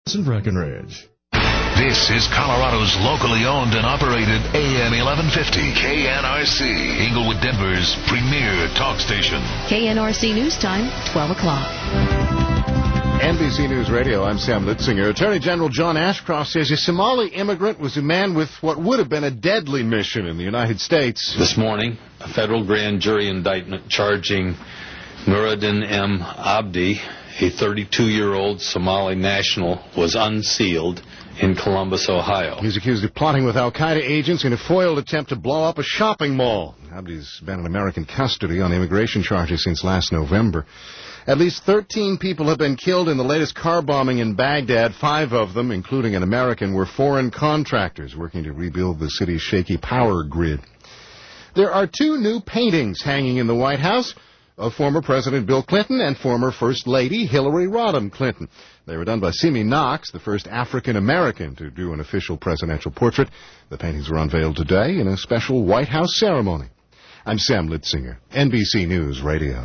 in Breckenridge. This is Colorado's locally owned and operated AM 1150 KNRC, Inglewood, Denver's premier talk station. KNRC News Time, 12 o'clock. NBC News Radio, I'm Sam Litzinger. Attorney General John Ashcroft says a Somali immigrant was a man with what would have been a deadly mission in the United States. This morning, a federal grand jury indictment charging Nuruddin M. Abdi, a 32-year-old Somali national, was unsealed in Columbus, Ohio. He's accused of plotting with al-Qaeda agents in a foiled attempt to blow up a shopping mall. Abdi's been in American custody on immigration charges since last November. At least 13 people have been killed in the latest car bombing in Baghdad. 5 of them, including an American, were foreign contractors working to rebuild the city's shaky power grid. There are 2 new paintings hanging in the White House of former President Bill Clinton and former First Lady Hillary Rodham Clinton. They were done by Simi Knox, the first African-American to do an official presidential portrait. The paintings were unveiled today in a special White House ceremony. I'm Sam Litzinger, NBC News Radio.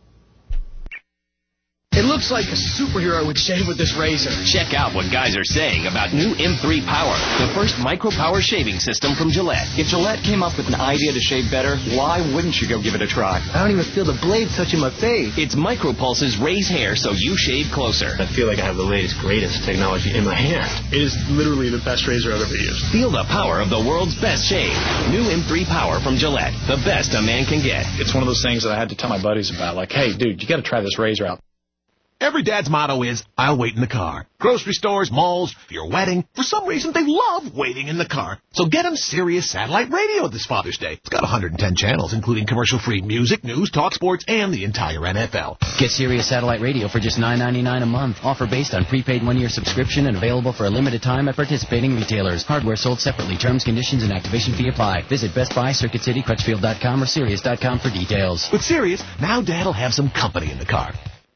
It looks like a superhero would shave with this razor. Check out what guys are saying about new M3 Power, the first micro-power shaving system from Gillette. If Gillette came up with an idea to shave better, why wouldn't you go give it a try? I don't even feel the blade touching my face. Its micro-pulses raise hair so you shave closer. I feel like I have the latest, greatest technology in my hand. It is literally the best razor I've ever used. Feel the power of the world's best shave. New M3 Power from Gillette, the best a man can get. It's one of those things that I had to tell my buddies about, like, hey, dude, you got to try this razor out. Every dad's motto is, I'll wait in the car. Grocery stores, malls, for your wedding. For some reason, they love waiting in the car. So get them Sirius Satellite Radio this Father's Day. It's got 110 channels, including commercial-free music, news, talk sports, and the entire NFL. Get Sirius Satellite Radio for just $9.99 a month. Offer based on prepaid one-year subscription and available for a limited time at participating retailers. Hardware sold separately. Terms, conditions, and activation fee apply. Visit Best Buy, Circuit City, Crutchfield.com, or Sirius.com for details. With Sirius, now Dad'll have some company in the car.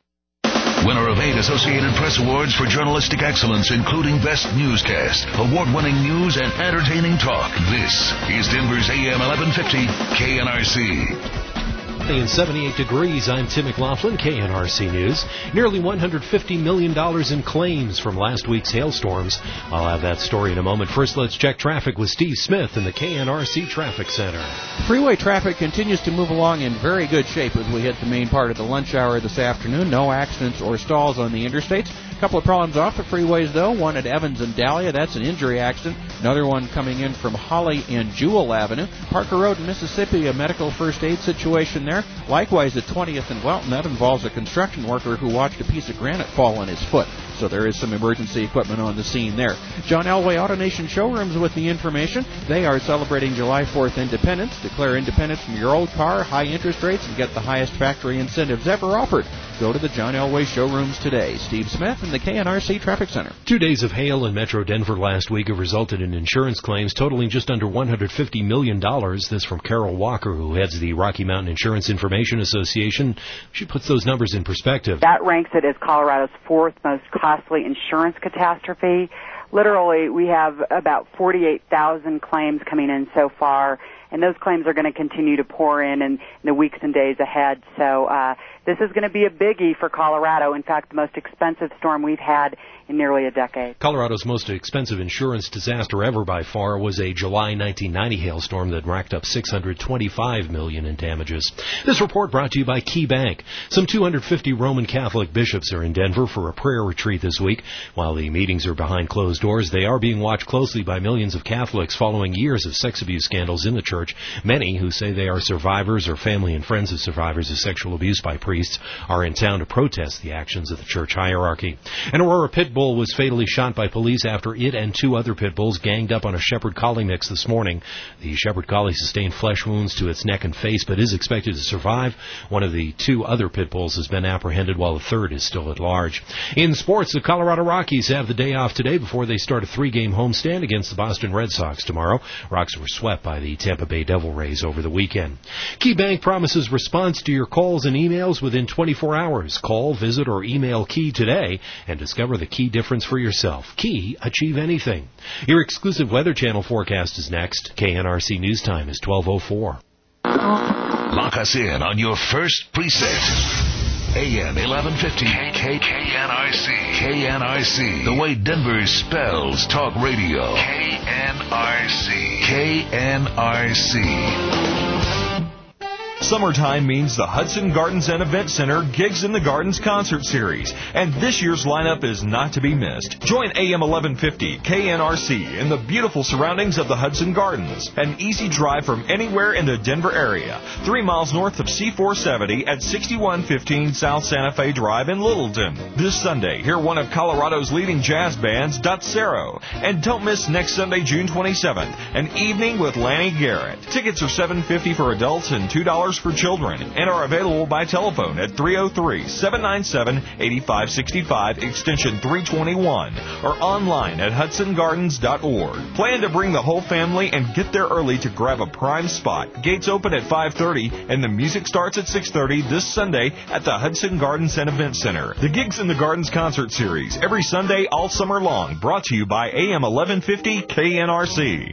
Winner of 8 Associated Press Awards for journalistic excellence, including Best Newscast, award-winning news, and entertaining talk. This is Denver's AM 1150 KNRC. In 78 degrees, I'm Tim McLaughlin, KNRC News. Nearly $150 million in claims from last week's hailstorms. I'll have that story in a moment. First, let's check traffic with Steve Smith in the KNRC Traffic Center. Freeway traffic continues to move along in very good shape as we hit the main part of the lunch hour this afternoon. No accidents or stalls on the interstates. A couple of problems off the freeways, though. One at Evans and Dahlia. That's an injury accident. Another one coming in from Holly and Jewell Avenue. Parker Road in Mississippi, a medical first aid situation there. Likewise, at 20th and Welton, that involves a construction worker who watched a piece of granite fall on his foot. So there is some emergency equipment on the scene there. John Elway AutoNation Showrooms with the information. They are celebrating July 4th independence. Declare independence from your old car, high interest rates, and get the highest factory incentives ever offered. Go to the John Elway Showrooms today. Steve Smith in the KNRC Traffic Center. 2 days of hail in Metro Denver last week have resulted in insurance claims totaling just under $150 million. This from Carol Walker, who heads the Rocky Mountain Insurance Information Association. She puts those numbers in perspective. That ranks it as Colorado's 4th most costly insurance catastrophe. Literally, we have about 48,000 claims coming in so far, and those claims are going to continue to pour in the weeks and days ahead. So this is going to be a biggie for Colorado. In fact, the most expensive storm we've had in nearly a decade. Colorado's most expensive insurance disaster ever by far was a July 1990 hailstorm that racked up $625 million in damages. This report brought to you by Key Bank. Some 250 Roman Catholic bishops are in Denver for a prayer retreat this week. While the meetings are behind closed doors, they are being watched closely by millions of Catholics following years of sex abuse scandals in the church. Many who say they are survivors or family and friends of survivors of sexual abuse by priests are in town to protest the actions of the church hierarchy. An Aurora pit bull was fatally shot by police after it and 2 other pit bulls ganged up on a Shepherd Collie mix this morning. The Shepherd Collie sustained flesh wounds to its neck and face, but is expected to survive. One of the 2 other pit bulls has been apprehended, while the third is still at large. In sports, the Colorado Rockies have the day off today before they start a 3-game homestand against the Boston Red Sox tomorrow. Rocks were swept by the Tampa Bay Devil Rays over the weekend. Key Bank promises response to your calls and emails within 24 hours. Call, visit, or email Key today and discover the Key difference for yourself. Key, achieve anything. Your exclusive Weather Channel forecast is next. KNRC News Time is 12:04. Lock us in on your first preset. AM 1150 KNRC. KNRC. The way Denver spells talk radio. KNRC. KNRC. Summertime means the Hudson Gardens and Event Center Gigs in the Gardens Concert Series, and this year's lineup is not to be missed. Join AM 1150 KNRC in the beautiful surroundings of the Hudson Gardens, an easy drive from anywhere in the Denver area, 3 miles north of C-470 at 6115 South Santa Fe Drive in Littleton. This Sunday, hear one of Colorado's leading jazz bands, Dotsero, and don't miss next Sunday, June 27th, an evening with Lanny Garrett. Tickets are $7.50 for adults and $2 for children and are available by telephone at 303-797-8565 extension 321 or online at hudsongardens.org. Plan to bring the whole family and get there early to grab a prime spot. Gates open at 5:30 and the music starts at 6:30 this Sunday at the Hudson Gardens and Event Center. The Gigs in the Gardens concert series every Sunday all summer long, brought to you by AM 1150 KNRC.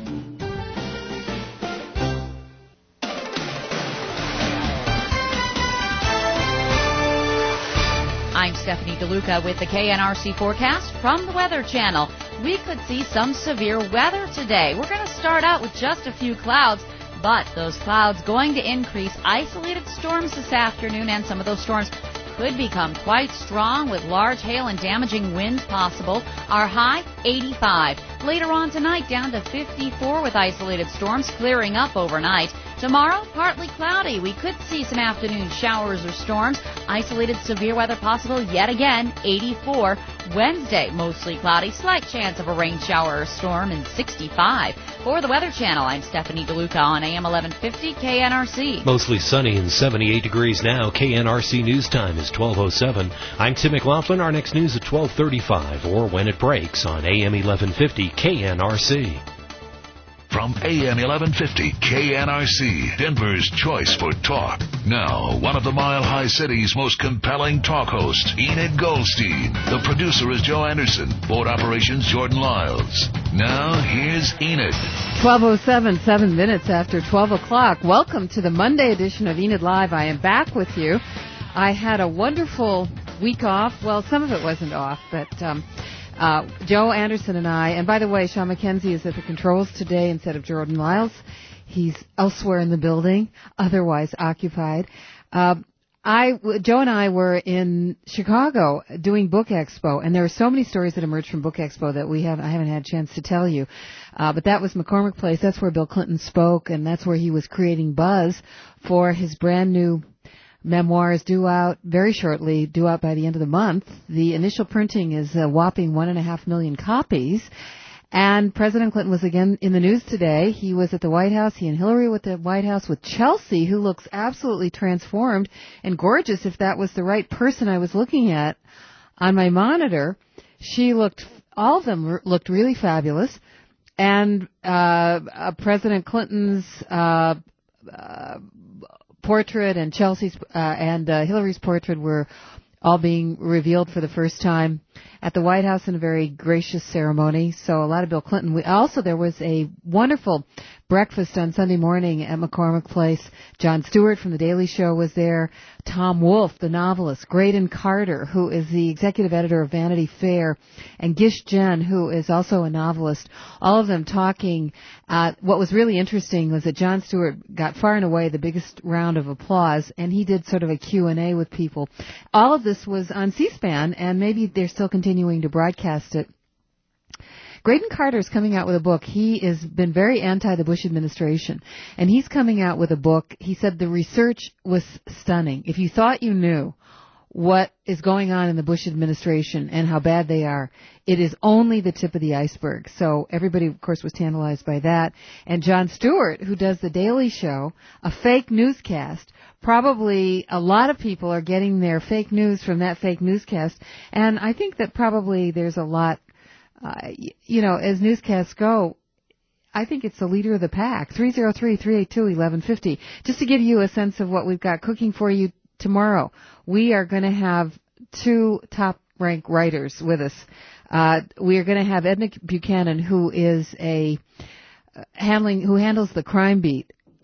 I'm Stephanie DeLuca with the KNRC forecast from the Weather Channel. We could see some severe weather today. We're going to start out with just a few clouds, but those clouds going to increase. Isolated storms this afternoon, and some of those storms could become quite strong with large hail and damaging winds possible. Our high, 85. Later on tonight, down to 54 with isolated storms clearing up overnight. Tomorrow, partly cloudy. We could see some afternoon showers or storms. Isolated severe weather possible yet again, 84. Wednesday, mostly cloudy. Slight chance of a rain shower or storm, and 65. For the Weather Channel, I'm Stephanie DeLuca on AM 1150 KNRC. Mostly sunny and 78 degrees now. KNRC News Time is 12:07. I'm Tim McLaughlin. Our next news at 12:35 or when it breaks on AM 1150 KNRC. From AM 1150 KNRC, Denver's choice for talk. Now, one of the Mile High City's most compelling talk hosts, Enid Goldstein. The producer is Joe Anderson. Board operations, Jordan Lyles. Now, here's Enid. 12:07, 7 minutes after 12 o'clock. Welcome to the Monday edition of Enid Live. I am back with you. I had a wonderful week off. Well, some of it wasn't off, but Joe Anderson and I, and by the way, Sean McKenzie is at the controls today instead of Jordan Lyles. He's elsewhere in the building, otherwise occupied. Joe and I were in Chicago doing Book Expo, and there are so many stories that emerged from Book Expo that I haven't had a chance to tell you. But that was McCormick Place. That's where Bill Clinton spoke, and that's where he was creating buzz for his brand new memoirs due out very shortly, due out by the end of the month. The initial printing is a whopping 1.5 million copies. And President Clinton was again in the news today. He was at the White House. He and Hillary were at the White House with Chelsea, who looks absolutely transformed and gorgeous, if that was the right person I was looking at on my monitor. All of them looked really fabulous. And President Clinton's portrait and Chelsea's and Hillary's portrait were all being revealed for the first time at the White House in a very gracious ceremony. So a lot of Bill Clinton. There was a wonderful breakfast on Sunday morning at McCormick Place. Jon Stewart from The Daily Show was there. Tom Wolfe, the novelist. Graydon Carter, who is the executive editor of Vanity Fair. And Gish Jen, who is also a novelist. All of them talking. What was really interesting was that Jon Stewart got far and away the biggest round of applause, and he did sort of a Q&A with people. All of this was on C-SPAN, and maybe they're still continuing to broadcast it. Graydon Carter's coming out with a book. He has been very anti the Bush administration, and he's coming out with a book. He said the research was stunning. If you thought you knew what is going on in the Bush administration and how bad they are, it is only the tip of the iceberg. So everybody, of course, was tantalized by that. And Jon Stewart, who does The Daily Show, a fake newscast, probably a lot of people are getting their fake news from that fake newscast. And I think that probably there's a lot, as newscasts go, I think it's the leader of the pack. 303-382-1150. Just to give you a sense of what we've got cooking for you tomorrow, we are going to have two top-ranked writers with us. We are going to have Edna Buchanan, who is who handles the crime beat,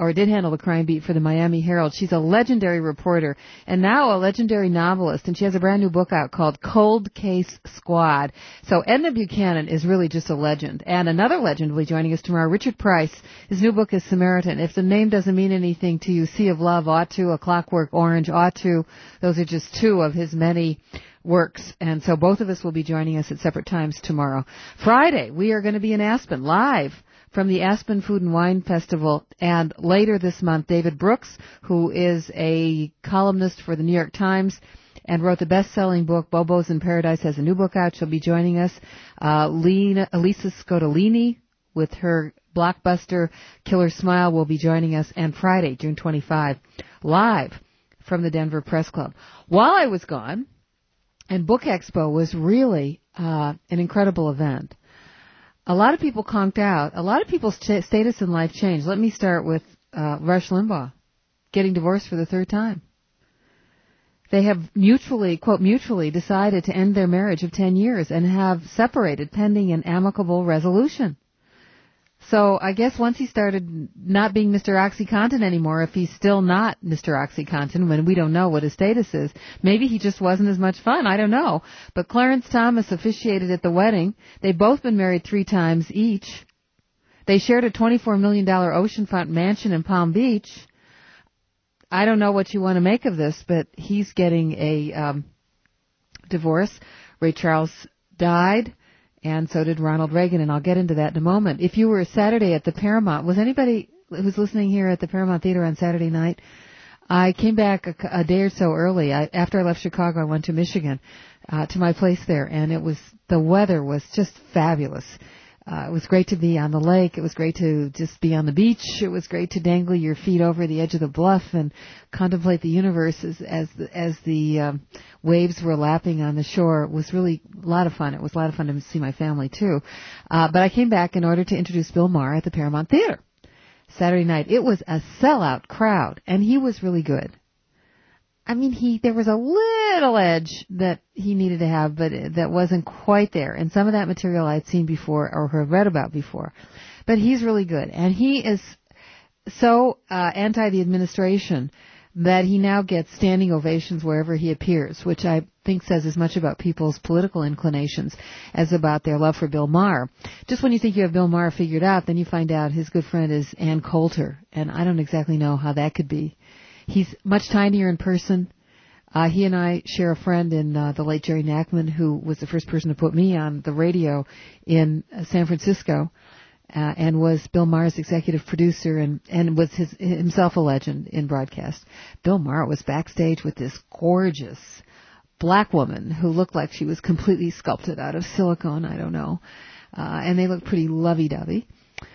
did handle the crime beat for the Miami Herald. She's a legendary reporter and now a legendary novelist, and she has a brand new book out called Cold Case Squad. So Edna Buchanan is really just a legend. And another legend will be joining us tomorrow, Richard Price. His new book is Samaritan. If the name doesn't mean anything to you, Sea of Love ought to, A Clockwork Orange ought to. Those are just two of his many works. And so both of us will be joining us at separate times tomorrow. Friday, we are going to be in Aspen live from the Aspen Food and Wine Festival. And later this month, David Brooks, who is a columnist for the New York Times and wrote the best-selling book, Bobo's in Paradise, has a new book out. She'll be joining us. Elisa Scotolini with her blockbuster Killer Smile will be joining us. And Friday, June 25, live from the Denver Press Club. While I was gone, and Book Expo was really an incredible event. A lot of people conked out. A lot of people's status in life changed. Let me start with Rush Limbaugh getting divorced for the third time. They have mutually, quote, mutually decided to end their marriage of 10 years and have separated pending an amicable resolution. So I guess once he started not being Mr. OxyContin anymore, if he's still not Mr. OxyContin, when we don't know what his status is, maybe he just wasn't as much fun. I don't know. But Clarence Thomas officiated at the wedding. They've both been married 3 times each. They shared a $24 million oceanfront mansion in Palm Beach. I don't know what you want to make of this, but he's getting a divorce. Ray Charles died. And so did Ronald Reagan, and I'll get into that in a moment. If you were Saturday at the Paramount, was anybody who's listening here at the Paramount Theater on Saturday night? I came back a day or so early. After I left Chicago, I went to Michigan, to my place there, and the weather was just fabulous. It was great to be on the lake. It was great to just be on the beach. It was great to dangle your feet over the edge of the bluff and contemplate the universe as the waves were lapping on the shore. It was really a lot of fun. It was a lot of fun to see my family too. But I came back in order to introduce Bill Maher at the Paramount Theater Saturday night. It was a sellout crowd, and he was really good. I mean, there was a little edge that he needed to have, but that wasn't quite there. And some of that material I'd seen before or had read about before. But he's really good. And he is so anti the administration that he now gets standing ovations wherever he appears, which I think says as much about people's political inclinations as about their love for Bill Maher. Just when you think you have Bill Maher figured out, then you find out his good friend is Ann Coulter. And I don't exactly know how that could be. He's much tinier in person. He and I share a friend in the late Jerry Nachman, who was the first person to put me on the radio in San Francisco, and was Bill Maher's executive producer and was himself a legend in broadcast. Bill Maher was backstage with this gorgeous black woman who looked like she was completely sculpted out of silicone, I don't know, and they looked pretty lovey-dovey.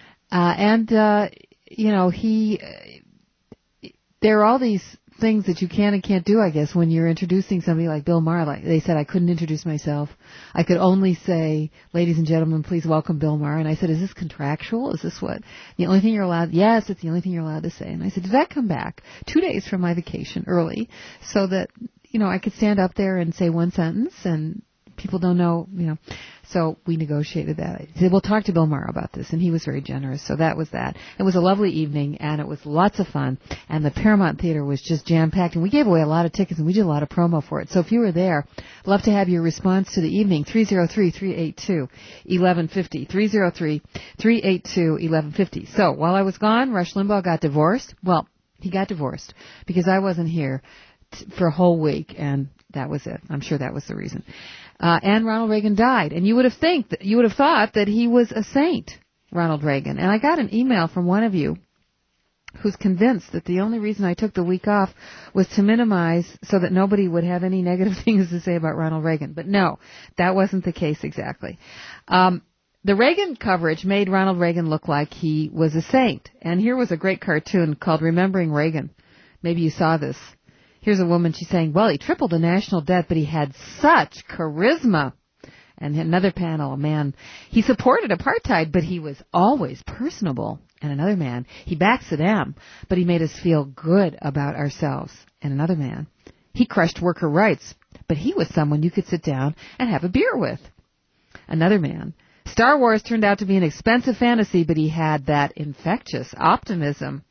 There are all these things that you can and can't do, I guess, when you're introducing somebody like Bill Maher. Like they said, I couldn't introduce myself. I could only say, ladies and gentlemen, please welcome Bill Maher. And I said, is this contractual? Is this what? The only thing you're allowed? Yes, it's the only thing you're allowed to say. And I said, did that come back 2 days from my vacation early so that, I could stand up there and say one sentence and people don't know, So we negotiated that. I said, we'll talk to Bill Maher about this, and he was very generous. So that was that. It was a lovely evening, and it was lots of fun. And the Paramount Theater was just jam-packed, and we gave away a lot of tickets, and we did a lot of promo for it. So if you were there, I'd love to have your response to the evening, 303-382-1150, 303-382-1150. So while I was gone, Rush Limbaugh got divorced. Well, he got divorced because I wasn't here for a whole week, and that was it. I'm sure that was the reason. And Ronald Reagan died, and you would have thought that he was a saint, Ronald Reagan. And I got an email from one of you who's convinced that the only reason I took the week off was to minimize so that nobody would have any negative things to say about Ronald Reagan. But no, that wasn't the case exactly. The Reagan coverage made Ronald Reagan look like he was a saint. And here was a great cartoon called Remembering Reagan. Maybe you saw this. Here's a woman, she's saying, well, he tripled the national debt, but he had such charisma. And another panel, a man, he supported apartheid, but he was always personable. And another man, he backed Saddam, but he made us feel good about ourselves. And another man, he crushed worker rights, but he was someone you could sit down and have a beer with. Another man, Star Wars turned out to be an expensive fantasy, but he had that infectious optimism.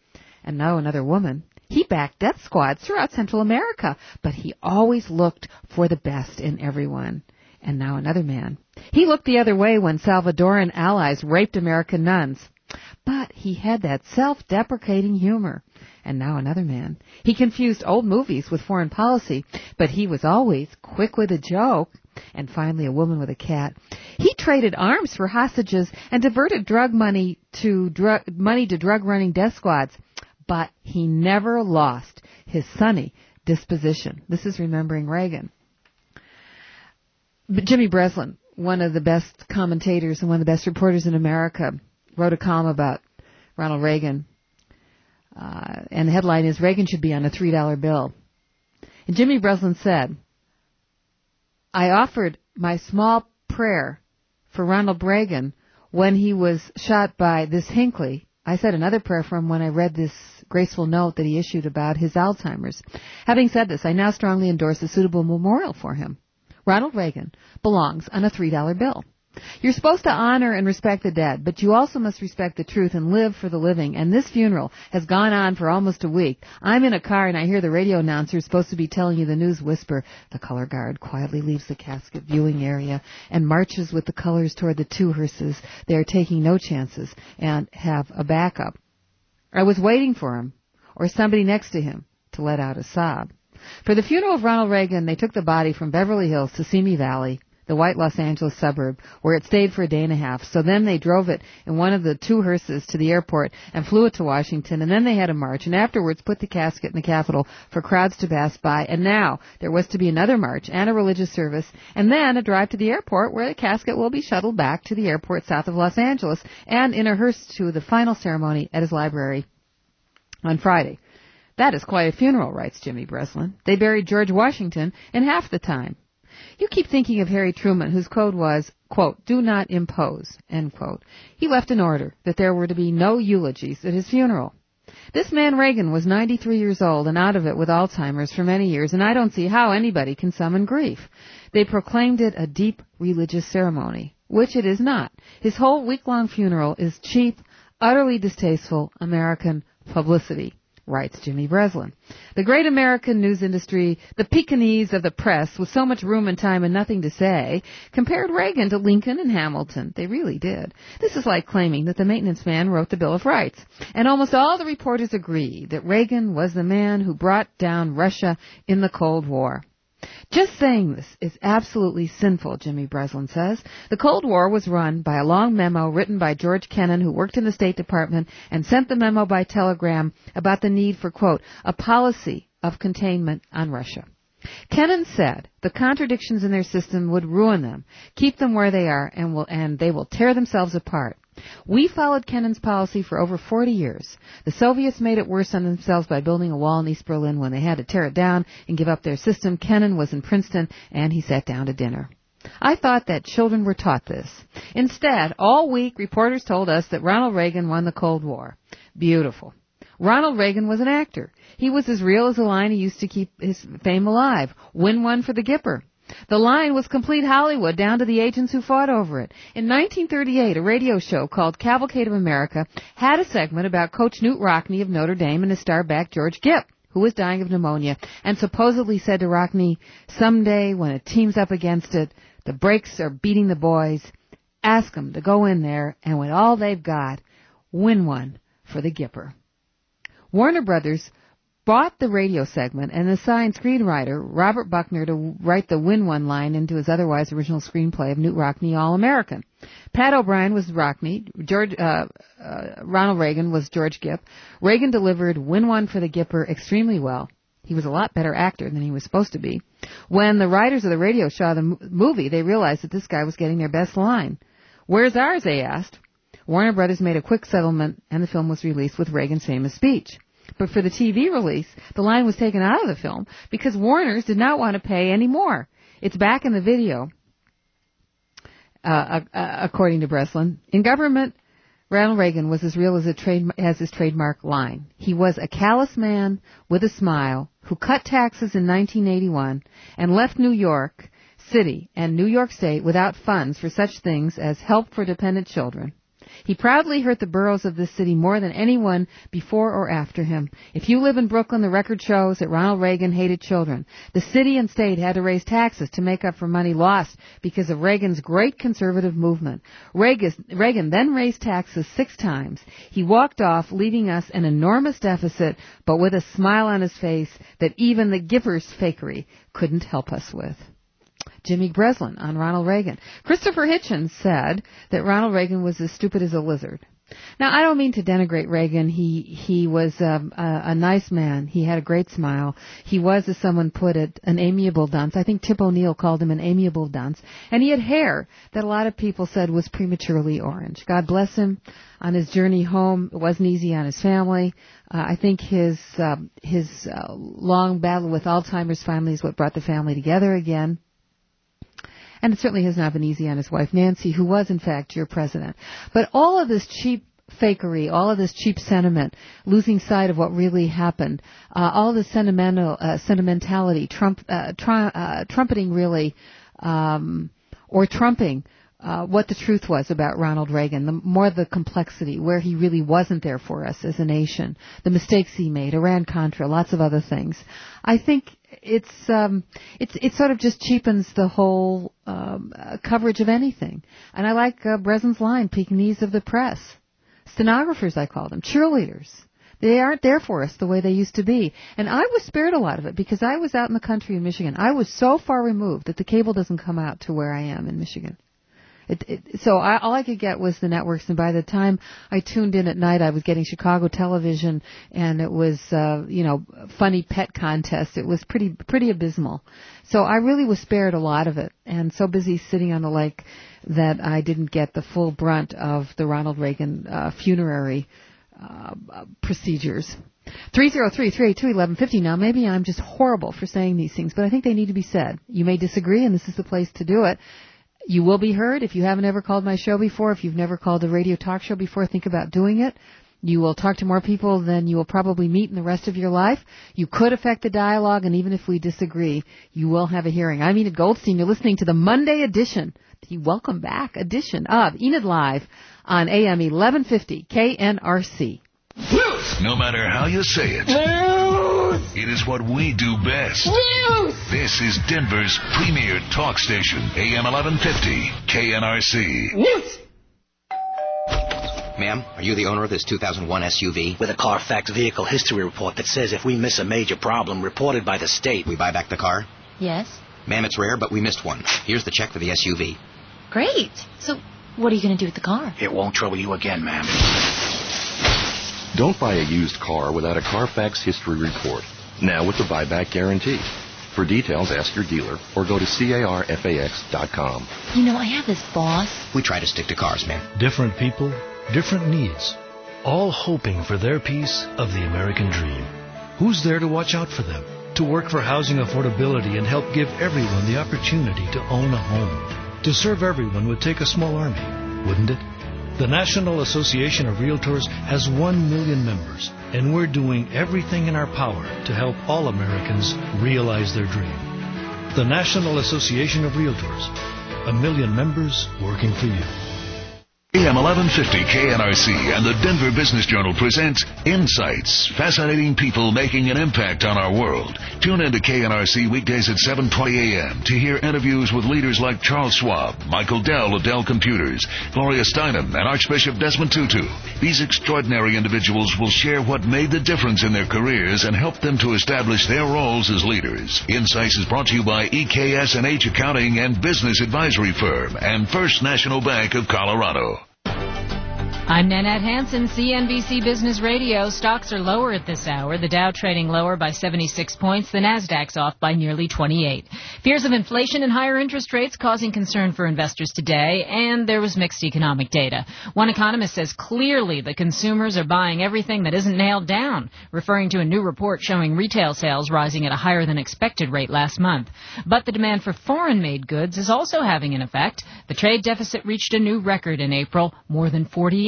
and now another woman. He backed death squads throughout Central America, but he always looked for the best in everyone. And now another man. He looked the other way when Salvadoran allies raped American nuns. But he had that self-deprecating humor. And now another man. He confused old movies with foreign policy, but he was always quick with a joke. And finally, a woman with a cat. He traded arms for hostages and diverted drug money to drug-running death squads. But he never lost his sunny disposition. This is remembering Reagan. But Jimmy Breslin, one of the best commentators and one of the best reporters in America, wrote a column about Ronald Reagan. And the headline is, Reagan should be on a $3 bill. And Jimmy Breslin said, I offered my small prayer for Ronald Reagan when he was shot by this Hinckley. I said another prayer for him when I read this graceful note that he issued about his Alzheimer's. Having said this, I now strongly endorse a suitable memorial for him. Ronald Reagan belongs on a $3 bill. You're supposed to honor and respect the dead, but you also must respect the truth and live for the living. And this funeral has gone on for almost a week. I'm in a car and I hear the radio announcer supposed to be telling you the news whisper. The color guard quietly leaves the casket viewing area and marches with the colors toward the two hearses. They are taking no chances and have a backup. I was waiting for him, or somebody next to him, to let out a sob. For the funeral of Ronald Reagan, they took the body from Beverly Hills to Simi Valley, the white Los Angeles suburb, where it stayed for a day and a half. So then they drove it in one of the two hearses to the airport and flew it to Washington, and then they had a march, and afterwards put the casket in the Capitol for crowds to pass by, and now there was to be another march and a religious service, and then a drive to the airport where the casket will be shuttled back to the airport south of Los Angeles, and in a hearse to the final ceremony at his library on Friday. That is quite a funeral, writes Jimmy Breslin. They buried George Washington in half the time. You keep thinking of Harry Truman, whose code was, quote, do not impose, end quote. He left an order that there were to be no eulogies at his funeral. This man Reagan was 93 years old and out of it with Alzheimer's for many years, and I don't see how anybody can summon grief. They proclaimed it a deep religious ceremony, which it is not. His whole week-long funeral is cheap, utterly distasteful American publicity, writes Jimmy Breslin. The great American news industry, the Pekingese of the press, with so much room and time and nothing to say, compared Reagan to Lincoln and Hamilton. They really did. This is like claiming that the maintenance man wrote the Bill of Rights. And almost all the reporters agree that Reagan was the man who brought down Russia in the Cold War. Just saying this is absolutely sinful, Jimmy Breslin says. The Cold War was run by a long memo written by George Kennan, who worked in the State Department, and sent the memo by telegram about the need for, quote, a policy of containment on Russia. Kennan said the contradictions in their system would ruin them, keep them where they are, and they will tear themselves apart. We followed Kennan's policy for over 40 years. The Soviets made it worse on themselves by building a wall in East Berlin when they had to tear it down and give up their system. Kennan was in Princeton, and he sat down to dinner. I thought that children were taught this. Instead, all week, reporters told us that Ronald Reagan won the Cold War. Beautiful. Ronald Reagan was an actor. He was as real as the line he used to keep his fame alive. Win one for the Gipper. The line was complete Hollywood, down to the agents who fought over it. In 1938, a radio show called Cavalcade of America had a segment about Coach Knute Rockne of Notre Dame and his star back George Gipp, who was dying of pneumonia, and supposedly said to Rockne, someday when a team's up against it, the breaks are beating the boys, ask them to go in there and with all they've got, win one for the Gipper. Warner Brothers bought the radio segment and assigned screenwriter Robert Buckner to write the Win One line into his otherwise original screenplay of Knute Rockne, All-American. Pat O'Brien was Rockne, Ronald Reagan was George Gipp. Reagan delivered Win One for the Gipper extremely well. He was a lot better actor than he was supposed to be. When the writers of the radio saw the movie, they realized that this guy was getting their best line. Where's ours, they asked. Warner Brothers made a quick settlement, and the film was released with Reagan's famous speech. But for the TV release, the line was taken out of the film because Warner's did not want to pay any more. It's back in the video, according to Breslin. In government, Ronald Reagan was as real as his trademark line. He was a callous man with a smile who cut taxes in 1981 and left New York City and New York State without funds for such things as help for dependent children. He proudly hurt the boroughs of this city more than anyone before or after him. If you live in Brooklyn, the record shows that Ronald Reagan hated children. The city and state had to raise taxes to make up for money lost because of Reagan's great conservative movement. Reagan then raised taxes 6 times. He walked off, leaving us an enormous deficit, but with a smile on his face that even the giver's fakery couldn't help us with. Jimmy Breslin on Ronald Reagan. Christopher Hitchens said that Ronald Reagan was as stupid as a lizard. Now, I don't mean to denigrate Reagan. He was a nice man. He had a great smile. He was, as someone put it, an amiable dunce. I think Tip O'Neill called him an amiable dunce. And he had hair that a lot of people said was prematurely orange. God bless him. On his journey home, it wasn't easy on his family. I think his long battle with Alzheimer's finally is what brought the family together again. And it certainly has not been easy on his wife, Nancy, who was, in fact, your president. But all of this cheap fakery, all of this cheap sentiment, losing sight of what really happened, all this sentimentality, trumpeting really, or trumping what the truth was about Ronald Reagan, more the complexity, where he really wasn't there for us as a nation, the mistakes he made, Iran-Contra, lots of other things. I think it sort of just cheapens the whole coverage of anything. And I like Breslin's line, Pekingese of the press. Stenographers, I call them, cheerleaders. They aren't there for us the way they used to be. And I was spared a lot of it because I was out in the country in Michigan. I was so far removed that the cable doesn't come out to where I am in Michigan. So all I could get was the networks, and by the time I tuned in at night, I was getting Chicago television, and it was, funny pet contest. It was pretty abysmal. So I really was spared a lot of it, and so busy sitting on the lake that I didn't get the full brunt of the Ronald Reagan funerary procedures. 303-382-1150. Now, maybe I'm just horrible for saying these things, but I think they need to be said. You may disagree, and this is the place to do it. You will be heard. If you haven't ever called my show before, if you've never called a radio talk show before, think about doing it. You will talk to more people than you will probably meet in the rest of your life. You could affect the dialogue, and even if we disagree, you will have a hearing. I'm Enid Goldstein. You're listening to the Monday edition, the welcome back edition of Enid Live on AM 1150 KNRC. No matter how you say it, it is what we do best. This is Denver's premier talk station, AM 1150 KNRC. Ma'am, are you the owner of this 2001 SUV? With a Carfax vehicle history report that says if we miss a major problem reported by the state... We buy back the car? Yes. Ma'am, it's rare, but we missed one. Here's the check for the SUV. Great. So what are you going to do with the car? It won't trouble you again, ma'am. Don't buy a used car without a Carfax history report. Now with the buyback guarantee. For details, ask your dealer or go to carfax.com. You know, I have this boss. We try to stick to cars, ma'am. Different people, different needs, all hoping for their piece of the American dream. Who's there to watch out for them? To work for housing affordability and help give everyone the opportunity to own a home. To serve everyone would take a small army, wouldn't it? The National Association of Realtors has 1 million members, and we're doing everything in our power to help all Americans realize their dream. The National Association of Realtors, 1 million members working for you. AM 1150 KNRC and the Denver Business Journal presents Insights, fascinating people making an impact on our world. Tune in to KNRC weekdays at 7:20 a.m. to hear interviews with leaders like Charles Schwab, Michael Dell of Dell Computers, Gloria Steinem, and Archbishop Desmond Tutu. These extraordinary individuals will share what made the difference in their careers and help them to establish their roles as leaders. Insights is brought to you by EKS&H Accounting and Business Advisory Firm and First National Bank of Colorado. I'm Nanette Hansen, CNBC Business Radio. Stocks are lower at this hour. The Dow trading lower by 76 points. The Nasdaq's off by nearly 28. Fears of inflation and higher interest rates causing concern for investors today, and there was mixed economic data. One economist says clearly the consumers are buying everything that isn't nailed down, referring to a new report showing retail sales rising at a higher than expected rate last month. But the demand for foreign-made goods is also having an effect. The trade deficit reached a new record in April, more than $48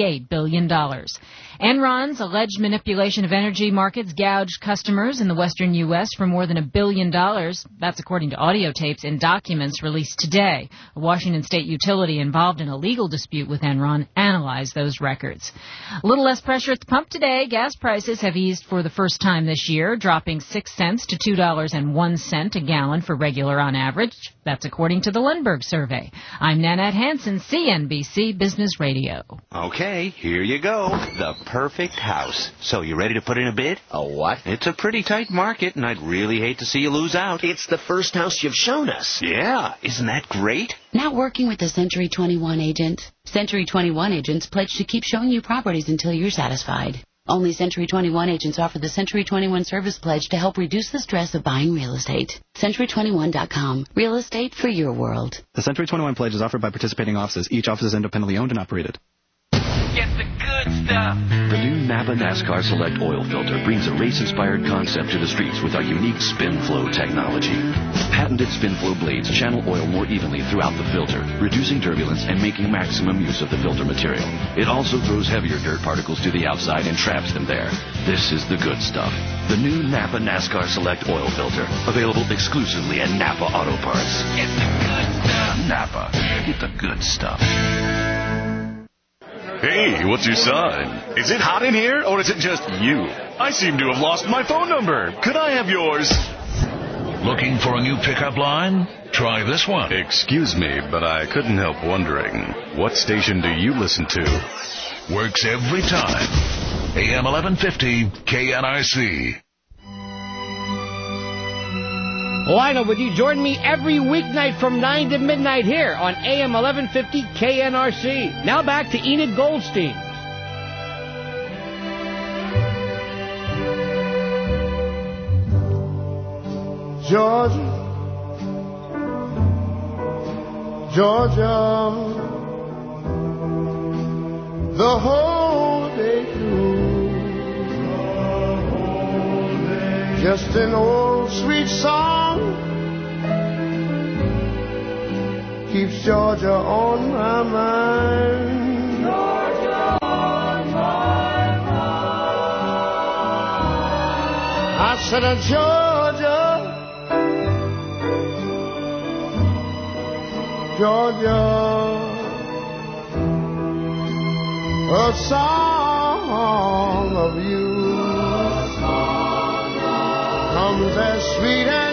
$28 billion. Enron's alleged manipulation of energy markets gouged customers in the western U.S. for more than $1 billion. That's according to audio tapes and documents released today. A Washington state utility involved in a legal dispute with Enron analyzed those records. A little less pressure at the pump today. Gas prices have eased for the first time this year, dropping 6 cents to $2.01 a gallon for regular on average. That's according to the Lindbergh survey. I'm Nanette Hansen, CNBC Business Radio. Okay, here you go. The perfect house. So you ready to put in a bid? A what? It's a pretty tight market, and I'd really hate to see you lose out. It's the first house you've shown us. Yeah, isn't that great? Now working with a Century 21 agent. Century 21 agents pledge to keep showing you properties until you're satisfied. Only Century 21 agents offer the Century 21 Service Pledge to help reduce the stress of buying real estate. Century21.com. Real estate for your world. The Century 21 Pledge is offered by participating offices. Each office is independently owned and operated. Get the good stuff. The new Napa NASCAR Select Oil Filter brings a race-inspired concept to the streets with our unique spin flow technology. Patented spin flow blades channel oil more evenly throughout the filter, reducing turbulence and making maximum use of the filter material. It also throws heavier dirt particles to the outside and traps them there. This is the good stuff. The new Napa NASCAR Select Oil Filter, available exclusively at Napa Auto Parts. Get the good stuff. Napa, get the good stuff. Hey, what's your sign? Is it hot in here, or is it just you? I seem to have lost my phone number. Could I have yours? Looking for a new pickup line? Try this one. Excuse me, but I couldn't help wondering, what station do you listen to? Works every time. AM 1150, KNRC. Lionel, would you join me every weeknight from 9 to midnight here on AM 1150 KNRC? Now back to Enid Goldstein. Georgia, Georgia, the whole day through. Just an old sweet song keeps Georgia on my mind. Georgia on my mind. I said, Georgia, Georgia, a song of you comes as sweet and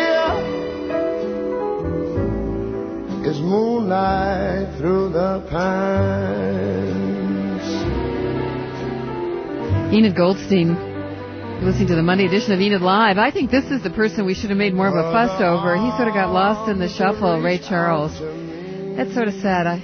clear as moonlight through the pines. Enid Goldstein, you're listening to the Monday edition of Enid Live. I think this is the person we should have made more of a fuss over. He sort of got lost in the shuffle, Ray Charles. That's sort of sad.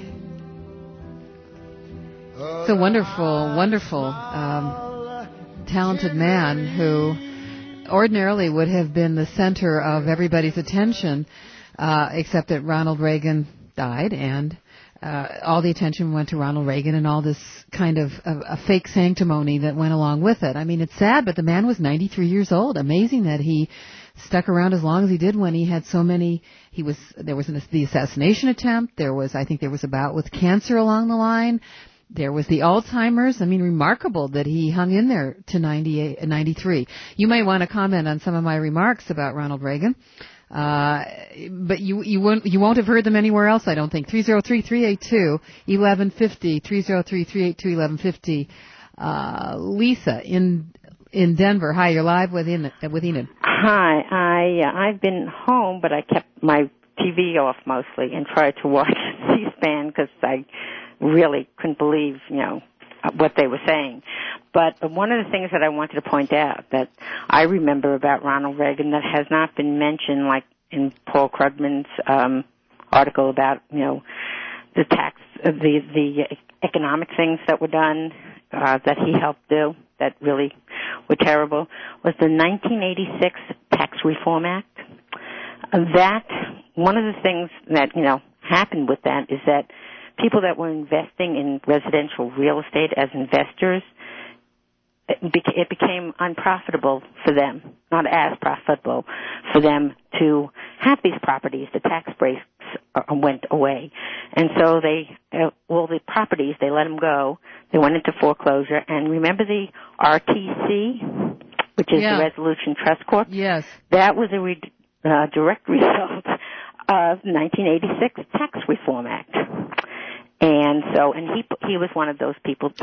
It's a wonderful, wonderful, talented man who ordinarily would have been the center of everybody's attention, except that Ronald Reagan died, and all the attention went to Ronald Reagan and all this kind of a fake sanctimony that went along with it. I mean, it's sad, but the man was 93 years old. Amazing that he stuck around as long as he did when he had so many. There was the assassination attempt. I think there was a bout with cancer along the line. There was the Alzheimer's. I mean, remarkable that he hung in there to 93. You may want to comment on some of my remarks about Ronald Reagan, but you won't have heard them anywhere else, I don't think. 303-382-1150, 303-382-1150. Lisa in Denver. Hi, you're live with Enid. Hi, I've been home, but I kept my TV off mostly and tried to watch C-SPAN because I really couldn't believe, what they were saying. But one of the things that I wanted to point out that I remember about Ronald Reagan that has not been mentioned, like in Paul Krugman's article about, the tax, the economic things that were done, that he helped do that really were terrible, was the 1986 Tax Reform Act. That, one of the things that, happened with that is that people that were investing in residential real estate as investors it became unprofitable for them, not as profitable for them to have these properties. The tax breaks went away. And so all the properties, they let them go. They went into foreclosure. And remember the RTC, which is the Resolution Trust Corp? Yes. That was a direct result of 1986 Tax Reform Act. And so, and he was one of those people.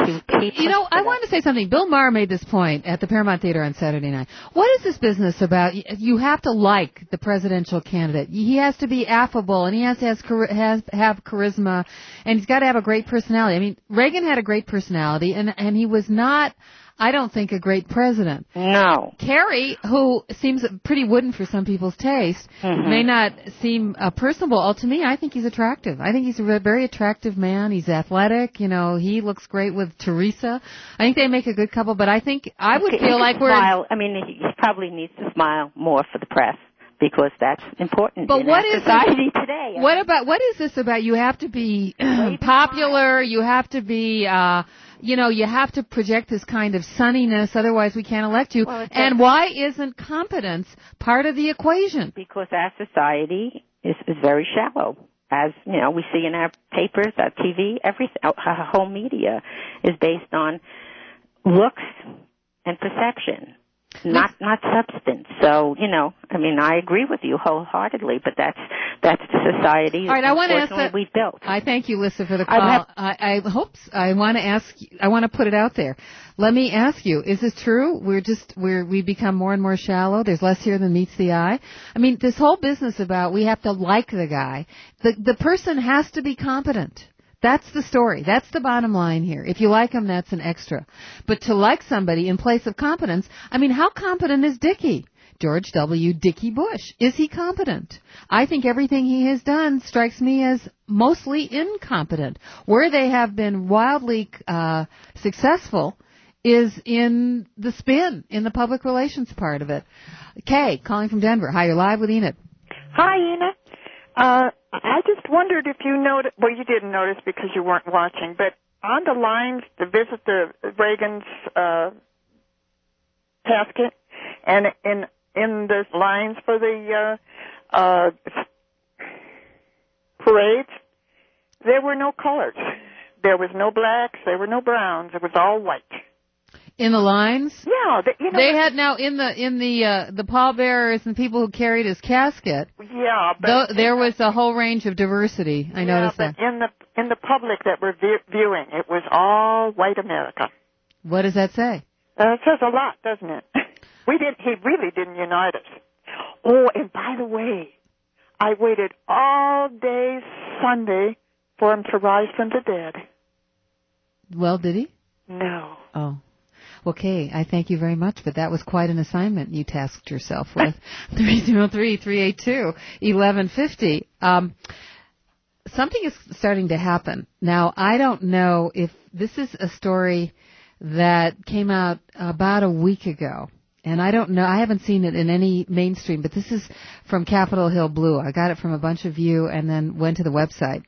I wanted to say something. Bill Maher made this point at the Paramount Theater on Saturday night. What is this business about? You have to like the presidential candidate. He has to be affable, and he has to have charisma, and he's got to have a great personality. I mean, Reagan had a great personality, and he was not, I don't think, a great president. No. Kerry, who seems pretty wooden for some people's taste, may not seem personable. To me, I think he's attractive. I think he's a very attractive man. He's athletic. He looks great with Teresa. I think they make a good couple, but I think I would feel like we're... I mean, he probably needs to smile more for the press, because that's important but in what our is society today. What is this about? You have to be popular. You have to be... you have to project this kind of sunniness, otherwise we can't elect you. And why isn't competence part of the equation? Because our society is very shallow. As, we see in our papers, our TV, everything, our whole media is based on looks and perception. Not substance. So, I agree with you wholeheartedly, but that's the society. All right, I want to ask we've built. I thank you, Lissa, for the call. I want to ask you, I want to put it out there. Let me ask you, is this true? We become more and more shallow. There's less here than meets the eye. I mean, this whole business about we have to like the guy. The person has to be competent. That's the story. That's the bottom line here. If you like him, that's an extra. But to like somebody in place of competence, I mean, how competent is Dickie? George W. Dickie Bush. Is he competent? I think everything he has done strikes me as mostly incompetent. Where they have been wildly successful is in the spin, in the public relations part of it. Kay, calling from Denver. Hi, you're live with Enid. Hi, Enid. I just wondered if you noticed, well, you didn't notice because you weren't watching, but on the lines to visit the Reagan's casket, and in the lines for the parades, there were no colors. There was no blacks, there were no browns, it was all white. In the lines? Yeah. They had now in the pallbearers and people who carried his casket. Yeah, but there was a whole range of diversity. I noticed that. In the public that were viewing, it was all white America. What does that say? It says a lot, doesn't it? He really didn't unite us. Oh, and by the way, I waited all day Sunday for him to rise from the dead. Well, did he? No. Oh. Okay, I thank you very much, but that was quite an assignment you tasked yourself with. 303-382-1150. Something is starting to happen. Now, I don't know if this is a story that came out about a week ago, and I don't know, I haven't seen it in any mainstream, but this is from Capitol Hill Blue. I got it from a bunch of you and then went to the website.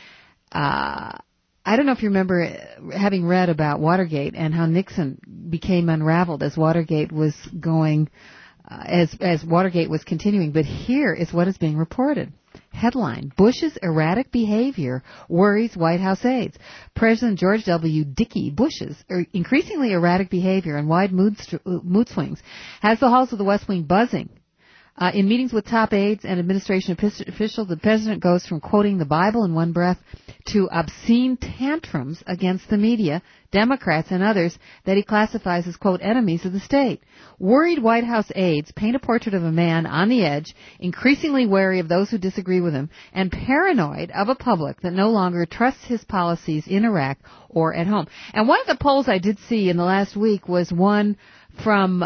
I don't know if you remember having read about Watergate and how Nixon became unraveled as Watergate was going, as Watergate was continuing. But here is what is being reported. Headline: Bush's erratic behavior worries White House aides. President George W. Dickie Bush's increasingly erratic behavior and wide mood swings has the halls of the West Wing buzzing. In meetings with top aides and administration officials, the president goes from quoting the Bible in one breath to obscene tantrums against the media, Democrats, and others that he classifies as, quote, enemies of the state. Worried White House aides paint a portrait of a man on the edge, increasingly wary of those who disagree with him, and paranoid of a public that no longer trusts his policies in Iraq or at home. And one of the polls I did see in the last week was one from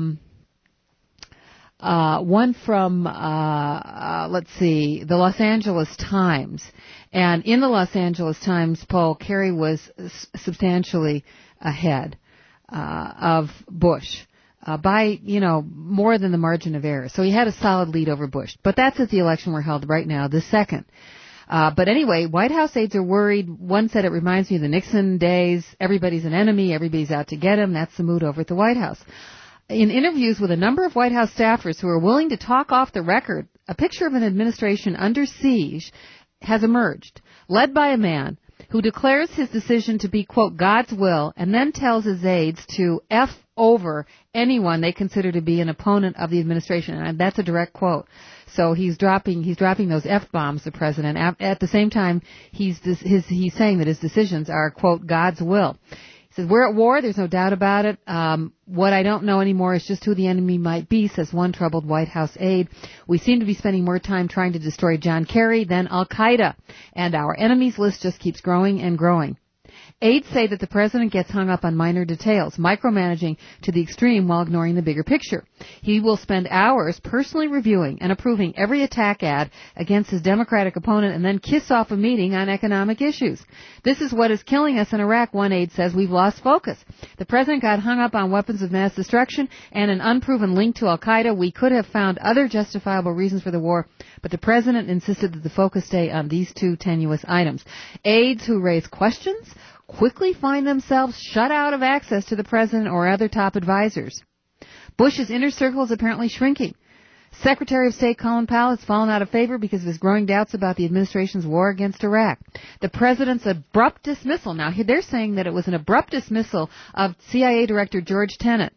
let's see, the Los Angeles Times. And in the Los Angeles Times poll, Kerry was substantially ahead of Bush by, more than the margin of error. So he had a solid lead over Bush. But that's as the election were held right now, the second. But anyway, White House aides are worried. One said it reminds me of the Nixon days. Everybody's an enemy. Everybody's out to get him. That's the mood over at the White House. In interviews with a number of White House staffers who are willing to talk off the record, a picture of an administration under siege has emerged, led by a man who declares his decision to be, quote, God's will, and then tells his aides to F over anyone they consider to be an opponent of the administration. And that's a direct quote. So he's dropping those F-bombs, the president. At the same time, he's saying that his decisions are, quote, God's will. He says, we're at war, there's no doubt about it. What I don't know anymore is just who the enemy might be, says one troubled White House aide. We seem to be spending more time trying to destroy John Kerry than Al-Qaeda, and our enemies list just keeps growing and growing. Aides say that the president gets hung up on minor details, micromanaging to the extreme while ignoring the bigger picture. He will spend hours personally reviewing and approving every attack ad against his Democratic opponent and then kiss off a meeting on economic issues. This is what is killing us in Iraq, one aide says. We've lost focus. The president got hung up on weapons of mass destruction and an unproven link to Al-Qaeda. We could have found other justifiable reasons for the war, but the president insisted that the focus stay on these two tenuous items. Aides who raise questions quickly find themselves shut out of access to the president or other top advisors. Bush's inner circle is apparently shrinking. Secretary of State Colin Powell has fallen out of favor because of his growing doubts about the administration's war against Iraq. The president's abrupt dismissal, now they're saying that it was an abrupt dismissal of CIA Director George Tenet,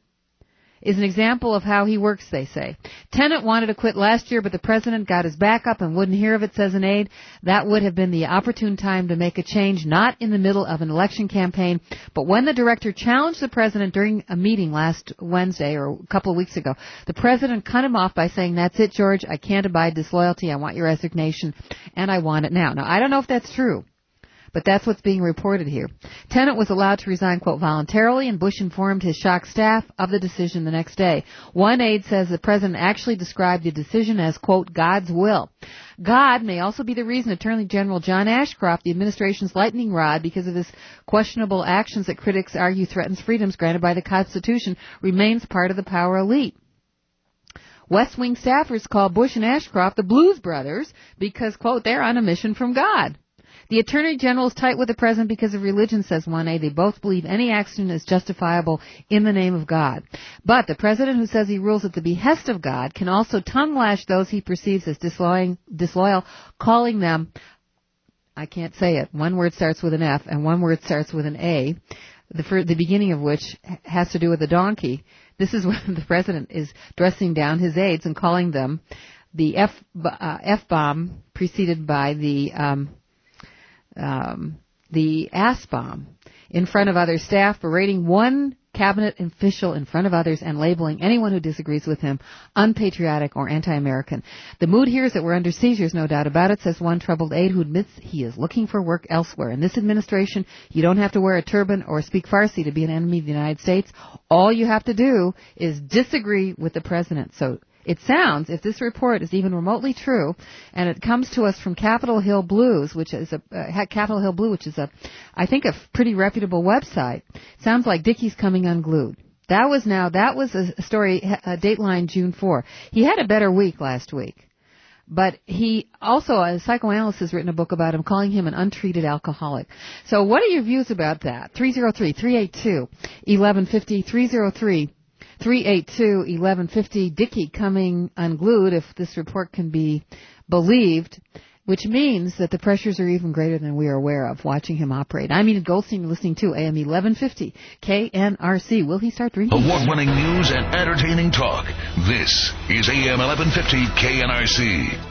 is an example of how he works, they say. Tenet wanted to quit last year, but the president got his back up and wouldn't hear of it, says an aide. That would have been the opportune time to make a change, not in the middle of an election campaign, but when the director challenged the president during a meeting last Wednesday or a couple of weeks ago, the president cut him off by saying, that's it, George, I can't abide disloyalty, I want your resignation, and I want it now. Now, I don't know if that's true, but that's what's being reported here. Tenet was allowed to resign, quote, voluntarily, and Bush informed his shocked staff of the decision the next day. One aide says the president actually described the decision as, quote, God's will. God may also be the reason Attorney General John Ashcroft, the administration's lightning rod because of his questionable actions that critics argue threatens freedoms granted by the Constitution, remains part of the power elite. West Wing staffers call Bush and Ashcroft the Blues Brothers because, quote, they're on a mission from God. The Attorney General is tight with the President because of religion, says one aide. They both believe any action is justifiable in the name of God. But the President, who says he rules at the behest of God, can also tongue-lash those he perceives as disloyal, calling them, I can't say it, one word starts with an F and one word starts with an A, the beginning of which has to do with a donkey. This is when the President is dressing down his aides and calling them the F-bomb preceded by the ass-bomb in front of other staff, berating one cabinet official in front of others and labeling anyone who disagrees with him unpatriotic or anti-American. The mood here is that we're under siege, there's no doubt about it, says one troubled aide who admits he is looking for work elsewhere. In this administration, you don't have to wear a turban or speak Farsi to be an enemy of the United States. All you have to do is disagree with the president. So it sounds, if this report is even remotely true, and it comes to us from Capitol Hill Blues, which is Capitol Hill Blue, which is I think a pretty reputable website, sounds like Dickie's coming unglued. That was a story, Dateline June 4. He had a better week last week. But he also, a psychoanalyst has written a book about him, calling him an untreated alcoholic. So what are your views about that? 303-382-1150, 382-1150, Dickie coming unglued, if this report can be believed, which means that the pressures are even greater than we are aware of watching him operate. I'm Enid Goldstein, listening to AM 1150 KNRC. Will he start drinking? Award-winning news and entertaining talk. This is AM 1150 KNRC.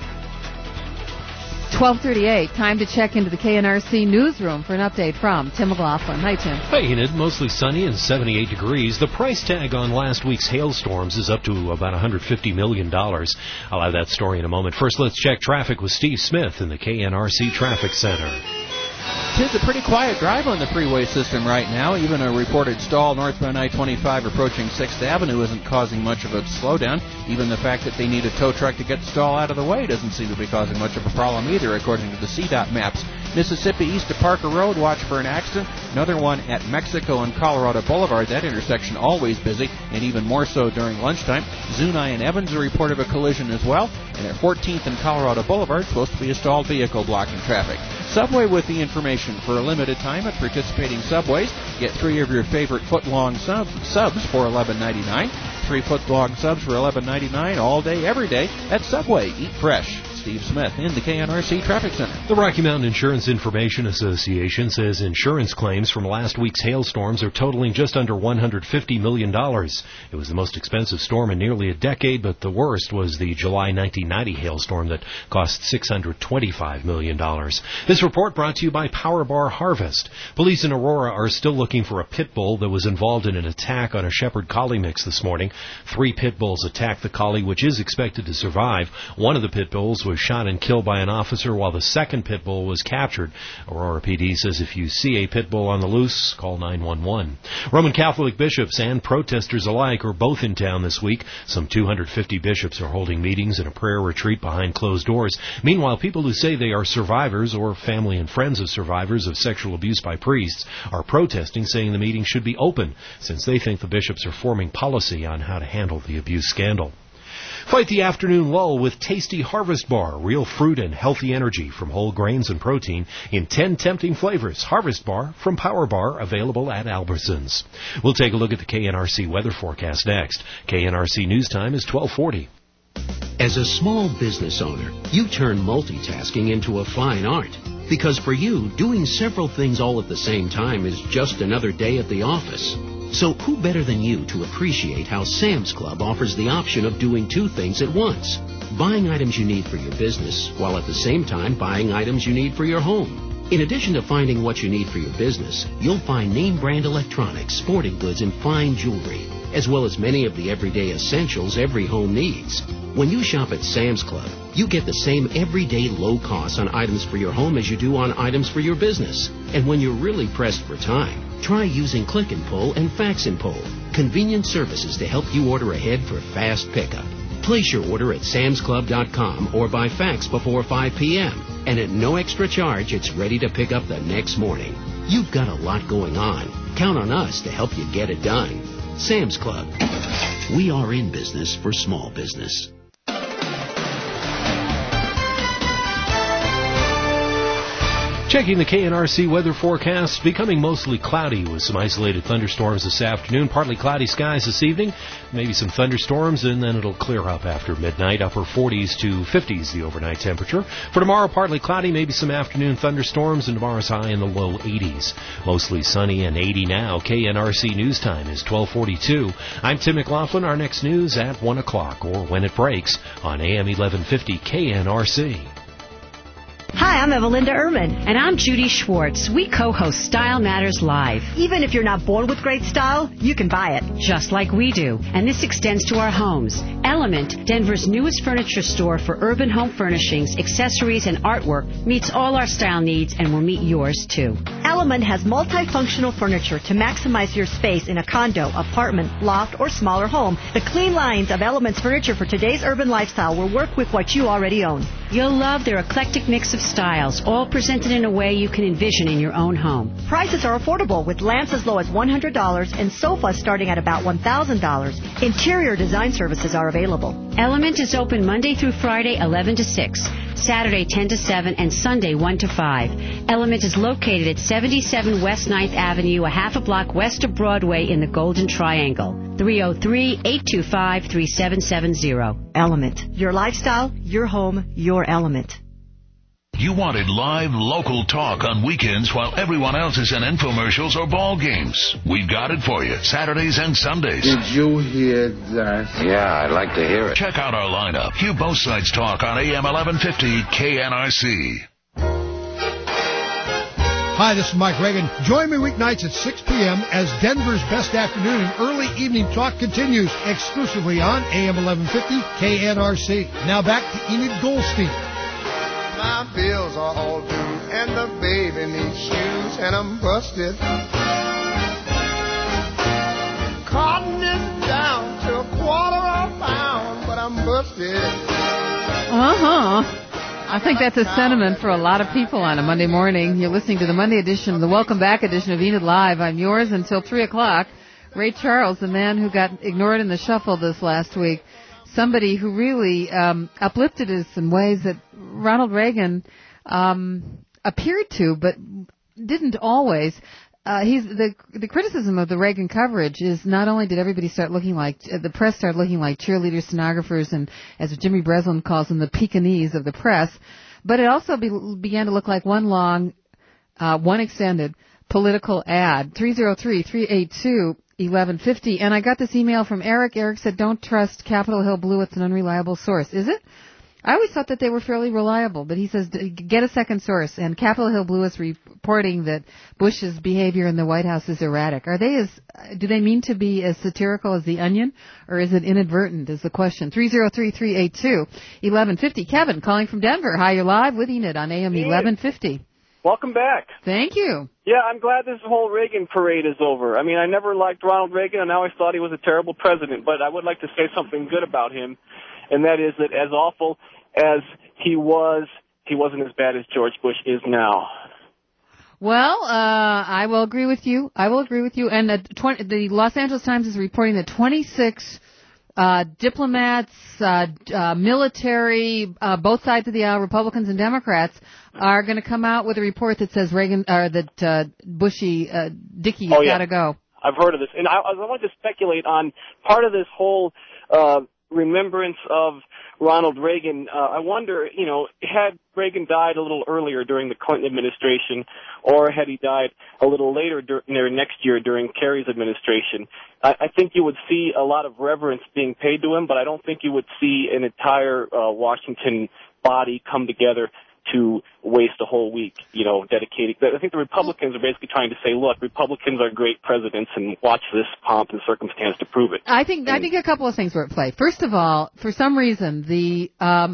12:38, time to check into the KNRC newsroom for an update from Tim McLaughlin. Hi, Tim. Hi, Enid. Mostly sunny and 78 degrees. The price tag on last week's hailstorms is up to about $150 million. I'll have that story in a moment. First, let's check traffic with Steve Smith in the KNRC Traffic Center. It's a pretty quiet drive on the freeway system right now. Even a reported stall northbound I-25 approaching 6th Avenue isn't causing much of a slowdown. Even the fact that they need a tow truck to get the stall out of the way doesn't seem to be causing much of a problem either, according to the CDOT maps. Mississippi east of Parker Road, watch for an accident. Another one at Mexico and Colorado Boulevard. That intersection always busy, and even more so during lunchtime. Zuni and Evans, a report of a collision as well. And at 14th and Colorado Boulevard, supposed to be a stalled vehicle blocking traffic. Subway with the information. For a limited time at participating Subways, get 3 of your favorite foot-long subs for $11.99. 3 foot-long subs for $11.99 all day, every day at Subway. Eat fresh. Steve Smith in the KNRC Traffic Center. The Rocky Mountain Insurance Information Association says insurance claims from last week's hailstorms are totaling just under $150 million. It was the most expensive storm in nearly a decade, but the worst was the July 1990 hailstorm that cost $625 million. This report brought to you by Power Bar Harvest. Police in Aurora are still looking for a pit bull that was involved in an attack on a Shepherd Collie mix this morning. 3 pit bulls attacked the collie, which is expected to survive. One of the pit bulls was shot and killed by an officer, while the second pit bull was captured. Aurora PD says if you see a pit bull on the loose, call 911. Roman Catholic bishops and protesters alike are both in town this week. Some 250 bishops are holding meetings and a prayer retreat behind closed doors. Meanwhile, people who say they are survivors or family and friends of survivors of sexual abuse by priests are protesting, saying the meeting should be open, since they think the bishops are forming policy on how to handle the abuse scandal. Fight the afternoon lull with tasty Harvest Bar, real fruit and healthy energy from whole grains and protein in 10 tempting flavors. Harvest Bar from Power Bar, available at Albertsons. We'll take a look at the KNRC weather forecast next. KNRC News Time is 1240. As a small business owner, you turn multitasking into a fine art. Because for you, doing several things all at the same time is just another day at the office. So who better than you to appreciate how Sam's Club offers the option of doing 2 things at once? Buying items you need for your business, while at the same time buying items you need for your home. In addition to finding what you need for your business, you'll find name brand electronics, sporting goods, and fine jewelry, as well as many of the everyday essentials every home needs. When you shop at Sam's Club, you get the same everyday low costs on items for your home as you do on items for your business. And when you're really pressed for time, try using Click and Pull and Fax and Pull, convenient services to help you order ahead for fast pickup. Place your order at samsclub.com or by fax before 5 p.m. And at no extra charge, it's ready to pick up the next morning. You've got a lot going on. Count on us to help you get it done. Sam's Club. We are in business for small business. Checking the KNRC weather forecast, becoming mostly cloudy with some isolated thunderstorms this afternoon. Partly cloudy skies this evening, maybe some thunderstorms, and then it'll clear up after midnight. Upper 40s to 50s the overnight temperature. For tomorrow, partly cloudy, maybe some afternoon thunderstorms, and tomorrow's high in the low 80s. Mostly sunny and 80 now. KNRC News Time is 12:42. I'm Tim McLaughlin. Our next news at 1 o'clock or when it breaks on AM 1150 KNRC. Hi, I'm Evelinda Ehrman. And I'm Judy Schwartz. We co-host Style Matters Live. Even if you're not born with great style, you can buy it. Just like we do. And this extends to our homes. Element, Denver's newest furniture store for urban home furnishings, accessories, and artwork, meets all our style needs and will meet yours, too. Element has multifunctional furniture to maximize your space in a condo, apartment, loft, or smaller home. The clean lines of Element's furniture for today's urban lifestyle will work with what you already own. You'll love their eclectic mix of styles, all presented in a way you can envision in your own home. Prices are affordable, with lamps as low as $100 and sofas starting at about $1,000. Interior design services are available. Element is open Monday through Friday, 11 to 6, Saturday, 10 to 7, and Sunday, 1 to 5. Element is located at 77 West 9th Avenue, a half a block west of Broadway in the Golden Triangle. 303-825-3770. Element. Your lifestyle, your home, your element. You wanted live local talk on weekends while everyone else is in infomercials or ball games. We've got it for you, Saturdays and Sundays. Did you hear that? Yeah, I'd like to hear it. Check out our lineup. Hear both sides talk on AM 1150 KNRC. Hi, this is Mike Reagan. Join me weeknights at 6 p.m. as Denver's best afternoon and early evening talk continues exclusively on AM 1150 KNRC. Now back to Enid Goldstein. My bills are all due, and the baby needs shoes, and I'm busted. Cotton is down to $0.25 a pound, but I'm busted. I think that's a sentiment for a lot of people on a Monday morning. You're listening to the Monday edition, the Welcome Back edition of Enid Live. I'm yours until 3 o'clock. Ray Charles, the man who got ignored in the shuffle this last week, somebody who really uplifted us in ways that Ronald Reagan appeared to, but didn't always. The criticism of the Reagan coverage is not only did everybody start looking like, the press started looking like cheerleaders, stenographers, and as Jimmy Breslin calls them, the Pekingese of the press, but it also began to look like one long, one extended political ad. 303-382-1150. And I got this email from Eric. Eric said, don't trust Capitol Hill Blue. It's an unreliable source. Is it? I always thought that they were fairly reliable, but he says get a second source. And Capitol Hill Blue is reporting that Bush's behavior in the White House is erratic. Do they mean to be as satirical as The Onion, or is it inadvertent? Is the question. 303-382-1150. Kevin calling from Denver. Hi, you're live with Enid on AM 1150. Welcome back. Thank you. Yeah, I'm glad this whole Reagan parade is over. I mean, I never liked Ronald Reagan, and I always thought he was a terrible president, but I would like to say something good about him. And that is that as awful as he wasn't as bad as George Bush is now. Well, I will agree with you. And the Los Angeles Times is reporting that 26 diplomats, military, both sides of the aisle, Republicans and Democrats, are going to come out with a report that says Dickey's got to go. I've heard of this. And I want to speculate on part of this whole remembrance of Ronald Reagan. I wonder, had Reagan died a little earlier during the Clinton administration, or had he died a little later next year during Kerry's administration, I think you would see a lot of reverence being paid to him, but I don't think you would see an entire Washington body come together to waste a whole week, dedicating. I think the Republicans are basically trying to say, look, Republicans are great presidents, and watch this pomp and circumstance to prove it. I think a couple of things were at play. First of all, for some reason, the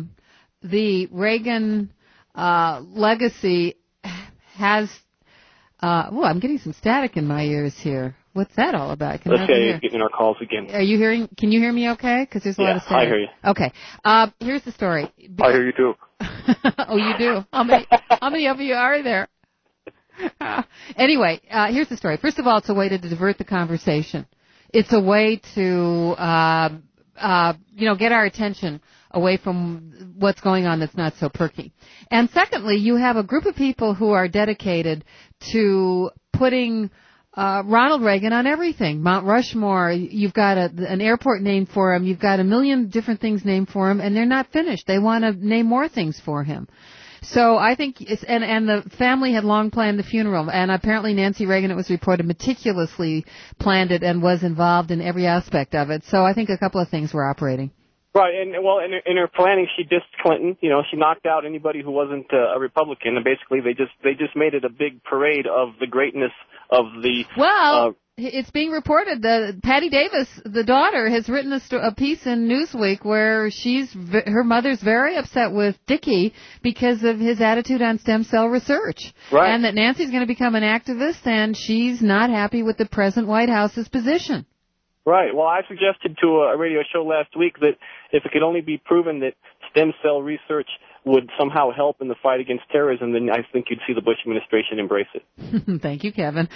Reagan legacy has. I'm getting some static in my ears here. What's that all about? Okay, getting our calls again. Are you hearing? Can you hear me? Okay, because there's a lot of static. I hear you. Okay. Here's the story. I hear you too. Oh, you do? How many of you are there? Anyway, here's the story. First of all, it's a way to divert the conversation. It's a way to, get our attention away from what's going on that's not so perky. And secondly, you have a group of people who are dedicated to putting Ronald Reagan on everything. Mount Rushmore, you've got an airport named for him, you've got a million different things named for him, and they're not finished. They want to name more things for him. So I think and the family had long planned the funeral, and apparently Nancy Reagan, it was reported, meticulously planned it and was involved in every aspect of it. So I think a couple of things were operating. Right, and in her planning, she dissed Clinton. She knocked out anybody who wasn't a Republican, and basically they just made it a big parade of the greatness of the. Well, it's being reported that Patty Davis, the daughter, has written a piece in Newsweek where her mother's very upset with Dickey because of his attitude on stem cell research, right? And that Nancy's going to become an activist, and she's not happy with the present White House's position. Right. Well, I suggested to a radio show last week that if it could only be proven that stem cell research would somehow help in the fight against terrorism, then I think you'd see the Bush administration embrace it. Thank you, Kevin.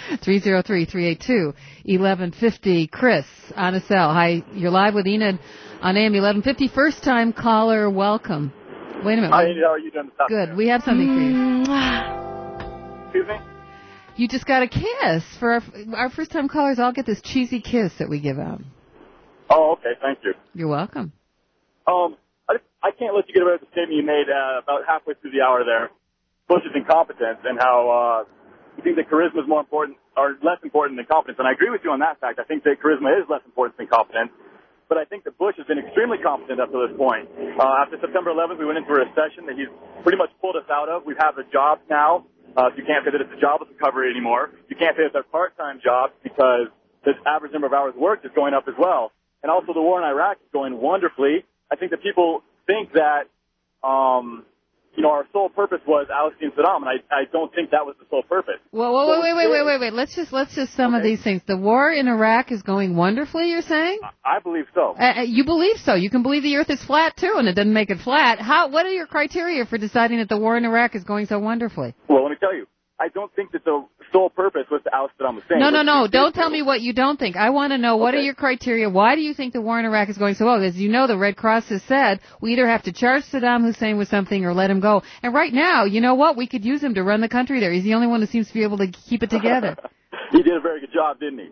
303-382-1150. Chris on a cell. Hi, you're live with Enid on AM 1150. First time caller, welcome. Wait a minute. Hi, Enid. How are you doing this afternoon? Good. We have something for you. Excuse me? You just got a kiss. For our first-time callers, all get this cheesy kiss that we give out. Oh, okay. Thank you. You're welcome. I can't let you get away with the statement you made about halfway through the hour there. Bush's incompetence and how you think that charisma is more important or less important than competence. And I agree with you on that fact. I think that charisma is less important than competence. But I think that Bush has been extremely competent up to this point. After September 11th, we went into a recession that he's pretty much pulled us out of. We have a job now. You can't say that it's a jobless recovery anymore. You can't say it's a part-time job because the average number of hours worked is going up as well. And also the war in Iraq is going wonderfully. I think that people think that our sole purpose was ousting Saddam, and I don't think that was the sole purpose. Well, wait. Let's just some of these things. The war in Iraq is going wonderfully, you're saying? I believe so. You believe so. You can believe the earth is flat, too, and it doesn't make it flat. What are your criteria for deciding that the war in Iraq is going so wonderfully? Well, let me tell you. I don't think that the sole purpose was to oust Saddam Hussein. No. Don't tell me what you don't think. I want to know what are your criteria. Why do you think the war in Iraq is going so well? As you know, the Red Cross has said we either have to charge Saddam Hussein with something or let him go. And right now, you know what? We could use him to run the country there. He's the only one who seems to be able to keep it together. He did a very good job, didn't he?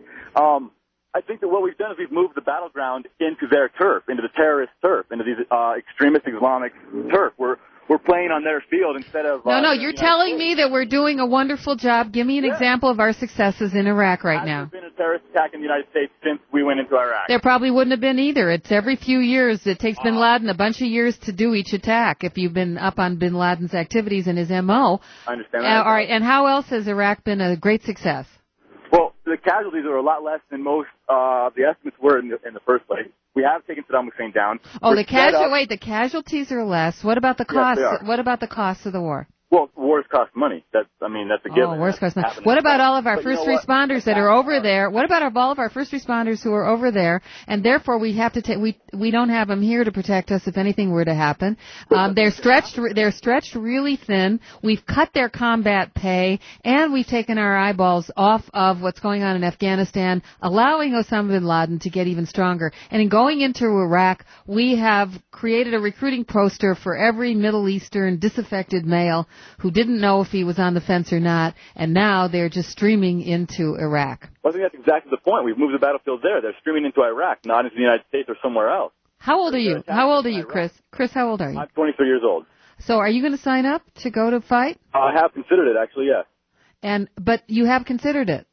I think that what we've done is we've moved the battleground into their turf, into the terrorist turf, into these extremist Islamic turf. We're playing on their field instead of... No, you're telling me that we're doing a wonderful job. Give me an example of our successes in Iraq right now. Has there been a terrorist attack in the United States since we went into Iraq? There probably wouldn't have been either. It's every few years. It takes bin Laden a bunch of years to do each attack if you've been up on bin Laden's activities and his M.O. I understand that. All right, and how else has Iraq been a great success? Well, the casualties are a lot less than most the estimates were in the first place. We have taken Saddam Hussein down. Oh, the casualties are less. What about the cost? Yes, what about the cost of the war? Well, wars cost money. That's a given. Wars cost money. What about all of our first responders that are over there? What about all of our first responders who are over there? And therefore, we have to take. We don't have them here to protect us if anything were to happen. They're stretched really thin. We've cut their combat pay, and we've taken our eyeballs off of what's going on in Afghanistan, allowing Osama bin Laden to get even stronger. And in going into Iraq, we have created a recruiting poster for every Middle Eastern disaffected male who didn't know if he was on the fence or not, and now they're just streaming into Iraq. Well, I think that's exactly the point. We've moved the battlefield there. They're streaming into Iraq, not into the United States or somewhere else. How old are you? How old are you, Chris? Chris, how old are you? I'm 23 years old. So are you going to sign up to go to fight? I have considered it, actually, yes. But you have considered it.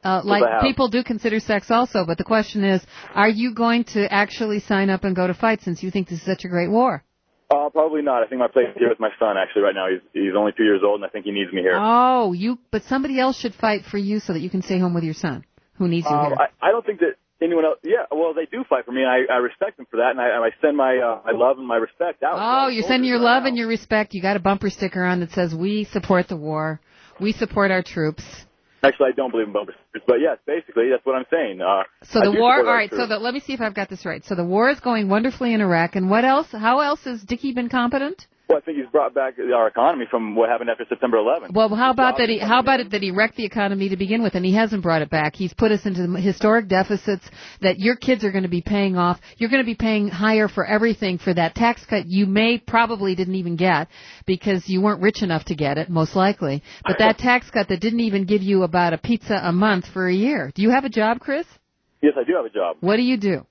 People do consider sex also, but the question is, are you going to actually sign up and go to fight since you think this is such a great war? Probably not. I think my place is here with my son, actually, right now. He's only 2 years old, and I think he needs me here. Oh, but somebody else should fight for you so that you can stay home with your son, who needs you here. I don't think that anyone else... Yeah, well, they do fight for me, and I respect them for that, and I send my love and my respect out. Oh, you're sending your love and your respect. You got a bumper sticker on that says, "We support the war. We support our troops." Actually, I don't believe in bumper stickers, but yes, basically, that's what I'm saying. So the war, all right, let me see if I've got this right. So the war is going wonderfully in Iraq, and what else? How else has Dickie been competent? Well, I think he's brought back our economy from what happened after September 11th. Well, how about that he wrecked the economy to begin with, and he hasn't brought it back. He's put us into historic deficits that your kids are going to be paying off. You're going to be paying higher for everything for that tax cut you probably didn't even get because you weren't rich enough to get it, most likely. But that tax cut that didn't even give you about a pizza a month for a year. Do you have a job, Chris? Yes, I do have a job. What do you do?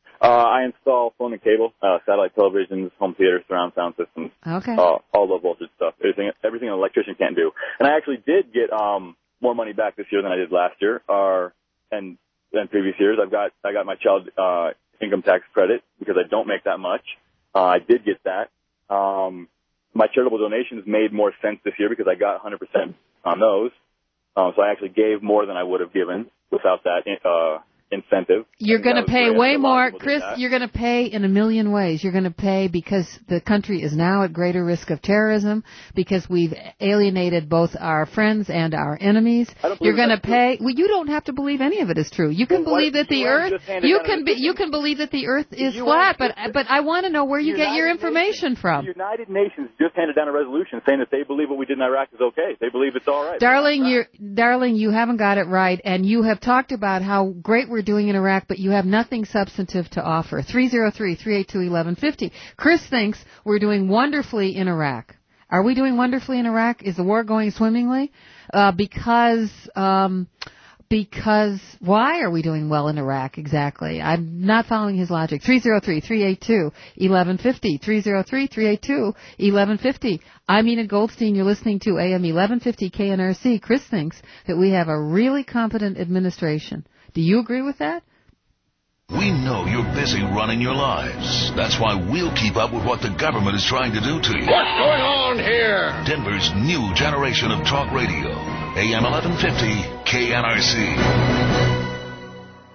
I install phone and cable, satellite televisions, home theaters, surround sound systems. Okay. All low voltage stuff. Everything an electrician can't do. And I actually did get more money back this year than I did last year, and previous years. I got my child income tax credit because I don't make that much. I did get that. My charitable donations made more sense this year because I got 100% on those. So I actually gave more than I would have given without that incentive. You're going to pay way more, Chris. You're going to pay in a million ways. You're going to pay because the country is now at greater risk of terrorism, because we've alienated both our friends and our enemies. You're going to pay. Well, you don't have to believe any of it is true. You can believe that the Earth. You can believe that the Earth is flat, but I want to know where you get your information from. The United Nations just handed down a resolution saying that they believe what we did in Iraq is okay. They believe it's all right. Darling, you haven't got it right, and you have talked about how great we're doing in Iraq, but you have nothing substantive to offer. 303-382-1150. Chris thinks we're doing wonderfully in Iraq. Are we doing wonderfully in Iraq? Is the war going swimmingly? Because why are we doing well in Iraq exactly? I'm not following his logic. 303-382-1150. 303-382-1150. I'm Enid Goldstein. You're listening to AM 1150 KNRC. Chris thinks that we have a really competent administration. Do you agree with that? We know you're busy running your lives. That's why we'll keep up with what the government is trying to do to you. What's going on here? Denver's new generation of talk radio. AM 1150 KNRC.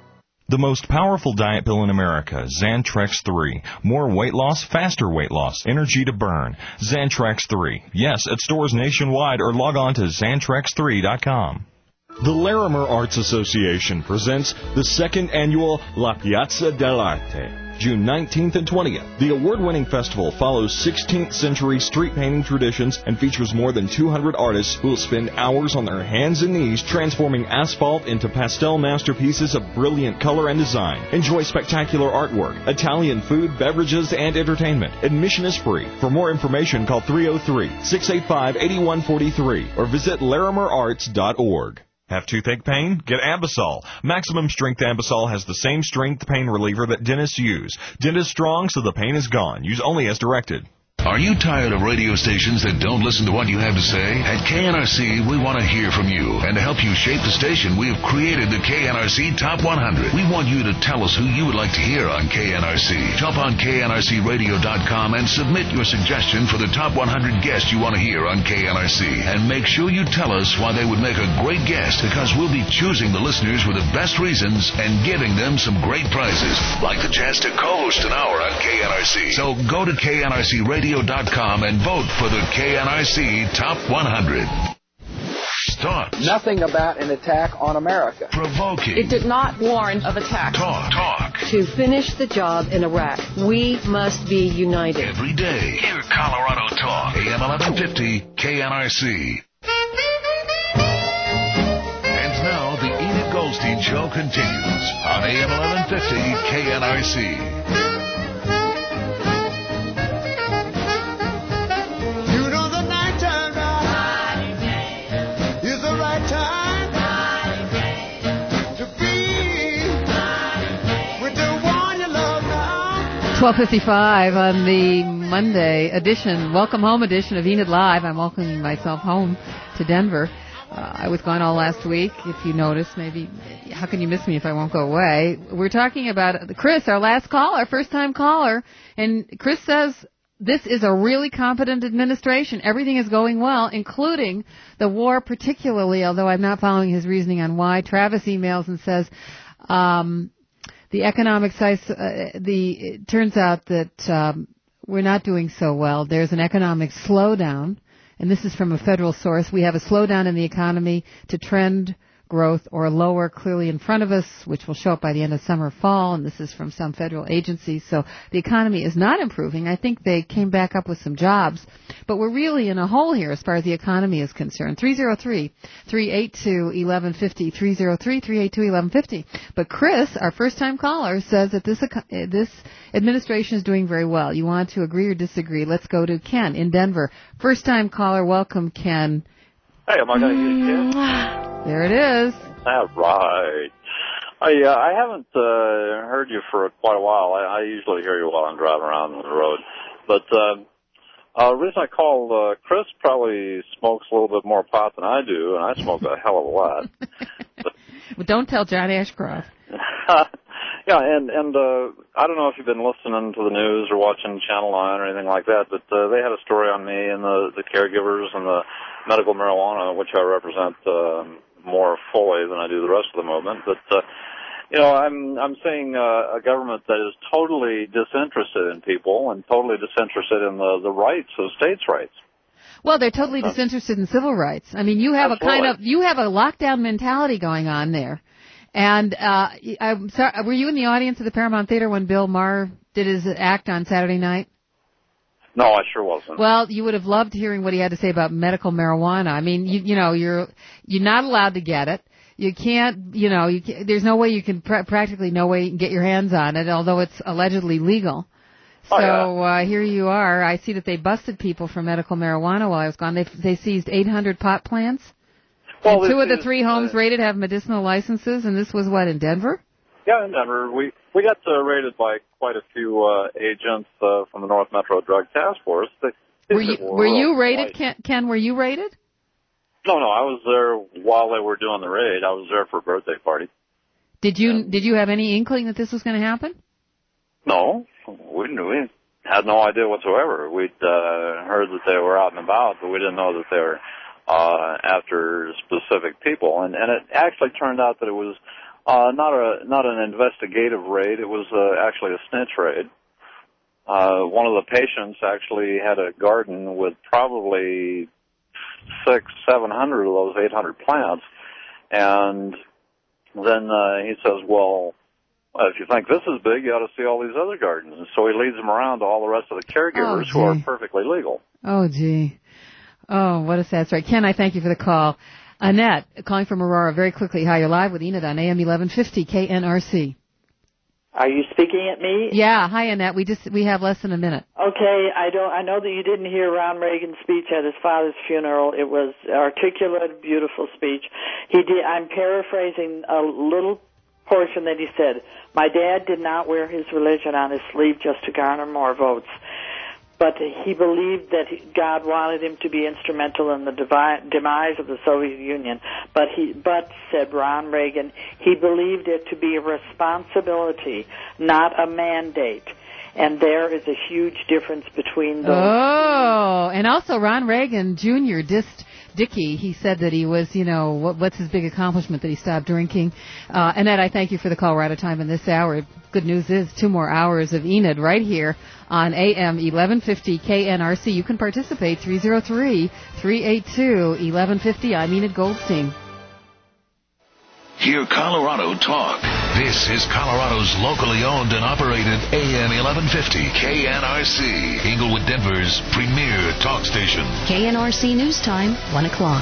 The most powerful diet pill in America, Xantrex 3. More weight loss, faster weight loss, energy to burn. Xantrex 3. Yes, at stores nationwide or log on to Xantrex3.com. The Larimer Arts Association presents the second annual La Piazza dell'Arte. June 19th and 20th. The award-winning festival follows 16th century street painting traditions and features more than 200 artists who will spend hours on their hands and knees transforming asphalt into pastel masterpieces of brilliant color and design. Enjoy spectacular artwork, Italian food, beverages, and entertainment. Admission is free. For more information, call 303-685-8143 or visit larimerarts.org. Have toothache pain? Get Ambisol. Maximum Strength Ambisol has the same strength pain reliever that dentists use. Dentist strong, so the pain is gone. Use only as directed. Are you tired of radio stations that don't listen to what you have to say? At KNRC, we want to hear from you. And to help you shape the station, we have created the KNRC Top 100. We want you to tell us who you would like to hear on KNRC. Jump on knrcradio.com and submit your suggestion for the top 100 guests you want to hear on KNRC. And make sure you tell us why they would make a great guest, because we'll be choosing the listeners with the best reasons and giving them some great prizes, like the chance to co-host an hour on KNRC. So go to knrcradio.com and vote for the KNRC Top 100. Talk. Nothing about an attack on America. Provoking. It did not warrant of attack. Talk. To finish the job in Iraq, we must be united. Every day. Hear Colorado Talk. AM 1150 KNRC. And now the Enid Goldstein Show continues on AM 1150 KNRC. Time to be with the one you love now. 12:55 on the Monday edition, welcome home edition of Enid Live. I'm welcoming myself home to Denver. I was gone all last week, if you noticed. Maybe, how can you miss me if I won't go away? We're talking about Chris, our last caller, first-time caller, and Chris says this is a really competent administration. Everything is going well, including the war particularly, although I'm not following his reasoning on why. Travis emails and says the economic size, it turns out that we're not doing so well. There's an economic slowdown, and this is from a federal source. We have a slowdown in the economy to trend growth or lower clearly in front of us, which will show up by the end of summer, fall, and this is from some federal agencies. So the economy is not improving. I think they came back up with some jobs, but we're really in a hole here as far as the economy is concerned. 303-382-1150, 303-382-1150. But Chris, our first-time caller, says that this administration is doing very well. You want to agree or disagree? Let's go to Ken in Denver. First-time caller, welcome, Ken. Hey, am I going to use Ken? There it is. All right. I haven't heard you for quite a while. I usually hear you while I'm driving around on the road. But the reason I called, Chris probably smokes a little bit more pot than I do, and I smoke a hell of a lot. Well, don't tell John Ashcroft. Yeah, and I don't know if you've been listening to the news or watching Channel 9 or anything like that, but they had a story on me and the caregivers and the medical marijuana, which I represent more fully than I do the rest of the movement. But, I'm seeing a government that is totally disinterested in people and totally disinterested in the rights of states' rights. Well, they're totally disinterested in civil rights. I mean, you have you have a lockdown mentality going on there. And I'm sorry, were you in the audience at the Paramount Theater when Bill Maher did his act on Saturday night? No, I sure wasn't. Well, you would have loved hearing what he had to say about medical marijuana. I mean, you're not allowed to get it. You can't, there's no way you can practically no way you can get your hands on it, although it's allegedly legal. So here you are. I see that they busted people for medical marijuana while I was gone. They seized 800 pot plants. Well, and 2 of the 3 homes rated have medicinal licenses, and this was what, in Denver? Yeah, in Denver. We got raided by quite a few agents from the North Metro Drug Task Force. Were you raided, Ken? Were you raided? No, I was there while they were doing the raid. I was there for a birthday party. Did you have any inkling that this was going to happen? No, we had no idea whatsoever. We'd heard that they were out and about, but we didn't know that they were after specific people. And it actually turned out that it was Not an investigative raid. It was actually a snitch raid. One of the patients actually had a garden with probably 600-700 of those 800 plants, and then he says, well, if you think this is big, you ought to see all these other gardens. And so he leads them around to all the rest of the caregivers who are perfectly legal. Oh, gee. Oh, what a sad story. Ken, I thank you for the call. Annette, calling from Aurora, very quickly. Hi, you're live with Enid on AM 1150 KNRC. Are you speaking at me? Yeah. Hi, Annette. We have less than a minute. Okay. I know that you didn't hear Ron Reagan's speech at his father's funeral. It was articulate, beautiful speech. I'm paraphrasing a little portion that he said. My dad did not wear his religion on his sleeve just to garner more votes, but he believed that God wanted him to be instrumental in the demise of the Soviet Union. But said Ron Reagan, he believed it to be a responsibility, not a mandate. And there is a huge difference between those. Oh, and also Ron Reagan Jr. dissed Dickie. He said that he was, what's his big accomplishment, that he stopped drinking. Annette, I thank you for the call. We're out of time in this hour. Good news is 2 more hours of Enid right here on AM 1150 KNRC. You can participate, 303-382-1150. I'm Enid Goldstein. Hear Colorado talk. This is Colorado's locally owned and operated AM 1150 KNRC, Inglewood, Denver's premier talk station. KNRC News Time, 1 o'clock.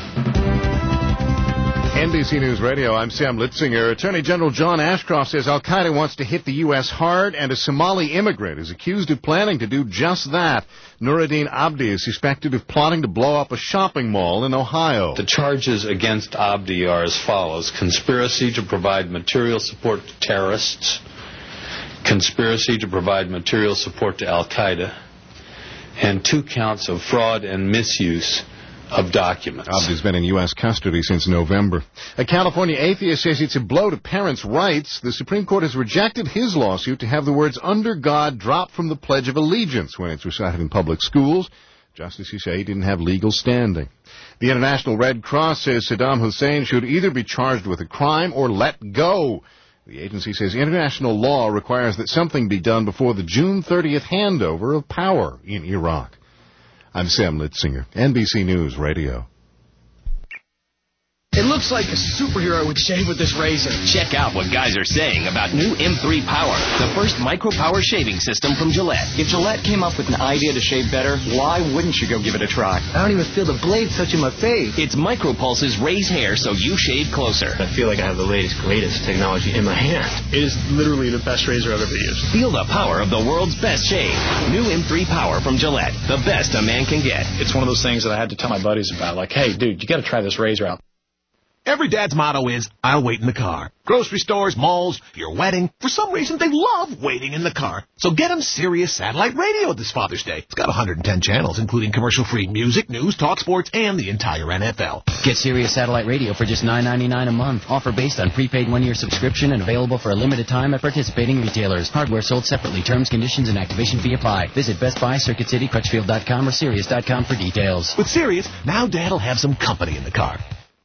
NBC News Radio, I'm Sam Litzinger. Attorney General John Ashcroft says Al-Qaeda wants to hit the U.S. hard, and a Somali immigrant is accused of planning to do just that. Nuruddin Abdi is suspected of plotting to blow up a shopping mall in Ohio. The charges against Abdi are as follows: conspiracy to provide material support to terrorists, conspiracy to provide material support to Al-Qaeda, and 2 counts of fraud and misuse of documents. Abdi's been in U.S. custody since November. A California atheist says it's a blow to parents' rights. The Supreme Court has rejected his lawsuit to have the words "under God" dropped from the Pledge of Allegiance when it's recited in public schools. Justices say he didn't have legal standing. The International Red Cross says Saddam Hussein should either be charged with a crime or let go. The agency says international law requires that something be done before the June 30th handover of power in Iraq. I'm Sam Litzinger, NBC News Radio. It looks like a superhero would shave with this razor. Check out what guys are saying about new M3 Power, the first micro-power shaving system from Gillette. If Gillette came up with an idea to shave better, why wouldn't you go give it a try? I don't even feel the blade touching my face. It's micro-pulses raise hair so you shave closer. I feel like I have the latest, greatest technology in my hand. It is literally the best razor I've ever used. Feel the power of the world's best shave. New M3 Power from Gillette, the best a man can get. It's one of those things that I had to tell my buddies about, like, hey, dude, you got to try this razor out. Every dad's motto is, I'll wait in the car. Grocery stores, malls, your wedding. For some reason, they love waiting in the car. So get them Sirius Satellite Radio this Father's Day. It's got 110 channels, including commercial-free music, news, talk, sports, and the entire NFL. Get Sirius Satellite Radio for just $9.99 a month. Offer based on prepaid 1-year subscription and available for a limited time at participating retailers. Hardware sold separately. Terms, conditions, and activation fee apply. Visit Best Buy, Circuit City, Crutchfield.com, or Sirius.com for details. With Sirius, now Dad will have some company in the car.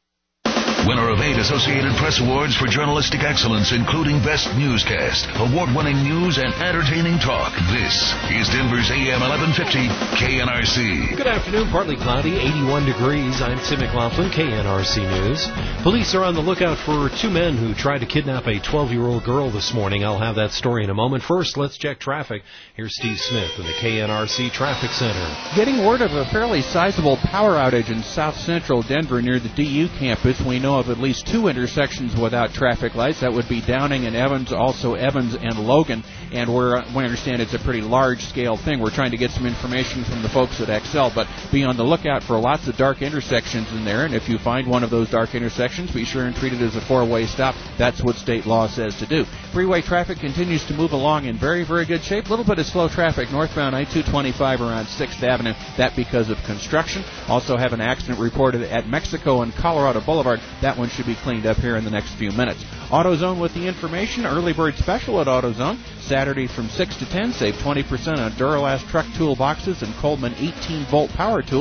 Winner of 8 Associated Press Awards for journalistic excellence, including Best Newscast, award-winning news and entertaining talk. This is Denver's AM 1150 KNRC. Good afternoon. Partly cloudy, 81 degrees. I'm Tim McLaughlin, KNRC News. Police are on the lookout for 2 men who tried to kidnap a 12-year-old girl this morning. I'll have that story in a moment. First, let's check traffic. Here's Steve Smith in the KNRC Traffic Center. Getting word of a fairly sizable power outage in south-central Denver near the DU campus. We know of at least 2 intersections without traffic lights. That would be Downing and Evans, also Evans and Logan. And we understand it's a pretty large-scale thing. We're trying to get some information from the folks at Excel, but be on the lookout for lots of dark intersections in there. And if you find one of those dark intersections, be sure and treat it as a 4-way stop. That's what state law says to do. Freeway traffic continues to move along in very, very good shape. A little bit of slow traffic northbound I-225 around 6th Avenue. That because of construction. Also have an accident reported at Mexico and Colorado Boulevard. That one should be cleaned up here in the next few minutes. AutoZone with the information. Early bird special at AutoZone. Saturday from 6 to 10. Save 20% on Duralast truck toolboxes and Coleman 18-volt power tools.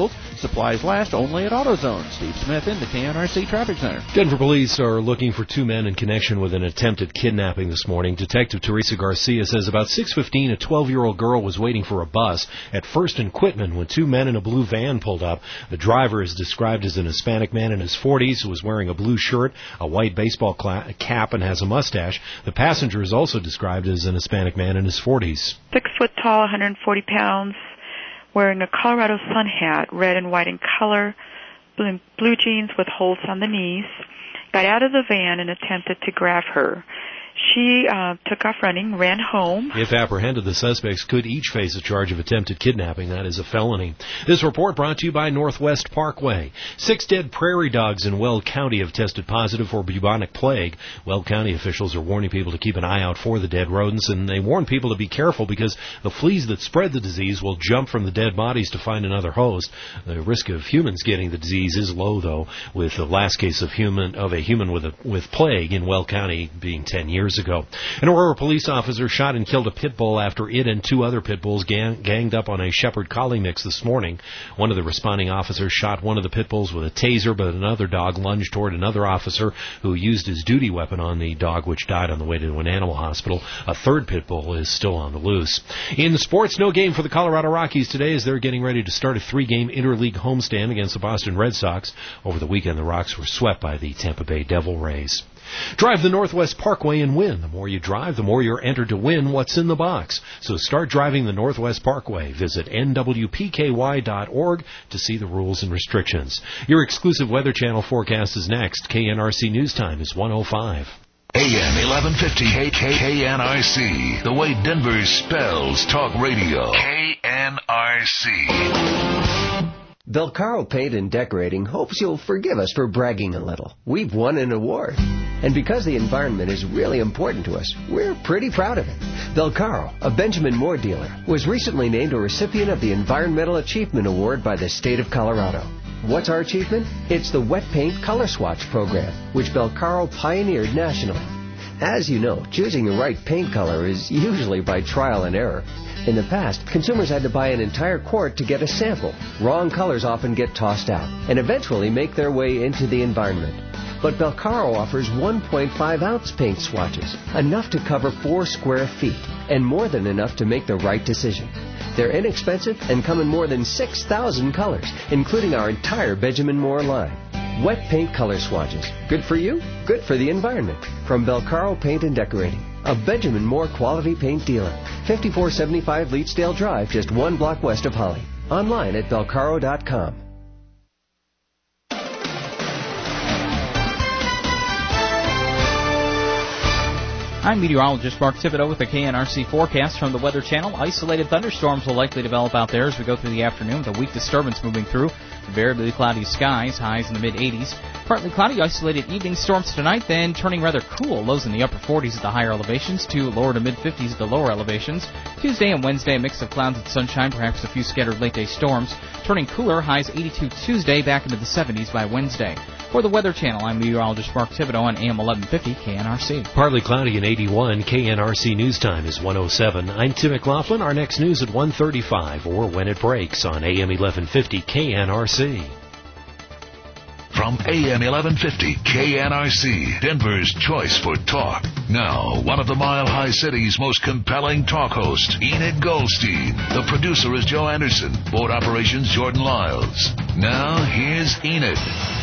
Supplies last only at AutoZone. Steve Smith in the KNRC Traffic Center. Denver police are looking for two men in connection with an attempted kidnapping this morning. Detective Teresa Garcia says about 6:15, a 12-year-old girl was waiting for a bus at First and Quitman when two men in a blue van pulled up. The driver is described as an Hispanic man in his 40s who was wearing a blue shirt, a white baseball cap, and has a mustache. The passenger is also described as an Hispanic man in his 40s. 6 foot tall, 140 pounds, wearing a Colorado sun hat, red and white in color, blue jeans with holes on the knees, got out of the van and attempted to grab her. She took off running, ran home. If apprehended, the suspects could each face a charge of attempted kidnapping. That is a felony. This report brought to you by Northwest Parkway. 6 dead prairie dogs in Weld County have tested positive for bubonic plague. Weld County officials are warning people to keep an eye out for the dead rodents, and they warn people to be careful because the fleas that spread the disease will jump from the dead bodies to find another host. The risk of humans getting the disease is low, though, with the last case of a human with plague in Weld County being 10 years ago. An Aurora police officer shot and killed a pit bull after it and 2 other pit bulls ganged up on a Shepherd Collie mix this morning. One of the responding officers shot one of the pit bulls with a taser, but another dog lunged toward another officer who used his duty weapon on the dog, which died on the way to an animal hospital. A third pit bull is still on the loose. In sports, no game for the Colorado Rockies today as they're getting ready to start a 3-game interleague homestand against the Boston Red Sox. Over the weekend, the Rocks were swept by the Tampa Bay Devil Rays. Drive the Northwest Parkway and win. The more you drive, the more you're entered to win what's in the box. So start driving the Northwest Parkway. Visit nwpky.org to see the rules and restrictions. Your exclusive Weather Channel forecast is next. KNRC News Time is 1:05. AM 1150 KNRC. The way Denver spells talk radio. KNRC. Belcaro Paint and Decorating hopes you'll forgive us for bragging a little. We've won an award. And because the environment is really important to us, we're pretty proud of it. Belcaro, a Benjamin Moore dealer, was recently named a recipient of the Environmental Achievement Award by the state of Colorado. What's our achievement? It's the Wet Paint Color Swatch program, which Belcaro pioneered nationally. As you know, choosing the right paint color is usually by trial and error. In the past, consumers had to buy an entire quart to get a sample. Wrong colors often get tossed out and eventually make their way into the environment. But Belcaro offers 1.5-ounce paint swatches, enough to cover 4 square feet, and more than enough to make the right decision. They're inexpensive and come in more than 6,000 colors, including our entire Benjamin Moore line. Wet paint color swatches. Good for you, good for the environment. From Belcaro Paint and Decorating, a Benjamin Moore quality paint dealer. 5475 Leetsdale Drive, just 1 block west of Holly. Online at belcaro.com. I'm meteorologist Mark Thibodeau with the KNRC forecast from the Weather Channel. Isolated thunderstorms will likely develop out there as we go through the afternoon with a weak disturbance moving through. Variably cloudy skies, highs in the mid-80s. Partly cloudy, isolated evening storms tonight, then turning rather cool. Lows in the upper 40s at the higher elevations to lower to mid-50s at the lower elevations. Tuesday and Wednesday, a mix of clouds and sunshine, perhaps a few scattered late-day storms. Turning cooler, highs 82 Tuesday, back into the 70s by Wednesday. For the Weather Channel, I'm meteorologist Mark Thibodeau on AM 1150 KNRC. Partly cloudy and 81. KNRC News Time is 1:07. I'm Tim McLaughlin. Our next news at 1:35 or when it breaks on AM 1150 KNRC. From AM 1150 KNRC, Denver's choice for talk. Now, one of the Mile High City's most compelling talk hosts, Enid Goldstein. The producer is Joe Anderson. Board operations, Jordan Lyles. Now, here's Enid.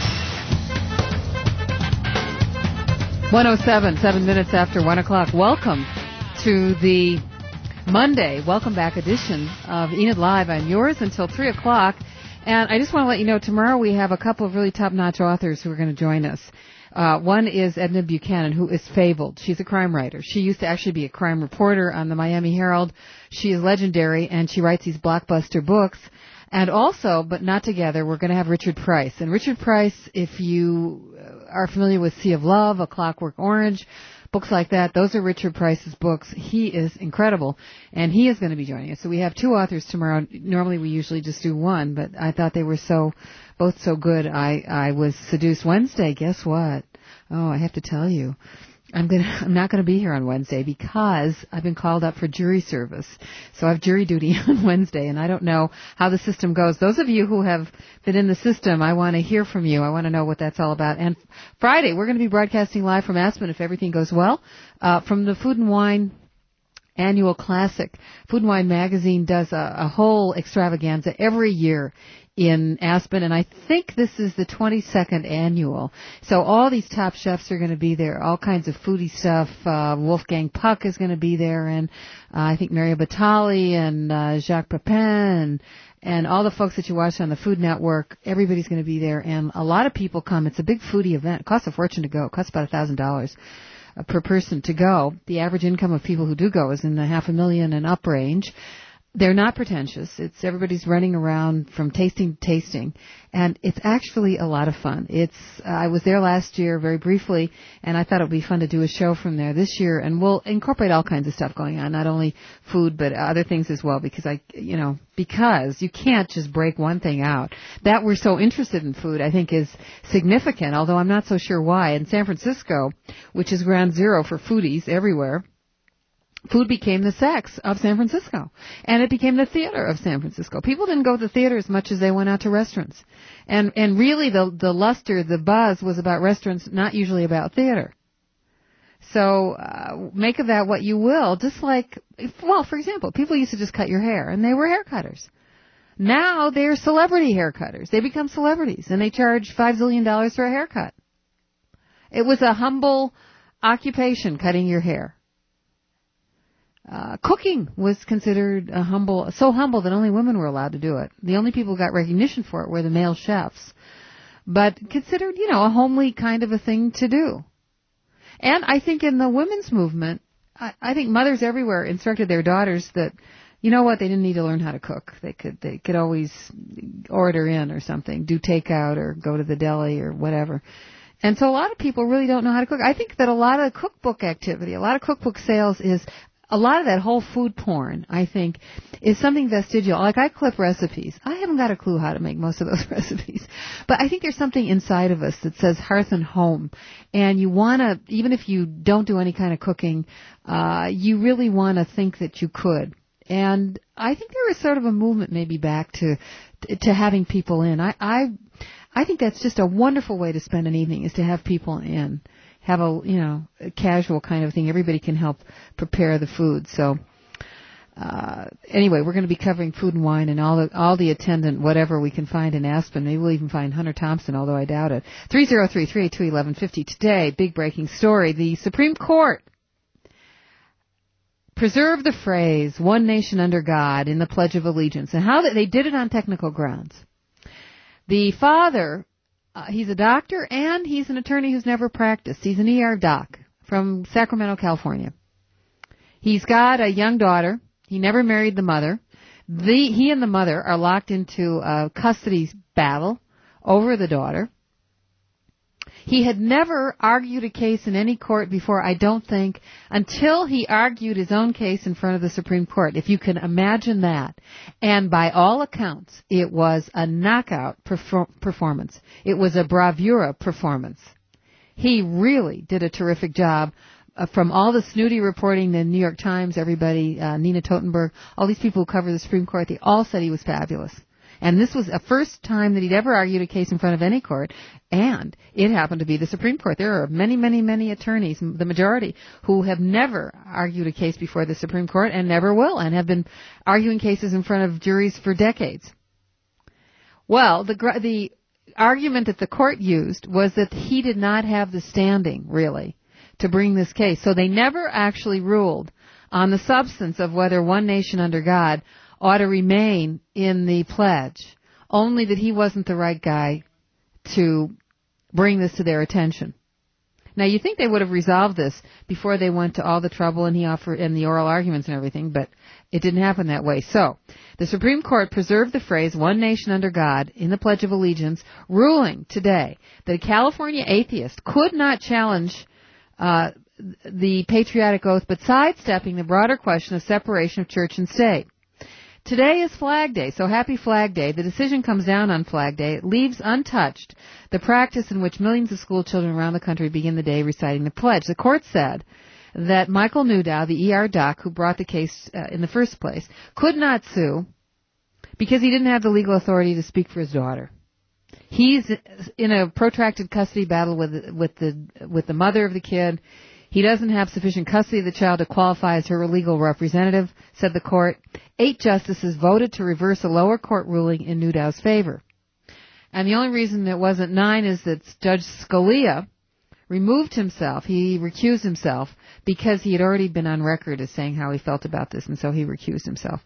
1:07, 7 minutes after 1 o'clock. Welcome to the Monday Welcome Back edition of Enid Live. I'm yours until 3 o'clock. And I just want to let you know, tomorrow we have a couple of really top-notch authors who are going to join us. One is Edna Buchanan, who is fabled. She's a crime writer. She used to actually be a crime reporter on the Miami Herald. She is legendary, and she writes these blockbuster books. And also, but not together, we're going to have Richard Price. And Richard Price, if you are familiar with Sea of Love, A Clockwork Orange, books like that, those are Richard Price's books. He is incredible, and he is going to be joining us. So we have 2 authors tomorrow. Normally we usually just do 1, but I thought they were both so good. I was seduced Wednesday. Guess what? Oh, I have to tell you, I'm not going to be here on Wednesday because I've been called up for jury service. So I have jury duty on Wednesday, and I don't know how the system goes. Those of you who have been in the system, I want to hear from you. I want to know what that's all about. And Friday, we're going to be broadcasting live from Aspen if everything goes well, from the Food and Wine Annual Classic. Food and Wine Magazine does a whole extravaganza every year in Aspen, and I think this is the 22nd annual. So all these top chefs are going to be there, all kinds of foodie stuff. Wolfgang Puck is going to be there, and I think Mario Batali and Jacques Pepin and all the folks that you watch on the Food Network. Everybody's going to be there, and a lot of people come. It's a big foodie event. It costs a fortune to go. It costs about $1,000 per person to go. The average income of people who do go is in the $500,000 and up range. They're not pretentious. It's everybody's running around from tasting to tasting, and it's actually a lot of fun. I was there last year very briefly, and I thought it would be fun to do a show from there this year, and we'll incorporate all kinds of stuff going on, not only food but other things as well, because because you can't just break one thing out. That we're so interested in food, I think, is significant, although I'm not so sure why. In San Francisco, which is ground zero for foodies everywhere, food became the sex of San Francisco, and it became the theater of San Francisco. People didn't go to the theater as much as they went out to restaurants. And really the luster, the buzz was about restaurants, not usually about theater. So make of that what you will. Just like, for example, people used to just cut your hair, and they were hair cutters. Now they're celebrity hair cutters. They become celebrities, and they charge $5 zillion for a haircut. It was a humble occupation, cutting your hair. Cooking was considered so humble that only women were allowed to do it. The only people who got recognition for it were the male chefs, but considered, a homely kind of a thing to do. And I think in the women's movement, I think mothers everywhere instructed their daughters that, they didn't need to learn how to cook. They could always order in or something, do takeout or go to the deli or whatever. And so a lot of people really don't know how to cook. I think that a lot of cookbook activity, a lot of cookbook sales is a lot of that whole food porn, I think, is something vestigial. Like, I clip recipes. I haven't got a clue how to make most of those recipes. But I think there's something inside of us that says hearth and home. And you want to, even if you don't do any kind of cooking, you really want to think that you could. And I think there is sort of a movement maybe back to having people in. I think that's just a wonderful way to spend an evening, is to have people in. Have a casual kind of thing. Everybody can help prepare the food. So anyway, we're going to be covering Food and Wine and all the attendant whatever we can find in Aspen. Maybe we'll even find Hunter Thompson, although I doubt it. 303-382-1150 today. Big breaking story. The Supreme Court preserved the phrase "One Nation Under God" in the Pledge of Allegiance, and how they did it on technical grounds. The father. He's a doctor, and he's an attorney who's never practiced. He's an ER doc from Sacramento, California. He's got a young daughter. He never married the mother. He and the mother are locked into a custody battle over the daughter. He had never argued a case in any court before, I don't think, until he argued his own case in front of the Supreme Court, if you can imagine that. And by all accounts, it was a knockout performance. It was a bravura performance. He really did a terrific job. From all the snooty reporting, the New York Times, everybody, Nina Totenberg, all these people who cover the Supreme Court, they all said he was fabulous. And this was the first time that he'd ever argued a case in front of any court, and it happened to be the Supreme Court. There are many, many, many attorneys, the majority, who have never argued a case before the Supreme Court and never will, and have been arguing cases in front of juries for decades. Well, the argument that the court used was that he did not have the standing, really, to bring this case. So they never actually ruled on the substance of whether one nation under God ought to remain in the pledge, only that he wasn't the right guy to bring this to their attention. Now, you think they would have resolved this before they went to all the trouble and the oral arguments and everything, but it didn't happen that way. So, the Supreme Court preserved the phrase, "One Nation Under God," in the Pledge of Allegiance, ruling today that a California atheist could not challenge the patriotic oath, but sidestepping the broader question of separation of church and state. Today is Flag Day, so happy Flag Day. The decision comes down on Flag Day. It leaves untouched the practice in which millions of school children around the country begin the day reciting the pledge. The court said that Michael Newdow, the ER doc who brought the case in the first place, could not sue because he didn't have the legal authority to speak for his daughter. He's in a protracted custody battle with the mother of the kid. He doesn't have sufficient custody of the child to qualify as her legal representative, said the court. 8 justices voted to reverse a lower court ruling in Newdow's favor. And the only reason it wasn't 9 is that Judge Scalia removed himself. He recused himself because he had already been on record as saying how he felt about this, and so he recused himself.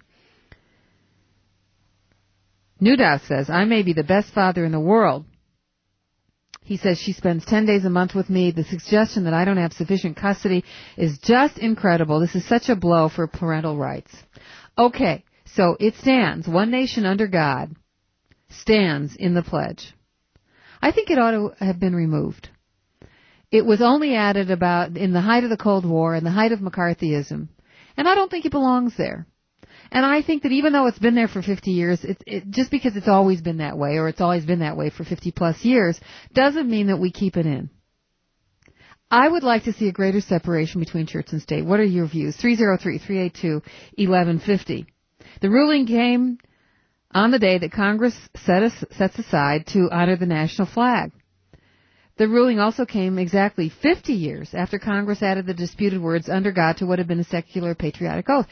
Newdow says, I may be the best father in the world. He says she spends 10 days a month with me. The suggestion that I don't have sufficient custody is just incredible. This is such a blow for parental rights. Okay, so it stands. One nation under God stands in the pledge. I think it ought to have been removed. It was only added about in the height of the Cold War and the height of McCarthyism, and I don't think it belongs there. And I think that even though it's been there for 50 years, just because it's always been that way, or it's always been that way for 50 plus years, doesn't mean that we keep it in. I would like to see a greater separation between church and state. What are your views? 303-382-1150. The ruling came on the day that Congress sets aside to honor the national flag. The ruling also came exactly 50 years after Congress added the disputed words under God to what had been a secular patriotic oath.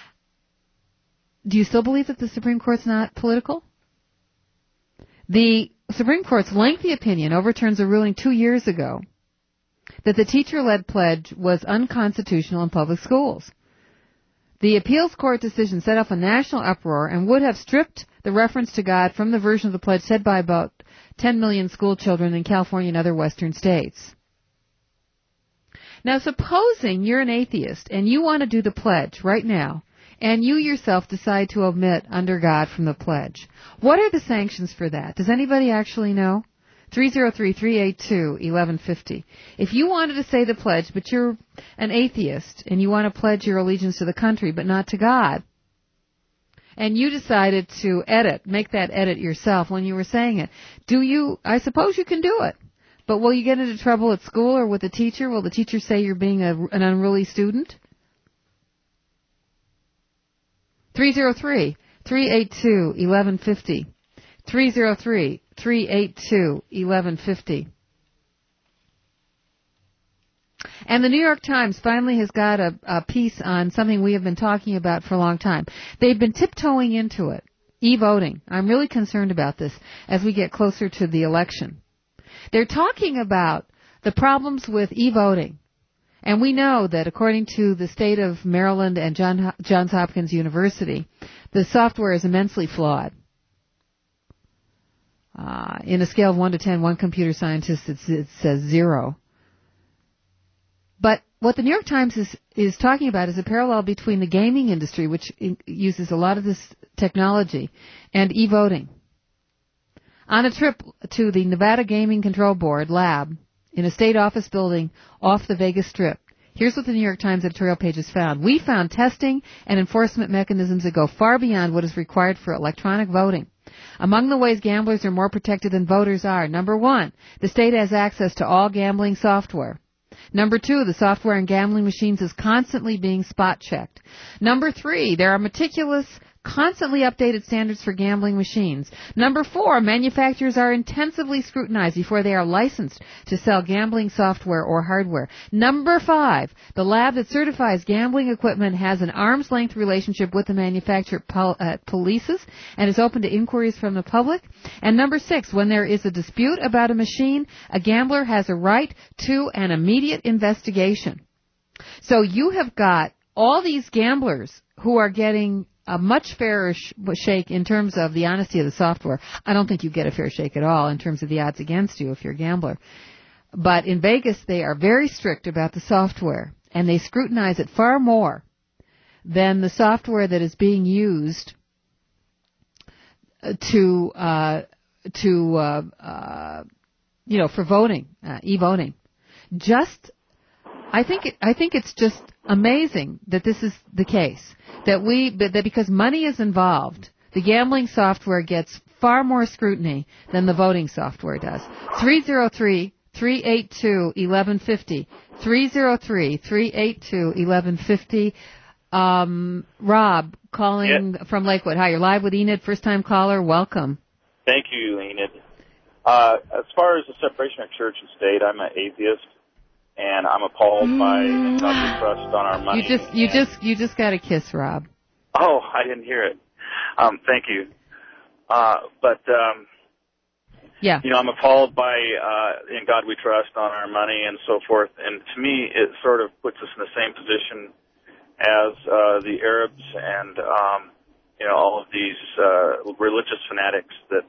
Do you still believe that the Supreme Court's not political? The Supreme Court's lengthy opinion overturns a ruling 2 years ago that the teacher-led pledge was unconstitutional in public schools. The appeals court decision set off a national uproar and would have stripped the reference to God from the version of the pledge said by about 10 million school children in California and other western states. Now, supposing you're an atheist and you want to do the pledge right now, and you yourself decide to omit under God from the pledge, what are the sanctions for that? Does anybody actually know? 303-382-1150. If you wanted to say the pledge, but you're an atheist, and you want to pledge your allegiance to the country, but not to God, and you decided to make that edit yourself when you were saying it, I suppose you can do it. But will you get into trouble at school or with the teacher? Will the teacher say you're being an unruly student? 303-382-1150. 303-382-1150. And the New York Times finally has got a piece on something we have been talking about for a long time. They've been tiptoeing into it. E-voting. I'm really concerned about this as we get closer to the election. They're talking about the problems with e-voting. And we know that according to the state of Maryland and Johns Hopkins University, the software is immensely flawed. In a scale of 1 to 10, one computer scientist, it says 0. But what the New York Times is talking about is a parallel between the gaming industry, which uses a lot of this technology, and e-voting. On a trip to the Nevada Gaming Control Board lab in a state office building off the Vegas Strip, here's what the New York Times editorial pages found. We found testing and enforcement mechanisms that go far beyond what is required for electronic voting. Among the ways gamblers are more protected than voters are, number 1, the state has access to all gambling software. Number 2, the software in gambling machines is constantly being spot-checked. Number 3, there are meticulous, constantly updated standards for gambling machines. Number 4, manufacturers are intensively scrutinized before they are licensed to sell gambling software or hardware. Number 5, the lab that certifies gambling equipment has an arm's-length relationship with the manufacturer polices and is open to inquiries from the public. And number 6, when there is a dispute about a machine, a gambler has a right to an immediate investigation. So you have got all these gamblers who are getting a much fairer shake in terms of the honesty of the software. I don't think you get a fair shake at all in terms of the odds against you if you're a gambler. But in Vegas, they are very strict about the software, and they scrutinize it far more than the software that is being used for voting, e-voting. I think it's just amazing that this is the case. That because money is involved, the gambling software gets far more scrutiny than the voting software does. 303-382-1150. 303-382-1150. Rob, calling from Lakewood. Hi, you're live with Enid, first-time caller. Welcome. Thank you, Enid. As far as the separation of church and state, I'm an atheist, and I'm appalled by God we trust on our money. You just got a kiss, Rob. Oh, I didn't hear it. Thank you. Yeah. I'm appalled by in God we trust on our money and so forth. And to me, it sort of puts us in the same position as the Arabs and all of these religious fanatics that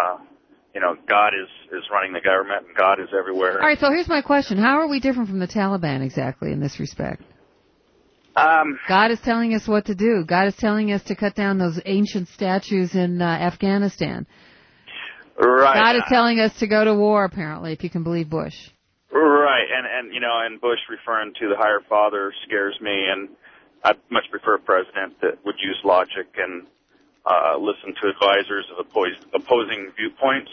God is running the government and God is everywhere. All right. So here's my question: how are we different from the Taliban exactly in this respect? God is telling us what to do. God is telling us to cut down those ancient statues in Afghanistan. Right. God is telling us to go to war, apparently, if you can believe Bush. Right. And Bush referring to the higher father scares me, and I'd much prefer a president that would use logic and listen to advisors of opposing viewpoints.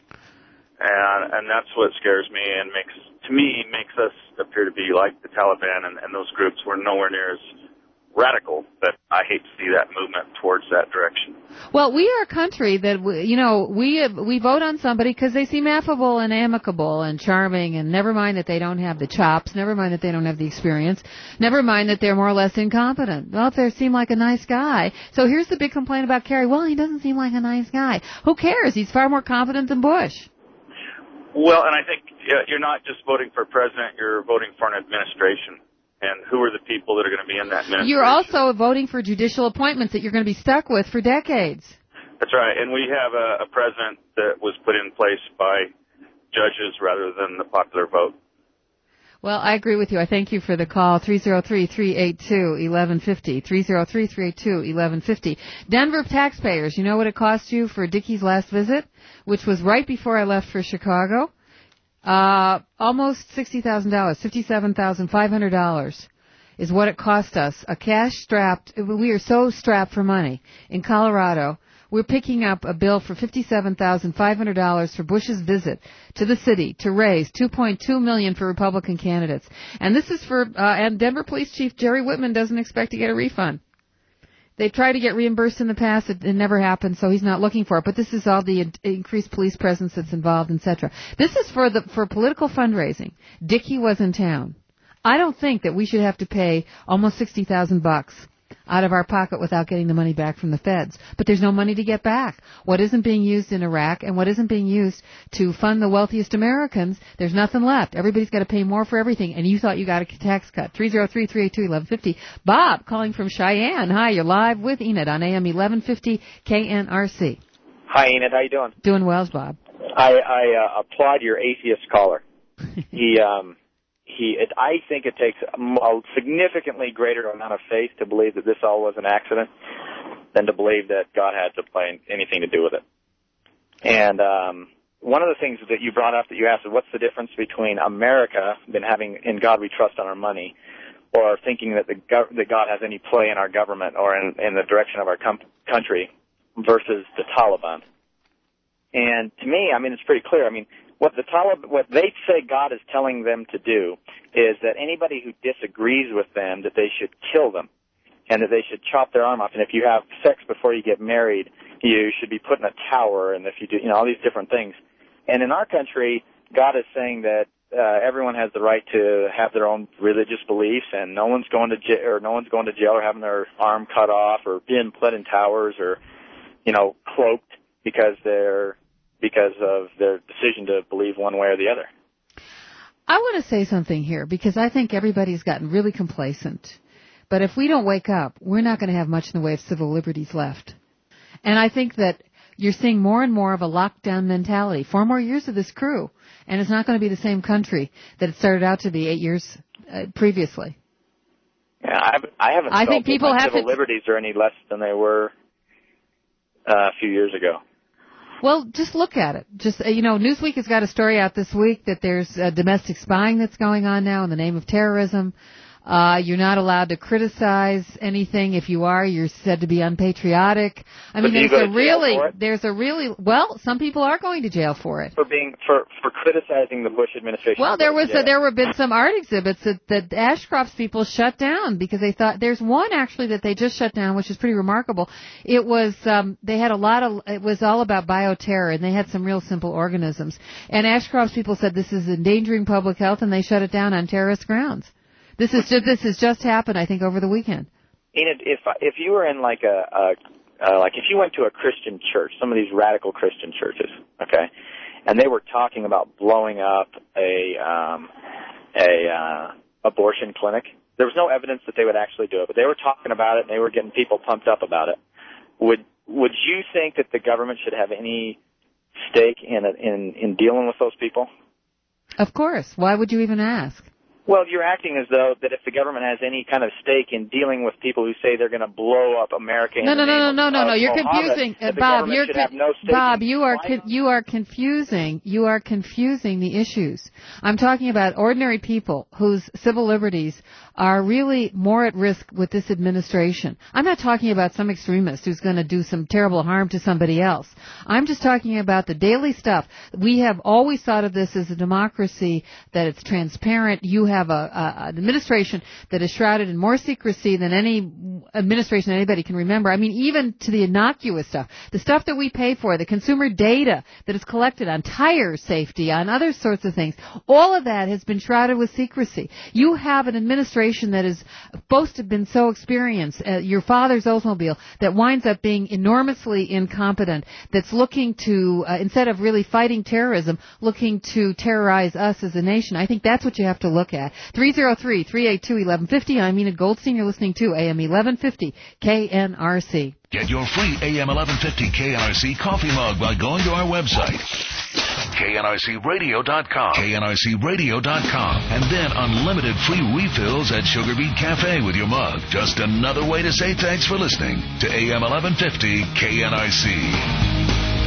And that's what scares me and makes us appear to be like the Taliban and those groups. We're nowhere near as radical, but I hate to see that movement towards that direction. Well, we are a country that, we vote on somebody because they seem affable and amicable and charming, and never mind that they don't have the chops, never mind that they don't have the experience, never mind that they're more or less incompetent. Well, if they seem like a nice guy. So here's the big complaint about Kerry. Well, he doesn't seem like a nice guy. Who cares? He's far more competent than Bush. Well, and I think you're not just voting for a president, you're voting for an administration. And who are the people that are going to be in that administration? You're also voting for judicial appointments that you're going to be stuck with for decades. That's right. And we have a president that was put in place by judges rather than the popular vote. Well, I agree with you. I thank you for the call. 303-382-1150. 303-382-1150. Denver taxpayers, you know what it cost you for Dickie's last visit, which was right before I left for Chicago? Almost $60,000, $57,500 is what it cost us. We are so strapped for money. In Colorado, we're picking up a bill for $57,500 for Bush's visit to the city to raise $2.2 million for Republican candidates. And this is and Denver Police Chief Jerry Whitman doesn't expect to get a refund. They tried to get reimbursed in the past. It never happened, so he's not looking for it. But this is all the increased police presence that's involved, etc. This is for political fundraising. Dickie was in town. I don't think that we should have to pay almost $60,000 out of our pocket without getting the money back from the feds. But there's no money to get back. What isn't being used in Iraq and what isn't being used to fund the wealthiest Americans, there's nothing left. Everybody's got to pay more for everything, and you thought you got a tax cut. 303-382-1150. Bob, calling from Cheyenne. Hi, you're live with Enid on AM 1150 KNRC. Hi, Enid. How you doing? Doing well, Bob. I applaud your atheist caller. I think it takes a significantly greater amount of faith to believe that this all was an accident than to believe that God had to play anything to do with it. And one of the things that you brought up that you asked is, what's the difference between America been having "In God We Trust" on our money, or thinking that that God has any play in our government or in the direction of our country, versus the Taliban? And to me, it's pretty clear. What they say God is telling them to do is that anybody who disagrees with them, that they should kill them, and that they should chop their arm off. And if you have sex before you get married, you should be put in a tower. And if you do, all these different things. And in our country, God is saying that everyone has the right to have their own religious beliefs, and no one's going to jail or having their arm cut off or being put in towers or cloaked because of their decision to believe one way or the other. I want to say something here because I think everybody's gotten really complacent. But if we don't wake up, we're not going to have much in the way of civil liberties left. And I think that you're seeing more and more of a lockdown mentality. 4 more years of this crew, and it's not going to be the same country that it started out to be 8 years previously. Yeah, I haven't felt think people that have civil liberties are any less than they were a few years ago. Well, just look at it. Newsweek has got a story out this week that there's domestic spying that's going on now in the name of terrorism. You're not allowed to criticize anything. If you are, you're said to be unpatriotic. I mean, there's a really well, some people are going to jail for it. For criticizing the Bush administration. Well, there have been some art exhibits that Ashcroft's people shut down because they thought there's one actually that they just shut down, which is pretty remarkable. It was they had it was all about bioterror, and they had some real simple organisms. And Ashcroft's people said this is endangering public health, and they shut it down on terrorist grounds. This has just happened, I think, over the weekend. Enid, if you were in like if you went to a Christian church, some of these radical Christian churches, okay, and they were talking about blowing up a abortion clinic, there was no evidence that they would actually do it, but they were talking about it and they were getting people pumped up about it. Would you think that the government should have any stake in dealing with those people? Of course. Why would you even ask? Well, you're acting as though that if the government has any kind of stake in dealing with people who say they're going to blow up America. No. You're confusing, Bob. You are confusing the issues. I'm talking about ordinary people whose civil liberties are really more at risk with this administration. I'm not talking about some extremist who's going to do some terrible harm to somebody else. I'm just talking about the daily stuff. We have always thought of this as a democracy, that it's transparent. You have an administration that is shrouded in more secrecy than any administration anybody can remember. I mean, even to the innocuous stuff, the stuff that we pay for, the consumer data that is collected on tire safety, on other sorts of things, all of that has been shrouded with secrecy. You have an administration that is supposed to have been so experienced, your father's Oldsmobile, that winds up being enormously incompetent, that's looking to, instead of really fighting terrorism, looking to terrorize us as a nation. I think that's what you have to look at. 303-382-1150. I'm Enid Goldstein. You're listening to AM 1150 KNRC. Get your free AM 1150 KNRC coffee mug by going to our website, knrcradio.com, knrcradio.com, and then unlimited free refills at Sugar Beet Cafe with your mug. Just another way to say thanks for listening to AM 1150 KNRC.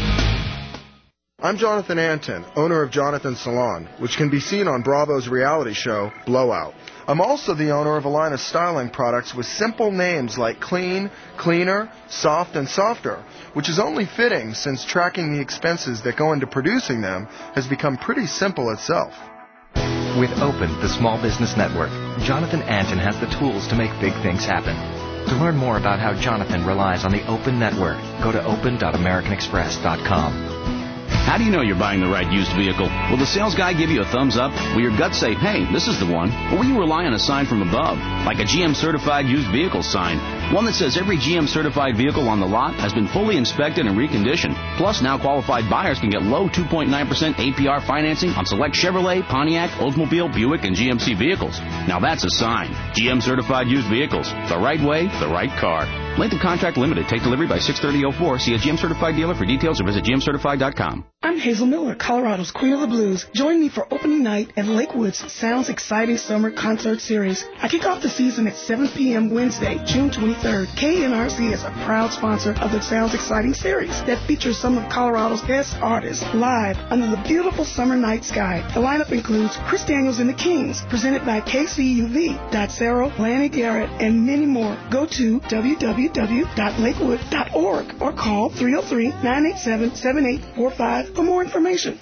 I'm Jonathan Antin, owner of Jonathan Salon, which can be seen on Bravo's reality show, Blowout. I'm also the owner of a line of styling products with simple names like Clean, Cleaner, Soft, and Softer, which is only fitting since tracking the expenses that go into producing them has become pretty simple itself. With Open, the Small Business Network, Jonathan Antin has the tools to make big things happen. To learn more about how Jonathan relies on the Open Network, go to open.americanexpress.com. How do you know you're buying the right used vehicle? Will the sales guy give you a thumbs up? Will your gut say, hey, this is the one? Or will you rely on a sign from above, like a GM certified used vehicle sign? One that says every GM certified vehicle on the lot has been fully inspected and reconditioned. Plus, now qualified buyers can get low 2.9% APR financing on select Chevrolet, Pontiac, Oldsmobile, Buick, and GMC vehicles. Now that's a sign. GM certified used vehicles. The right way, the right car. Length of contract limited. Take delivery by 6/30/04. See a GM certified dealer for details or visit GMcertified.com. I'm Hazel Miller, Colorado's Queen of the Blues. Join me for opening night at Lakewood's Sounds Exciting Summer Concert Series. I kick off the season at 7 p.m. Wednesday, June 23rd. KNRC is a proud sponsor of the Sounds Exciting Series that features some of Colorado's best artists live under the beautiful summer night sky. The lineup includes Chris Daniels and the Kings, presented by KCUV, Dot Cerro, Lanny Garrett, and many more. Go to www.lakewood.org or call 303-987-7845 for more information.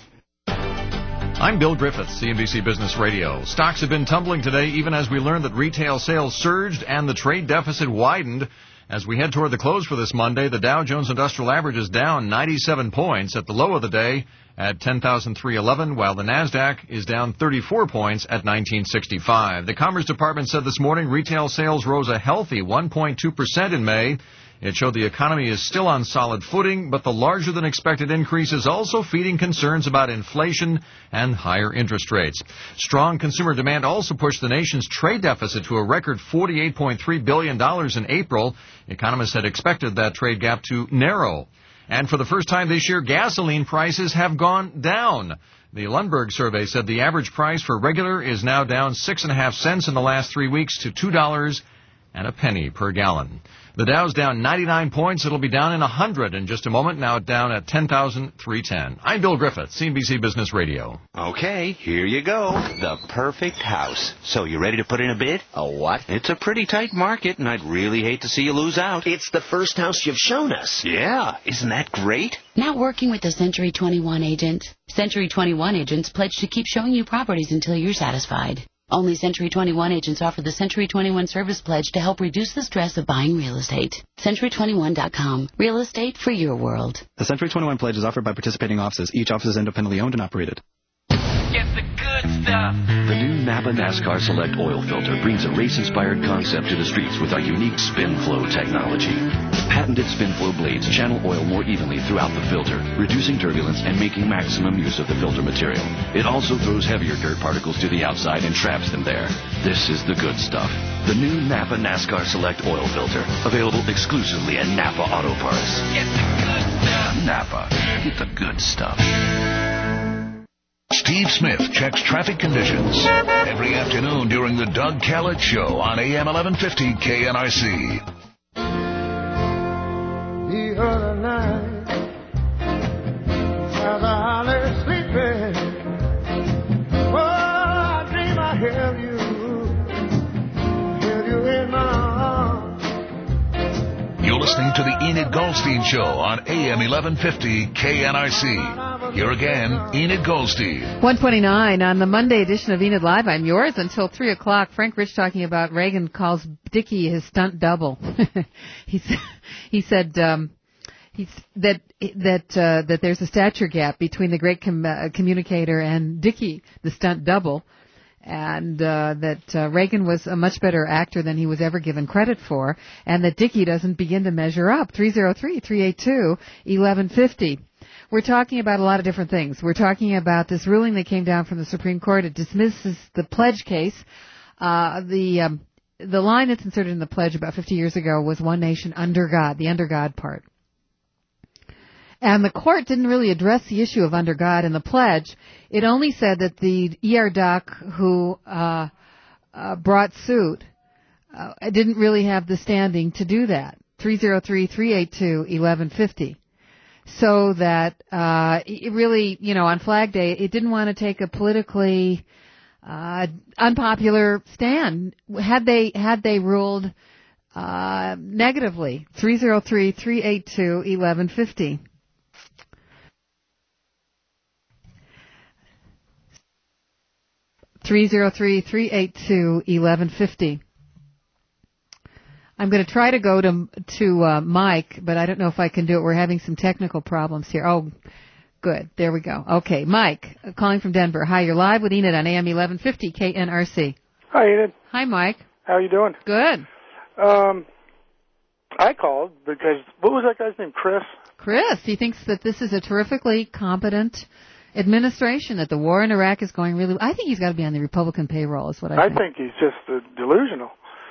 I'm Bill Griffith, CNBC Business Radio. Stocks have been tumbling today even as we learned that retail sales surged and the trade deficit widened. As we head toward the close for this Monday, the Dow Jones Industrial Average is down 97 points at the low of the day at 10,311, while the NASDAQ is down 34 points at 1965. The Commerce Department said this morning retail sales rose a healthy 1.2% in May. It showed the economy is still on solid footing, but the larger-than-expected increase is also feeding concerns about inflation and higher interest rates. Strong consumer demand also pushed the nation's trade deficit to a record $48.3 billion in April. Economists had expected that trade gap to narrow. And for the first time this year, gasoline prices have gone down. The Lundberg survey said the average price for regular is now down 6.5 cents in the last 3 weeks to $2.75. and a penny per gallon. The Dow's down 99 points. It'll be down in 100 in just a moment. Now down at 10,310. I'm Bill Griffith, CNBC Business Radio. Okay, here you go. The perfect house. So you ready to put in a bid? A what? It's a pretty tight market, and I'd really hate to see you lose out. It's the first house you've shown us. Yeah, isn't that great? Now working with the Century 21 agent. Century 21 agents pledge to keep showing you properties until you're satisfied. Only Century 21 agents offer the Century 21 Service Pledge to help reduce the stress of buying real estate. Century21.com. Real estate for your world. The Century 21 Pledge is offered by participating offices. Each office is independently owned and operated. Get the good stuff. The new Napa NASCAR Select Oil Filter brings a race-inspired concept to the streets with our unique spin flow technology. Patented spin flow blades channel oil more evenly throughout the filter, reducing turbulence and making maximum use of the filter material. It also throws heavier dirt particles to the outside and traps them there. This is the good stuff. The new Napa NASCAR Select Oil Filter, available exclusively at Napa Auto Parts. Get the good stuff. Napa, get the good stuff. Steve Smith checks traffic conditions every afternoon during the Doug Kellett Show on AM 1150 KNRC. The other night, as I lay sleeping, oh, I dream I held you in my arms. You're listening to the Enid Goldstein Show on AM 1150 KNRC. Here again, Enid Goldstein. 129 on the Monday edition of Enid Live. I'm yours until 3 o'clock. Frank Rich talking about Reagan calls Dickey his stunt double. He said that there's a stature gap between the great communicator and Dickey, the stunt double, and that Reagan was a much better actor than he was ever given credit for, and that Dickey doesn't begin to measure up. 303-382-1150. We're talking about a lot of different things. We're talking about this ruling that came down from the Supreme Court. It dismisses the pledge case. The line that's inserted in the pledge about 50 years ago was one nation under God, the under God part. And the court didn't really address the issue of under God in the pledge. It only said that the ER doc who brought suit didn't really have the standing to do that. 303-382-1150. So that it really, on Flag Day, it didn't want to take a politically unpopular stand. Had they ruled negatively, 303-382-1150. $303-382-1150. I'm going to try to go to Mike, but I don't know if I can do it. We're having some technical problems here. Oh, good. There we go. Okay, Mike, calling from Denver. Hi, you're live with Enid on AM 1150 KNRC. Hi, Enid. Hi, Mike. How are you doing? Good. I called because, what was that guy's name, Chris? Chris. He thinks that this is a terrifically competent administration, that the war in Iraq is going really... I think he's got to be on the Republican payroll, is what I think. I think he's just delusional.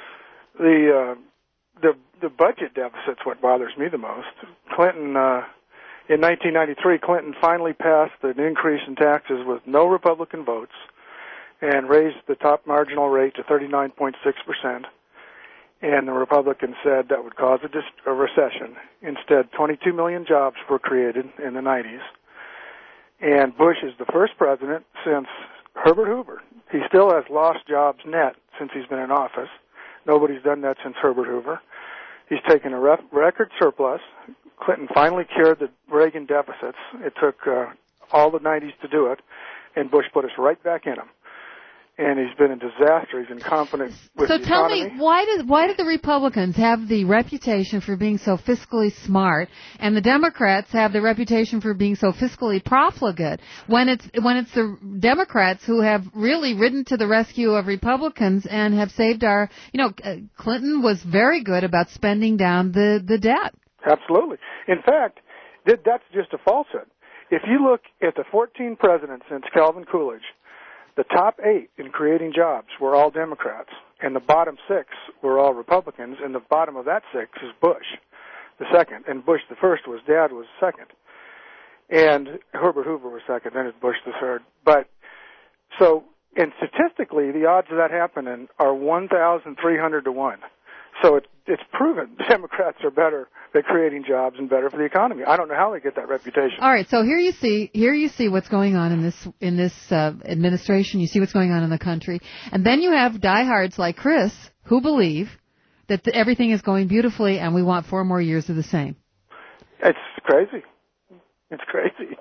The budget deficit's what bothers me the most. Clinton, in 1993, Clinton finally passed an increase in taxes with no Republican votes and raised the top marginal rate to 39.6%. And the Republicans said that would cause a recession. Instead, 22 million jobs were created in the 90s. And Bush is the first president since Herbert Hoover. He still has lost jobs net since he's been in office. Nobody's done that since Herbert Hoover. He's taken a record surplus. Clinton finally cured the Reagan deficits. It took all the 90s to do it, and Bush put us right back in them. And he's been a disaster. He's incompetent with the economy. So tell me, why did the Republicans have the reputation for being so fiscally smart, and the Democrats have the reputation for being so fiscally profligate? When it's the Democrats who have really ridden to the rescue of Republicans and have saved our, Clinton was very good about spending down the debt. Absolutely. In fact, that's just a falsehood. If you look at the 14 presidents since Calvin Coolidge, the top 8 in creating jobs were all Democrats, and the bottom 6 were all Republicans, and the bottom of that 6 is Bush, the second, and Bush the first was Dad was second, and Herbert Hoover was second, then it's Bush the third. But and statistically, the odds of that happening are 1,300 to 1. So it's proven Democrats are better at creating jobs and better for the economy. I don't know how they get that reputation. All right, so here you see what's going on in this administration. You see what's going on in the country, and then you have diehards like Chris who believe that everything is going beautifully, and we want 4 more years of the same. It's crazy. It's crazy.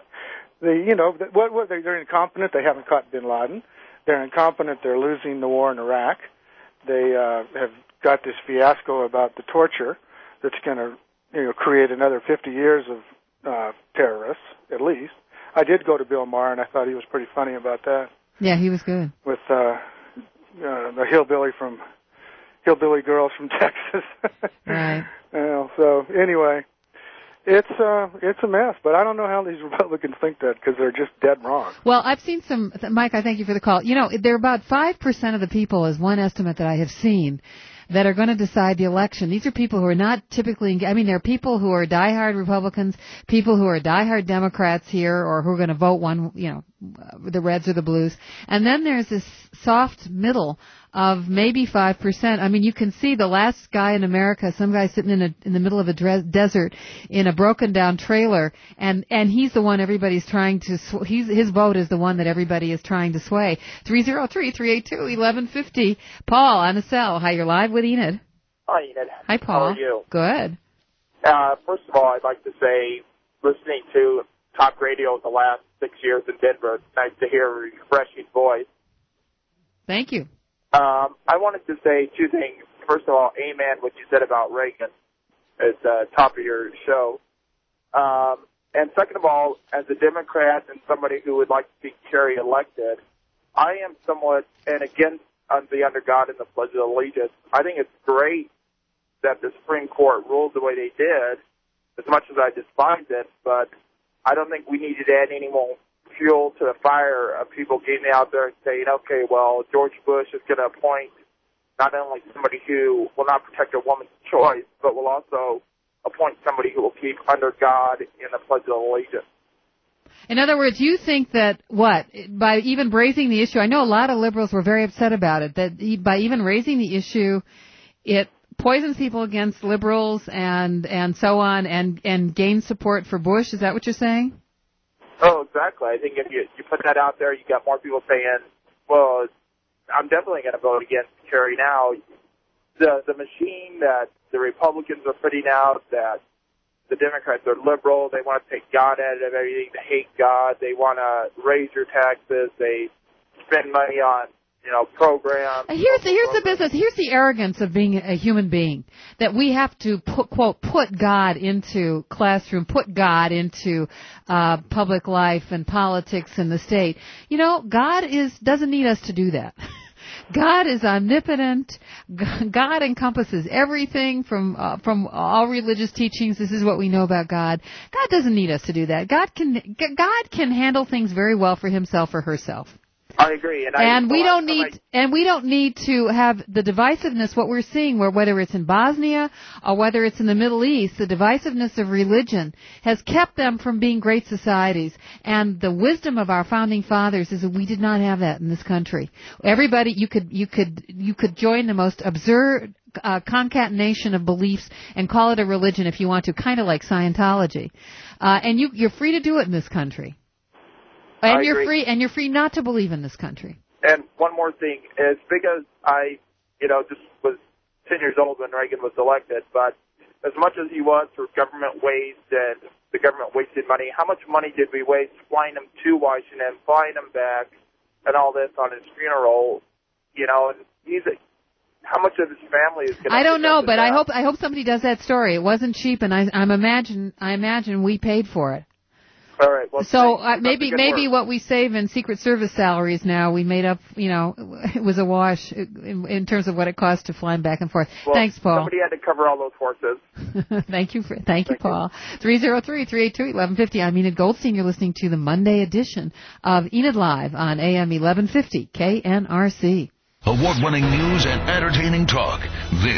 They're incompetent. They haven't caught bin Laden. They're incompetent. They're losing the war in Iraq. They have got this fiasco about the torture that's going to create another 50 years of terrorists, at least. I did go to Bill Maher, and I thought he was pretty funny about that. Yeah, he was good. With the hillbilly girls from Texas. Right. So anyway, it's a mess. But I don't know how these Republicans think that, because they're just dead wrong. Well, I've seen some. Mike, I thank you for the call. There are about 5% of the people, is one estimate that I have seen, that are going to decide the election. These are people who are not typically, there are people who are diehard Republicans, people who are diehard Democrats here, or who are going to vote one, the Reds or the Blues. And then there's this soft middle of maybe 5%. You can see the last guy in America, some guy sitting in the middle of a desert in a broken down trailer, and he's the one everybody's trying to, his vote is the one that everybody is trying to sway. 303-382-1150. Paul on the cell. Hi, you're live with Enid. Hi, Enid. Hi, Paul. How are you? Good. First of all, I'd like to say, listening to talk radio the last 6 years in Denver, it's nice to hear a refreshing voice. Thank you. I wanted to say 2 things. First of all, amen, what you said about Reagan at the top of your show. And second of all, as a Democrat and somebody who would like to see Kerry elected, I am somewhat and against the under God and the Pledge of Allegiance. I think it's great that the Supreme Court ruled the way they did, as much as I despise it, but I don't think we need to add any more fuel to the fire of people getting out there and saying, okay, well, George Bush is going to appoint not only somebody who will not protect a woman's choice, but will also appoint somebody who will keep under God in the Pledge of Allegiance. In other words, you think that, by even raising the issue, I know a lot of liberals were very upset about it, that by even raising the issue, it poisons people against liberals and so on, and gains support for Bush. Is that what you're saying? Oh, exactly. I think if you put that out there, you got more people saying, well, I'm definitely going to vote against Kerry now. The machine that the Republicans are putting out, that the Democrats are liberal, they want to take God out of everything, they hate God, they want to raise your taxes, they spend money on programs. Here's the business. Here's the arrogance of being a human being, that we have to put God into classroom, put God into public life and politics and the state. God doesn't need us to do that. God is omnipotent. God encompasses everything from all religious teachings. This is what we know about God. God doesn't need us to do that. God can handle things very well for himself or herself. I agree, and we don't need to have the divisiveness. What we're seeing, whether it's in Bosnia or whether it's in the Middle East, the divisiveness of religion has kept them from being great societies. And the wisdom of our founding fathers is that we did not have that in this country. Everybody, you could join the most absurd concatenation of beliefs and call it a religion if you want to, kind of like Scientology, and you're free to do it in this country. And you're free not to believe in this country. And one more thing, as big as I, just was 10 years old when Reagan was elected, but as much as he was for government waste and the government wasted money, how much money did we waste flying him to Washington, flying him back, and all this on his funeral? And how much of his family is going to? I don't know, but I hope somebody does that story. It wasn't cheap, and I imagine we paid for it. All right. Well, so maybe what we save in Secret Service salaries now, we made up. It was a wash in terms of what it cost to fly back and forth. Well, thanks, Paul. Somebody had to cover all those horses. Thank you, Paul. 303-382-1150. I'm Enid Goldstein. You're listening to the Monday edition of Enid Live on AM 1150 KNRC. Award-winning news and entertaining talk. This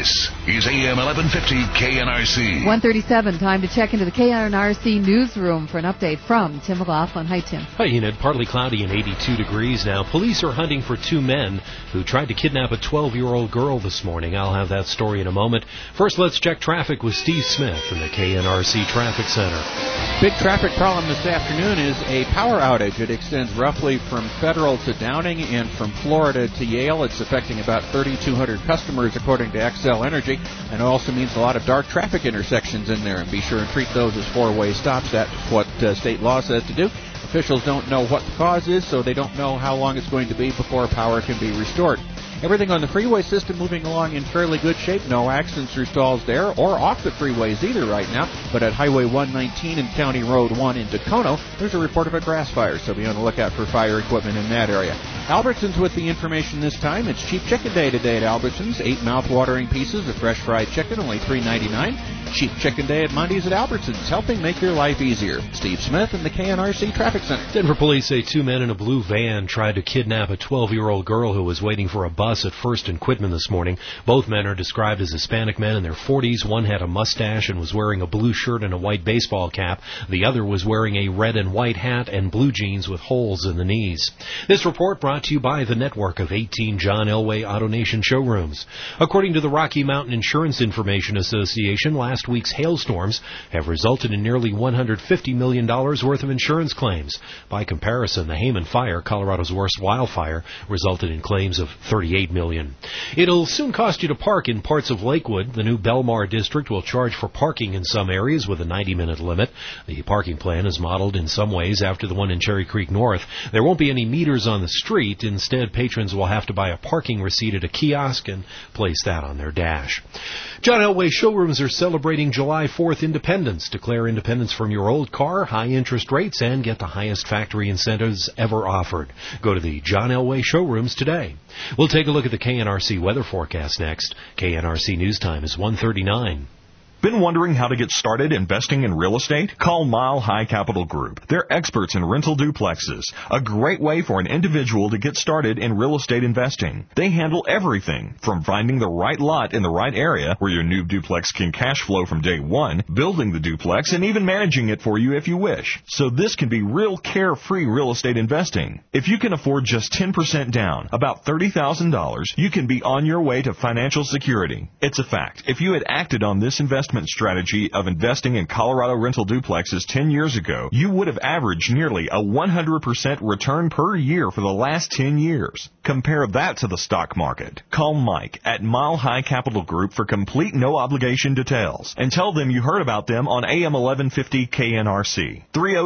is AM 1150 KNRC. 1:37, time to check into the KNRC newsroom for an update from Tim McLaughlin. Hi, Tim. Hi, Enid. Partly cloudy and 82 degrees now. Police are hunting for two men who tried to kidnap a 12-year-old girl this morning. I'll have that story in a moment. First, let's check traffic with Steve Smith from the KNRC Traffic Center. Big traffic problem this afternoon is a power outage. It extends roughly from Federal to Downing and from Florida to Yale. It's affecting about 3,200 customers, according to Xcel Energy, and it also means a lot of dark traffic intersections in there. And be sure and treat those as four-way stops. That's what state law says to do. Officials don't know what the cause is, so they don't know how long it's going to be before power can be restored. Everything on the freeway system moving along in fairly good shape. No accidents or stalls there or off the freeways either right now. But at Highway 119 and County Road 1 in Dacono, there's a report of a grass fire, so be on the lookout for fire equipment in that area. Albertsons with the information this time. It's Cheap Chicken Day today at Albertsons. 8 mouth-watering pieces of fresh fried chicken, only $3.99. Cheap Chicken Day at Mondays at Albertsons, helping make your life easier. Steve Smith in the KNRC Traffic Center. Denver police say two men in a blue van tried to kidnap a 12-year-old girl who was waiting for a bus at First and Quitman this morning. Both men are described as Hispanic men in their 40s. One had a mustache and was wearing a blue shirt and a white baseball cap. The other was wearing a red and white hat and blue jeans with holes in the knees. This report brought to you by the network of 18 John Elway AutoNation showrooms. According to the Rocky Mountain Insurance Information Association, last week's hailstorms have resulted in nearly $150 million worth of insurance claims. By comparison, the Hayman Fire, Colorado's worst wildfire, resulted in claims of $38 million. It'll soon cost you to park in parts of Lakewood. The new Belmar district will charge for parking in some areas with a 90-minute limit. The parking plan is modeled in some ways after the one in Cherry Creek North. There won't be any meters on the street. Instead, patrons will have to buy a parking receipt at a kiosk and place that on their dash. John Elway showrooms are celebrating July 4th Independence. Declare independence from your old car, high interest rates, and get the highest factory incentives ever offered. Go to the John Elway showrooms today. We'll take a look at the KNRC weather forecast next. KNRC News Time is 1:39. Been wondering how to get started investing in real estate? Call Mile High Capital Group. They're experts in rental duplexes. A great way for an individual to get started in real estate investing. They handle everything from finding the right lot in the right area where your new duplex can cash flow from day one, building the duplex, and even managing it for you if you wish. So this can be real carefree real estate investing. If you can afford just 10% down, about $30,000, you can be on your way to financial security. It's a fact. If you had acted on this investment strategy of investing in Colorado rental duplexes 10 years ago, you would have averaged nearly a 100% return per year for the last 10 years. Compare that to the stock market. Call Mike at Mile High Capital Group for complete no-obligation details and tell them you heard about them on AM 1150 KNRC.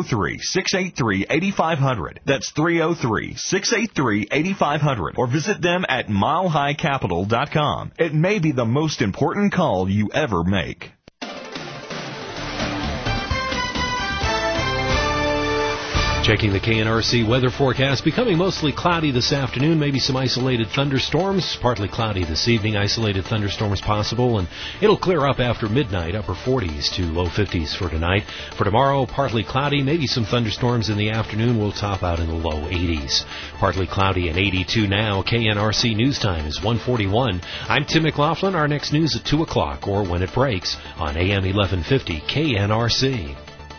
303-683-8500. That's 303-683-8500. Or visit them at milehighcapital.com. It may be the most important call you ever make. Checking the KNRC weather forecast, becoming mostly cloudy this afternoon, maybe some isolated thunderstorms, partly cloudy this evening, isolated thunderstorms possible, and it'll clear up after midnight, upper 40s to low 50s for tonight. For tomorrow, partly cloudy, maybe some thunderstorms in the afternoon, will top out in the low 80s. Partly cloudy and 82 now. KNRC News Time is 1:41. I'm Tim McLaughlin. Our next news at 2 o'clock or when it breaks on AM 1150 KNRC.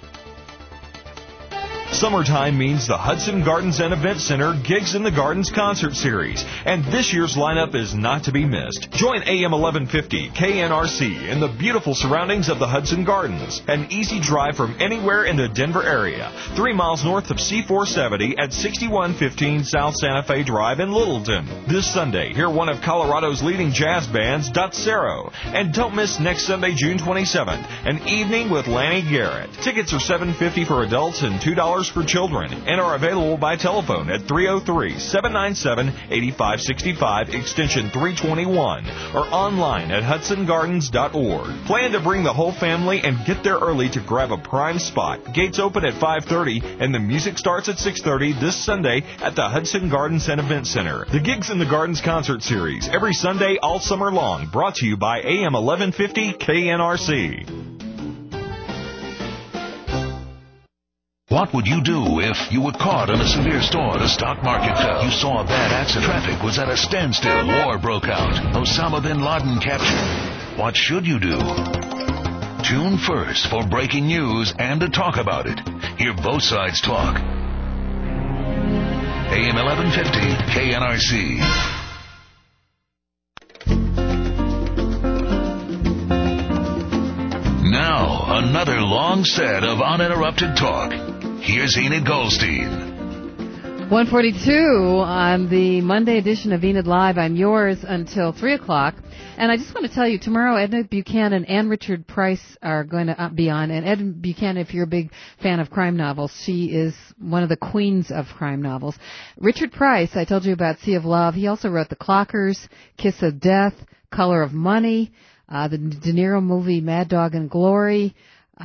Summertime means the Hudson Gardens and Event Center Gigs in the Gardens concert series, and this year's lineup is not to be missed. Join AM 1150 KNRC in the beautiful surroundings of the Hudson Gardens, an easy drive from anywhere in the Denver area, 3 miles north of C-470 at 6115 South Santa Fe Drive in Littleton. This Sunday, hear one of Colorado's leading jazz bands, Dotsero, and don't miss next Sunday, June 27th, an evening with Lanny Garrett. Tickets are $7.50 for adults and $2 for children, and are available by telephone at 303-797-8565 extension 321 or online at hudsongardens.org. Plan to bring the whole family and get there early to grab a prime spot. Gates open at 5:30 and the music starts at 6:30 this Sunday at the Hudson Gardens and Event Center. The Gigs in the Gardens concert series every Sunday all summer long, brought to you by AM 1150 KNRC. What would you do if you were caught in a severe storm? The stock market fell. You saw a bad accident. Traffic was at a standstill. War broke out. Osama bin Laden captured. What should you do? Tune first for breaking news and to talk about it. Hear both sides talk. AM 1150 KNRC. Now, another long set of uninterrupted talk. Here's Enid Goldstein. 142 on the Monday edition of Enid Live. I'm yours until 3 o'clock. And I just want to tell you, tomorrow Edna Buchanan and Richard Price are going to be on. And Edna Buchanan, if you're a big fan of crime novels, she is one of the queens of crime novels. Richard Price, I told you about Sea of Love. He also wrote The Clockers, Kiss of Death, Color of Money, the De Niro movie Mad Dog and Glory.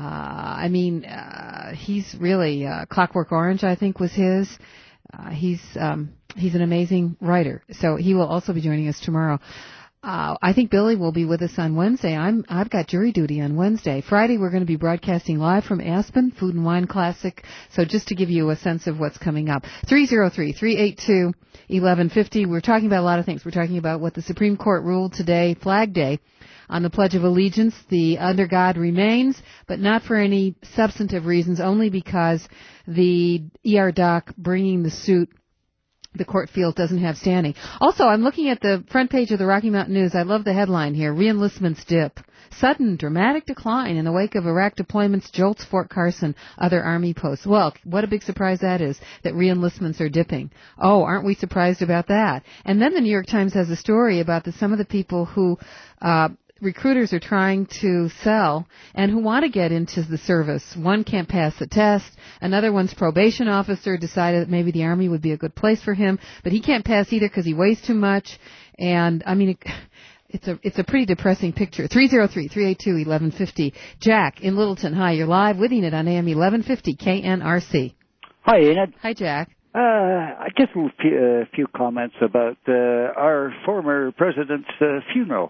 He's really Clockwork Orange, I think, was his. He's an amazing writer, so he will also be joining us tomorrow. I think Billy will be with us on Wednesday. I've got jury duty on Wednesday. Friday, we're going to be broadcasting live from Aspen, Food and Wine Classic. So just to give you a sense of what's coming up, 303-382-1150. We're talking about a lot of things. We're talking about what the Supreme Court ruled today, Flag Day. On the Pledge of Allegiance, the under God remains, but not for any substantive reasons, only because the ER doc bringing the suit, the court feels, doesn't have standing. Also, I'm looking at the front page of the Rocky Mountain News. I love the headline here, Reenlistments Dip. Sudden, dramatic decline in the wake of Iraq deployments jolts Fort Carson, other Army posts. Well, what a big surprise that is, that reenlistments are dipping. Oh, aren't we surprised about that? And then the New York Times has a story about some of the people who recruiters are trying to sell and who want to get into the service. One can't pass the test. Another one's probation officer decided that maybe the Army would be a good place for him, but he can't pass either because he weighs too much. And, it's a pretty depressing picture. 303-382-1150. Jack in Littleton. Hi, you're live with Enid on AM 1150 KNRC. Hi, Enid. Hi, Jack. I guess a few comments about our former president's funeral.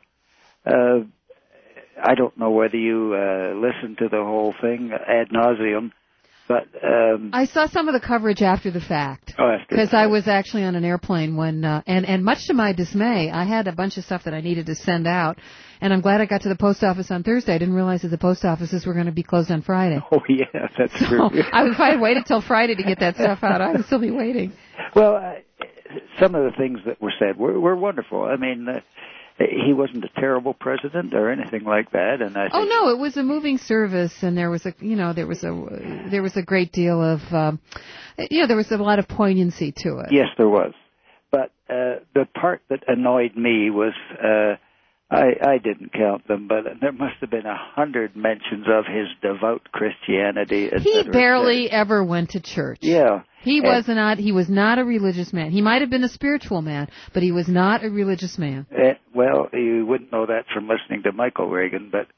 I don't know whether you listened to the whole thing ad nauseum, but I saw some of the coverage after the fact. Because I was actually on an airplane when, and much to my dismay, I had a bunch of stuff that I needed to send out, and I'm glad I got to the post office on Thursday. I didn't realize that the post offices were going to be closed on Friday. Oh yeah, that's true. If I had waited till Friday to get that stuff out, I would still be waiting. Well, some of the things that were said were wonderful. I mean. He wasn't a terrible president or anything like that, and I think no, it was a moving service, and there was a great deal of there was a lot of poignancy to it. Yes, there was. But the part that annoyed me was I didn't count them, but there must have been 100 mentions of his devout Christianity. He barely ever went to church. Yeah. He was not a religious man. He might have been a spiritual man, but he was not a religious man. Well, you wouldn't know that from listening to Michael Reagan, but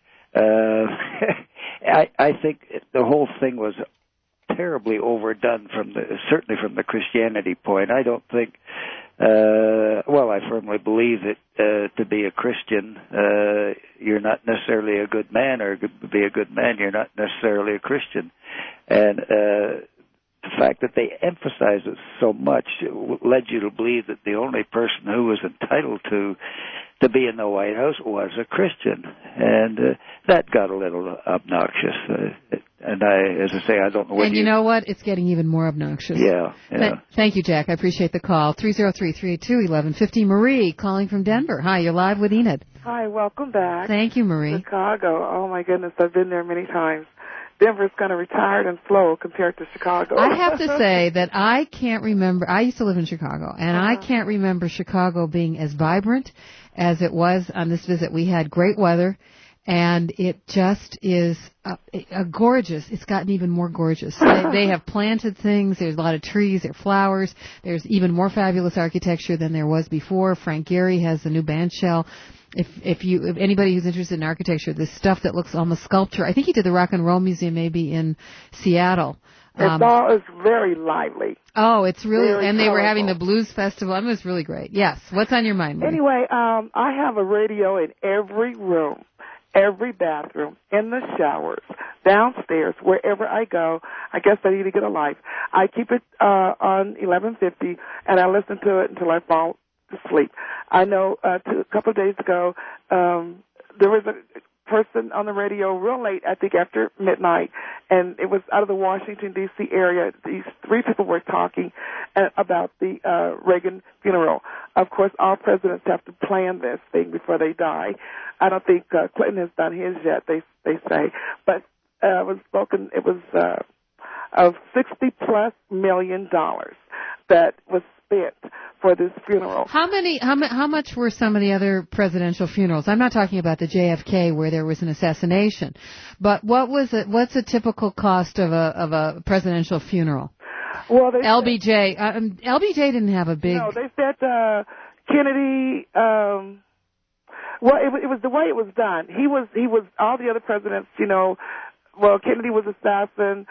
I think the whole thing was terribly overdone certainly from the Christianity point. I don't think I firmly believe that to be a Christian, you're not necessarily a good man, or to be a good man, you're not necessarily a Christian. And the fact that they emphasized it so much led you to believe that the only person who was entitled to be in the White House was a Christian, and that got a little obnoxious. And as I say, I don't know what. And you know what? It's getting even more obnoxious. Yeah. Thank you, Jack. I appreciate the call. 303-382-1150. Marie calling from Denver. Hi, you're live with Enid. Hi, welcome back. Thank you, Marie. Chicago. Oh my goodness, I've been there many times. Denver's kind of retired and slow compared to Chicago. I have to say that I can't remember. I used to live in Chicago, and I can't remember Chicago being as vibrant as it was on this visit. We had great weather, and it just is gorgeous. It's gotten even more gorgeous. They have planted things. There's a lot of trees. There are flowers. There's even more fabulous architecture than there was before. Frank Gehry has the new band shell. If anybody who's interested in architecture, this stuff that looks almost sculpture. I think he did the Rock and Roll Museum maybe in Seattle. It's very lively. Oh, it's really, very and they were colorful. having the blues festival. I mean, it was really great. Yes. What's on your mind, Marie? Anyway, I have a radio in every room. every bathroom, in the showers, downstairs, wherever I go. I guess I need to get a life. I keep it on 1150, and I listen to it until I fall asleep. I know a couple of days ago there was a person on the radio real late, I think after midnight, and it was out of the Washington, D.C. area. These three people were talking about the Reagan funeral. Of course, all presidents have to plan this thing before they die. I don't think Clinton has done his yet, they say. But it was of $60+ million that was spent for this funeral. How much were some of the other presidential funerals? I'm not talking about the JFK where there was an assassination, but what's a typical cost of a presidential funeral? Well, LBJ didn't have a big. No, they said Kennedy. Well, it was the way it was done. He was all the other presidents. Well, Kennedy was assassin.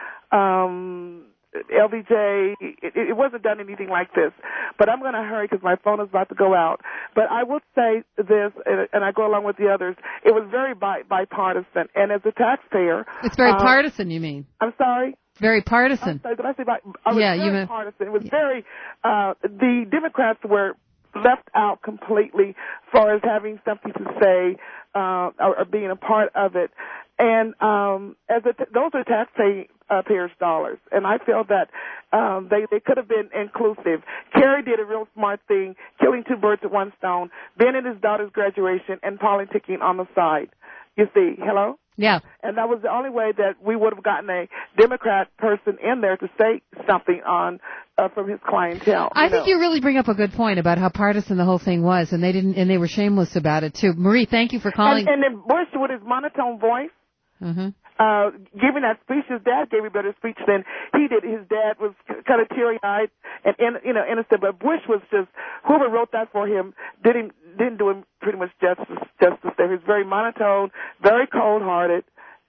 LBJ, it wasn't done anything like this. But I'm going to hurry because my phone is about to go out. But I will say this, and I go along with the others, it was very bipartisan. And as a taxpayer... It's very partisan, you mean? I'm sorry? Very partisan. I'm sorry, did I say very partisan. It was very... the Democrats were left out completely as far as having something to say or being a part of it. And those are taxpayers' dollars, and I feel that they could have been inclusive. Kerry did a real smart thing, killing two birds with one stone, being at his daughter's graduation and politicking on the side. You see, hello? Yeah. And that was the only way that we would have gotten a Democrat person in there to say something on from his clientele. I think you really bring up a good point about how partisan the whole thing was, and they were shameless about it too. Marie, thank you for calling. And then Bush with his monotone voice. Mm-hmm. Giving that speech, his dad gave a better speech than he did. His dad was kind of teary-eyed and innocent, but Bush was just, whoever wrote that for him didn't do him pretty much justice there. He was very monotone, very cold-hearted,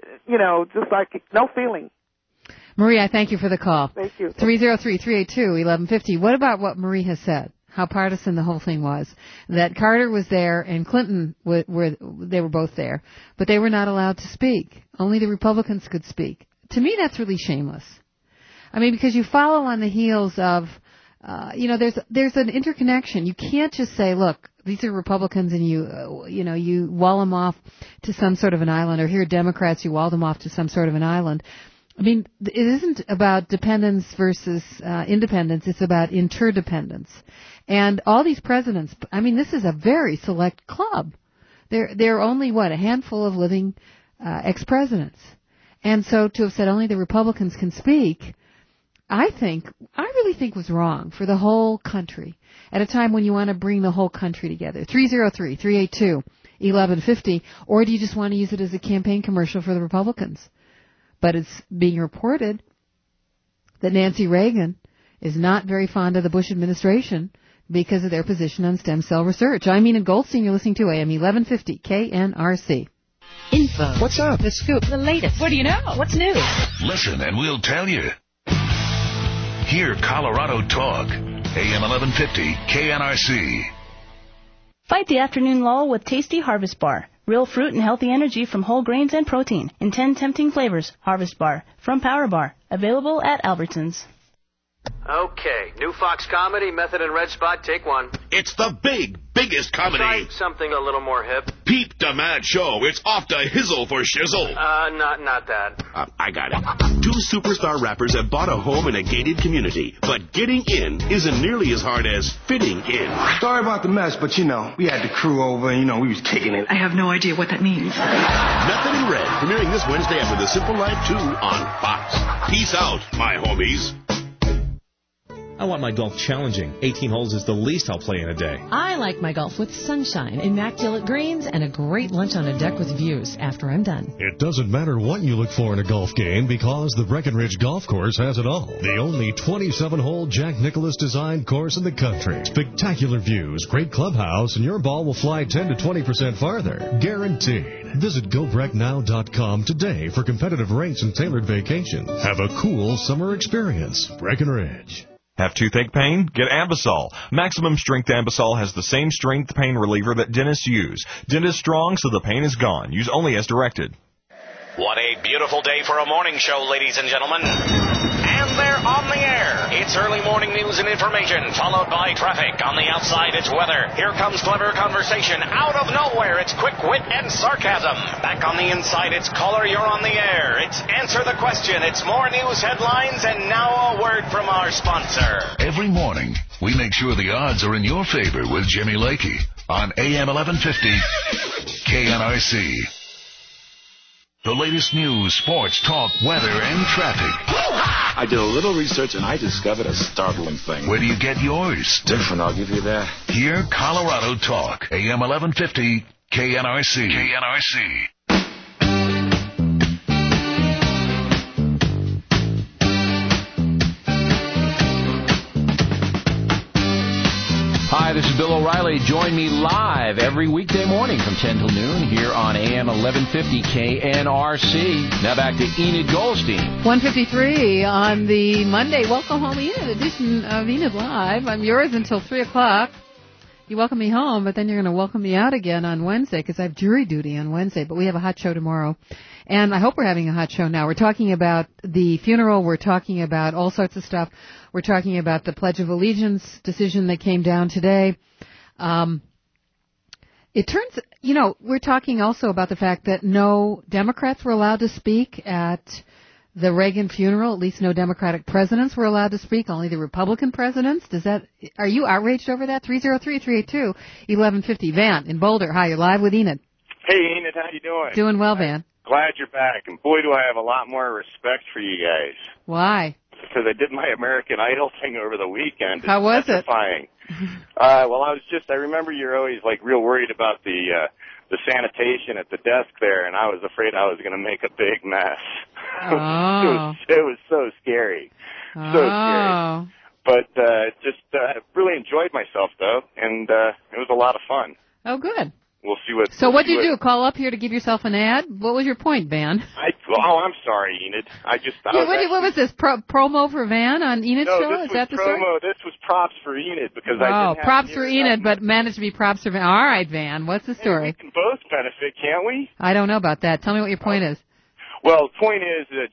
just like no feeling. Marie, I thank you for the call. Thank you. 303-382-1150. What about what Marie has said? How partisan the whole thing was. That Carter was there and Clinton they were both there, but they were not allowed to speak. Only the Republicans could speak. To me, that's really shameless. I mean, because you follow on the heels of, there's an interconnection. You can't just say, look, these are Republicans and you wall them off to some sort of an island, or here are Democrats, you wall them off to some sort of an island. I mean, it isn't about dependence versus independence. It's about interdependence. And all these presidents, I mean, this is a very select club. There are only, a handful of living ex-presidents. And so to have said only the Republicans can speak, I really think was wrong for the whole country at a time when you want to bring the whole country together. 303-382-1150, or do you just want to use it as a campaign commercial for the Republicans? But it's being reported that Nancy Reagan is not very fond of the Bush administration because of their position on stem cell research. I'm Enid Goldstein. You're listening to AM 1150 KNRC. Info. What's up? The scoop. The latest. What do you know? What's new? Listen and we'll tell you. Hear Colorado Talk. AM 1150 KNRC. Fight the afternoon lull with Tasty Harvest Bar. Real fruit and healthy energy from whole grains and protein. In 10 tempting flavors. Harvest Bar. From Power Bar. Available at Albertsons. Okay, new Fox comedy, Method and Red Spot, take one. It's the biggest comedy. Try something a little more hip. Peep the Mad Show. It's off to hizzle for shizzle. Not that. I got it. Two superstar rappers have bought a home in a gated community, but getting in isn't nearly as hard as fitting in. Sorry about the mess, but we had the crew over, we was kicking it. I have no idea what that means. Method and Red, premiering this Wednesday after The Simple Life 2 on Fox. Peace out, my homies. I want my golf challenging. 18 holes is the least I'll play in a day. I like my golf with sunshine, immaculate greens, and a great lunch on a deck with views after I'm done. It doesn't matter what you look for in a golf game because the Breckenridge Golf Course has it all. The only 27-hole Jack Nicklaus designed course in the country. Spectacular views, great clubhouse, and your ball will fly 10 to 20% farther. Guaranteed. Visit GoBreckNow.com today for competitive rates and tailored vacations. Have a cool summer experience. Breckenridge. Have toothache pain? Get Ambisol. Maximum Strength Ambisol has the same strength pain reliever that dentists use. Dentist strong, so the pain is gone. Use only as directed. What a beautiful day for a morning show, ladies and gentlemen. And they're on the air. It's early morning news and information, followed by traffic. On the outside, it's weather. Here comes clever conversation. Out of nowhere, it's quick wit and sarcasm. Back on the inside, it's caller, you're on the air. It's answer the question. It's more news headlines, and now a word from our sponsor. Every morning, we make sure the odds are in your favor with Jimmy Lakey on AM 1150 KNRC. The latest news, sports, talk, weather, and traffic. I did a little research and I discovered a startling thing. Where do you get yours? Different, I'll give you that. Here, Colorado Talk, AM 1150 KNRC. KNRC. Hi, this is Bill O'Reilly. Join me live every weekday morning from 10 till noon here on AM 1150 KNRC. Now back to Enid Goldstein. 1:53 on the Monday Welcome Home Enid edition of Enid Live. I'm yours until 3 o'clock. You welcome me home, but then you're going to welcome me out again on Wednesday because I have jury duty on Wednesday. But we have a hot show tomorrow. And I hope we're having a hot show now. We're talking about the funeral. We're talking about all sorts of stuff. We're talking about the Pledge of Allegiance decision that came down today. It turns, we're talking also about the fact that no Democrats were allowed to speak at the Reagan funeral. At least no Democratic presidents were allowed to speak, only the Republican presidents. Are you outraged over that? 303-382-1150. Van in Boulder. Hi, you're live with Enid. Hey, Enid, how you doing? Doing well, Van. Glad you're back, and boy, do I have a lot more respect for you guys. Why? Because I did my American Idol thing over the weekend. How was it? Well, I remember you're always like real worried about the sanitation at the desk there, and I was afraid I was going to make a big mess. Oh. It was so scary. So scary. But really enjoyed myself, though, and it was a lot of fun. Oh, good. We'll see what... So what did you do? Call up here to give yourself an ad? What was your point, Van? I'm sorry, Enid. What was this, promo for Van on Enid's show? Is that the story? This was props for Enid because I didn't have props for Enid, but managed to be props for Van. All right, Van. What's the story? We can both benefit, can't we? I don't know about that. Tell me what your point is. Well, the point is that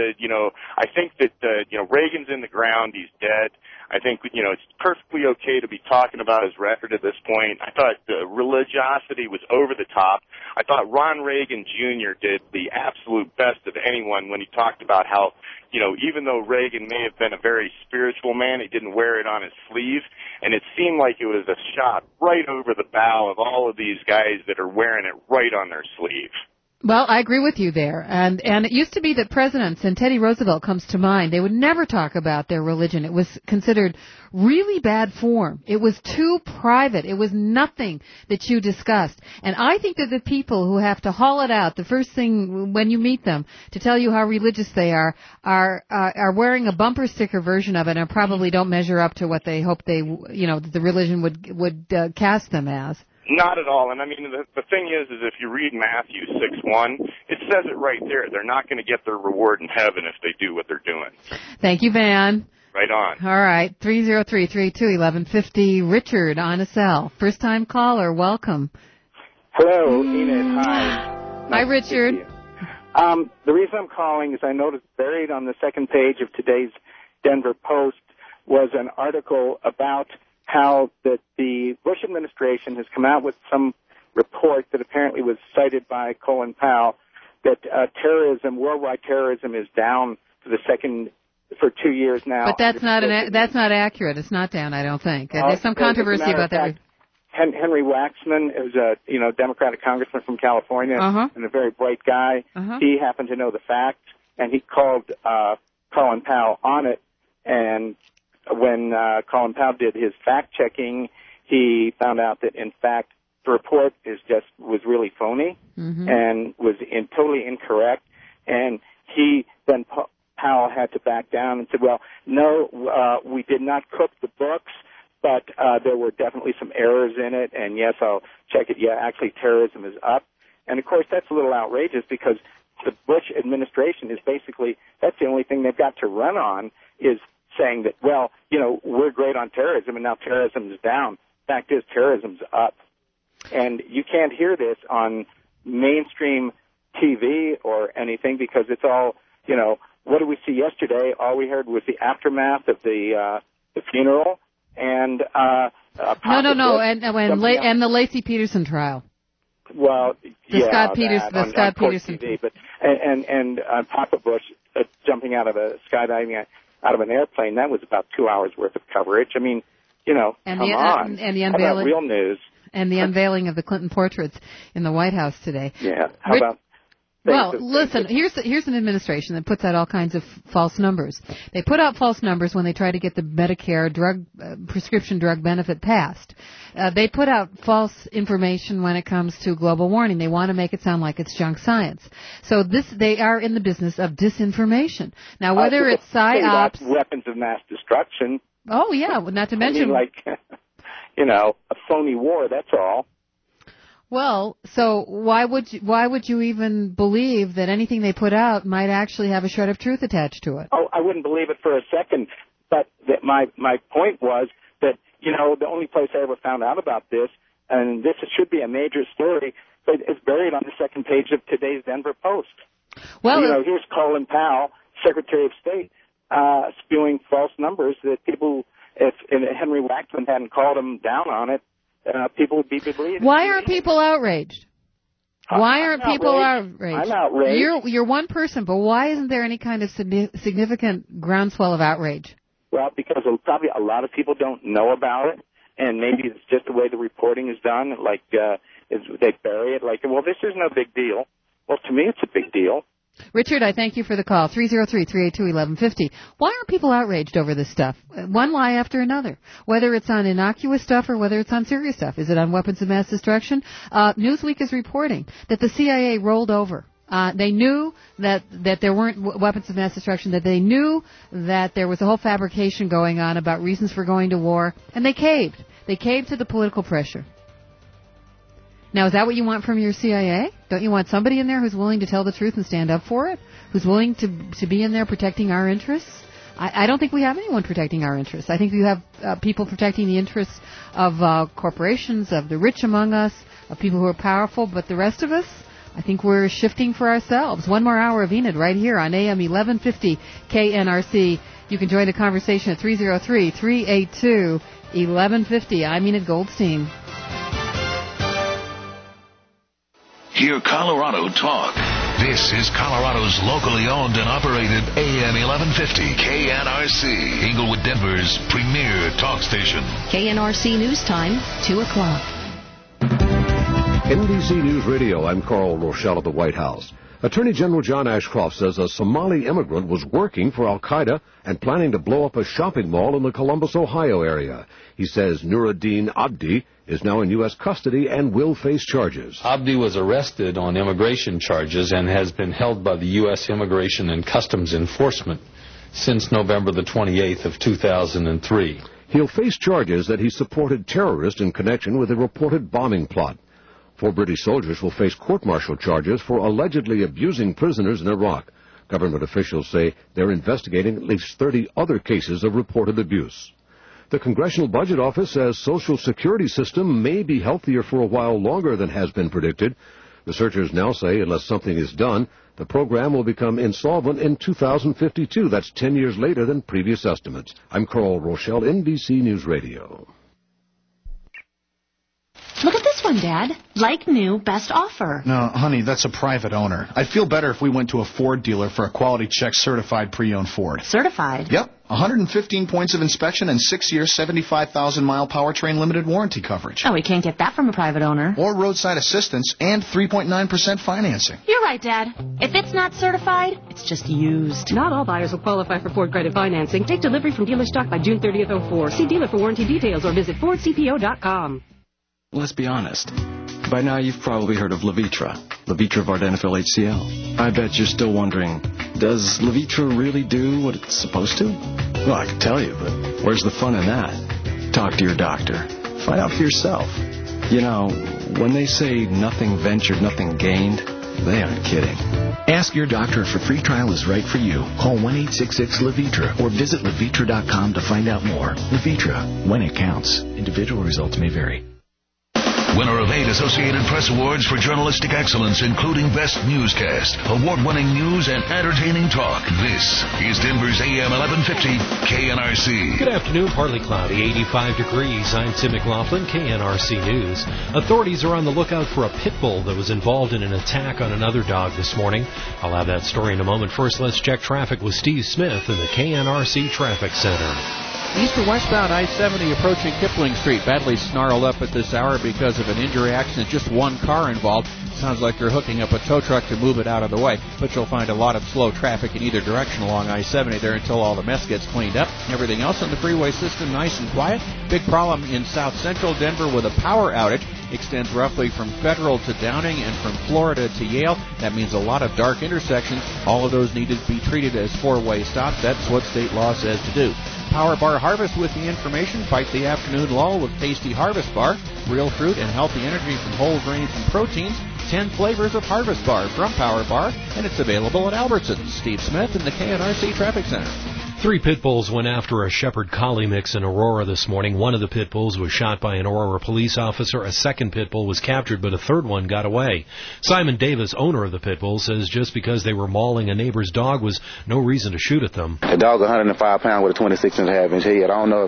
I think that, Reagan's in the ground. He's dead. I think, it's perfectly okay to be talking about his record at this point. I thought the religiosity was over the top. I thought Ron Reagan Jr. did the absolute best of anyone when he talked about how, even though Reagan may have been a very spiritual man, he didn't wear it on his sleeve. And it seemed like it was a shot right over the bow of all of these guys that are wearing it right on their sleeve. Well, I agree with you there. And it used to be that presidents, and Teddy Roosevelt comes to mind, they would never talk about their religion. It was considered really bad form. It was too private. It was nothing that you discussed. And I think that the people who have to haul it out the first thing when you meet them to tell you how religious they are wearing a bumper sticker version of it and probably don't measure up to what they hope the religion would cast them as. Not at all. And I mean, the thing is if you read Matthew 6:1, it says it right there. They're not going to get their reward in heaven if they do what they're doing. Thank you, Van. Right on. All right. 303-382-1150. Richard on a cell. First time caller. Welcome. Hello, Enid. Hi. Hi, Richard. The reason I'm calling is I noticed buried on the second page of today's Denver Post was an article about how that the Bush administration has come out with some report that apparently was cited by Colin Powell that worldwide terrorism is down for 2 years now. But that's not accurate. It's not down, I don't think. There's some controversy about that. Henry Waxman is a Democratic congressman from California and a very bright guy. He happened to know the facts, and he called Colin Powell on it. And when Colin Powell did his fact-checking, he found out that, in fact, the report was really phony and was totally incorrect. And Powell had to back down and said, well, no, we did not cook the books, but there were definitely some errors in it. And, yes, I'll check it. Yeah, actually, terrorism is up. And, of course, that's a little outrageous because the Bush administration is basically, that's the only thing they've got to run on is saying that, well, we're great on terrorism and now terrorism's down. Fact is, terrorism's up. And you can't hear this on mainstream TV or anything because it's all, what did we see yesterday? All we heard was the aftermath of the funeral and No, and the Lacey Peterson trial. Well, the Scott Peterson TV, but and Papa Bush jumping out of skydiving out of an airplane. That was about 2 hours worth of coverage. I mean, come on. And the How about real news? And the unveiling of the Clinton portraits in the White House today. Yeah. How about? Well, listen, here's an administration that puts out all kinds of false numbers. They put out false numbers when they try to get the Medicare prescription drug benefit passed. They put out false information when it comes to global warming. They want to make it sound like it's junk science. So they are in the business of disinformation. Now, whether it's psyops, weapons of mass destruction. Oh yeah, not to mention a phony war. That's all. Well, so why would you even believe that anything they put out might actually have a shred of truth attached to it? Oh, I wouldn't believe it for a second. But my point was that, the only place I ever found out about this, and this should be a major story, but it's buried on the second page of today's Denver Post. Well, here's Colin Powell, Secretary of State, spewing false numbers that people, if Henry Waxman hadn't called him down on it, people would be believing. Why aren't people outraged? Why aren't people outraged? I'm outraged. You're one person, but why isn't there any kind of significant groundswell of outrage? Well, because probably a lot of people don't know about it, and maybe it's just the way the reporting is done. They bury it well, this is no big deal. Well, to me, it's a big deal. Richard, I thank you for the call. 303-382-1150. Why are people outraged over this stuff? One lie after another. Whether it's on innocuous stuff or whether it's on serious stuff. Is it on weapons of mass destruction? Newsweek is reporting that the CIA rolled over. They knew that there weren't weapons of mass destruction, that they knew that there was a whole fabrication going on about reasons for going to war, and they caved. They caved to the political pressure. Now, is that what you want from your CIA? Don't you want somebody in there who's willing to tell the truth and stand up for it? Who's willing to be in there protecting our interests? I don't think we have anyone protecting our interests. I think we have people protecting the interests of corporations, of the rich among us, of people who are powerful, but the rest of us, I think we're shifting for ourselves. One more hour of Enid right here on AM 1150 KNRC. You can join the conversation at 303-382-1150. I'm Enid Goldstein. Hear Colorado talk. This is Colorado's locally owned and operated AM 1150 KNRC, Inglewood, Denver's premier talk station. KNRC News Time, 2 o'clock. NBC News Radio, I'm Carl Rochelle at the White House. Attorney General John Ashcroft says a Somali immigrant was working for al-Qaeda and planning to blow up a shopping mall in the Columbus, Ohio area. He says Nuruddin Abdi is now in U.S. custody and will face charges. Abdi was arrested on immigration charges and has been held by the U.S. Immigration and Customs Enforcement since November the 28th of 2003. He'll face charges that he supported terrorists in connection with a reported bombing plot. 4 British soldiers will face court-martial charges for allegedly abusing prisoners in Iraq. Government officials say they're investigating at least 30 other cases of reported abuse. The Congressional Budget Office says Social Security system may be healthier for a while longer than has been predicted. Researchers now say unless something is done, the program will become insolvent in 2052. That's 10 years later than previous estimates. I'm Carl Rochelle, NBC News Radio. Look at this one, Dad. Like new, best offer. No, honey, that's a private owner. I'd feel better if we went to a Ford dealer for a quality check certified pre-owned Ford. Certified? Yep. 115 points of inspection and 6-year, 75,000-mile powertrain limited warranty coverage. Oh, we can't get that from a private owner. Or roadside assistance and 3.9% financing. You're right, Dad. If it's not certified, it's just used. Not all buyers will qualify for Ford credit financing. Take delivery from dealer stock by June 30th, 04. See dealer for warranty details or visit FordCPO.com. Let's be honest. By now you've probably heard of Levitra Vardenafil HCl. I bet you're still wondering, does Levitra really do what it's supposed to? Well, I could tell you, but where's the fun in that? Talk to your doctor. Find out for yourself. You know, when they say nothing ventured, nothing gained, They aren't kidding. Ask your doctor if a free trial is right for you. Call 1-866-LEVITRA or visit Levitra.com to find out more. Levitra, when it counts. Individual results may vary. Winner of 8 Associated Press Awards for journalistic excellence, including Best Newscast, award-winning news and entertaining talk. This is Denver's AM 1150 KNRC. Good afternoon. Partly cloudy, 85 degrees. I'm Tim McLaughlin, KNRC News. Authorities are on the lookout for a pit bull that was involved in an attack on another dog this morning. I'll have that story in a moment. First, let's check traffic with Steve Smith in the KNRC Traffic Center. East or westbound I-70 approaching Kipling Street. Badly snarled up at this hour because of an injury accident. Just one car involved. Sounds like they're hooking up a tow truck to move it out of the way. But you'll find a lot of slow traffic in either direction along I-70 there until all the mess gets cleaned up. Everything else on the freeway system nice and quiet. Big problem in south central Denver with a power outage. Extends roughly from Federal to Downing and from Florida to Yale. That means a lot of dark intersections. All of those need to be treated as four-way stops. That's what state law says to do. Power Bar Harvest with the information. Fight the afternoon lull with Tasty Harvest Bar. Real fruit and healthy energy from whole grains and proteins. 10 flavors of Harvest Bar from Power Bar, and it's available at Albertsons. Steve Smith in the KNRC Traffic Center. 3 pit bulls went after a Shepherd Collie mix in Aurora this morning. One of the pit bulls was shot by an Aurora police officer. A second pit bull was captured, but a third one got away. Simon Davis, owner of the pit bull, says just because they were mauling a neighbor's dog was no reason to shoot at them. The dog's 105 pounds with a 26.5-inch head. I don't know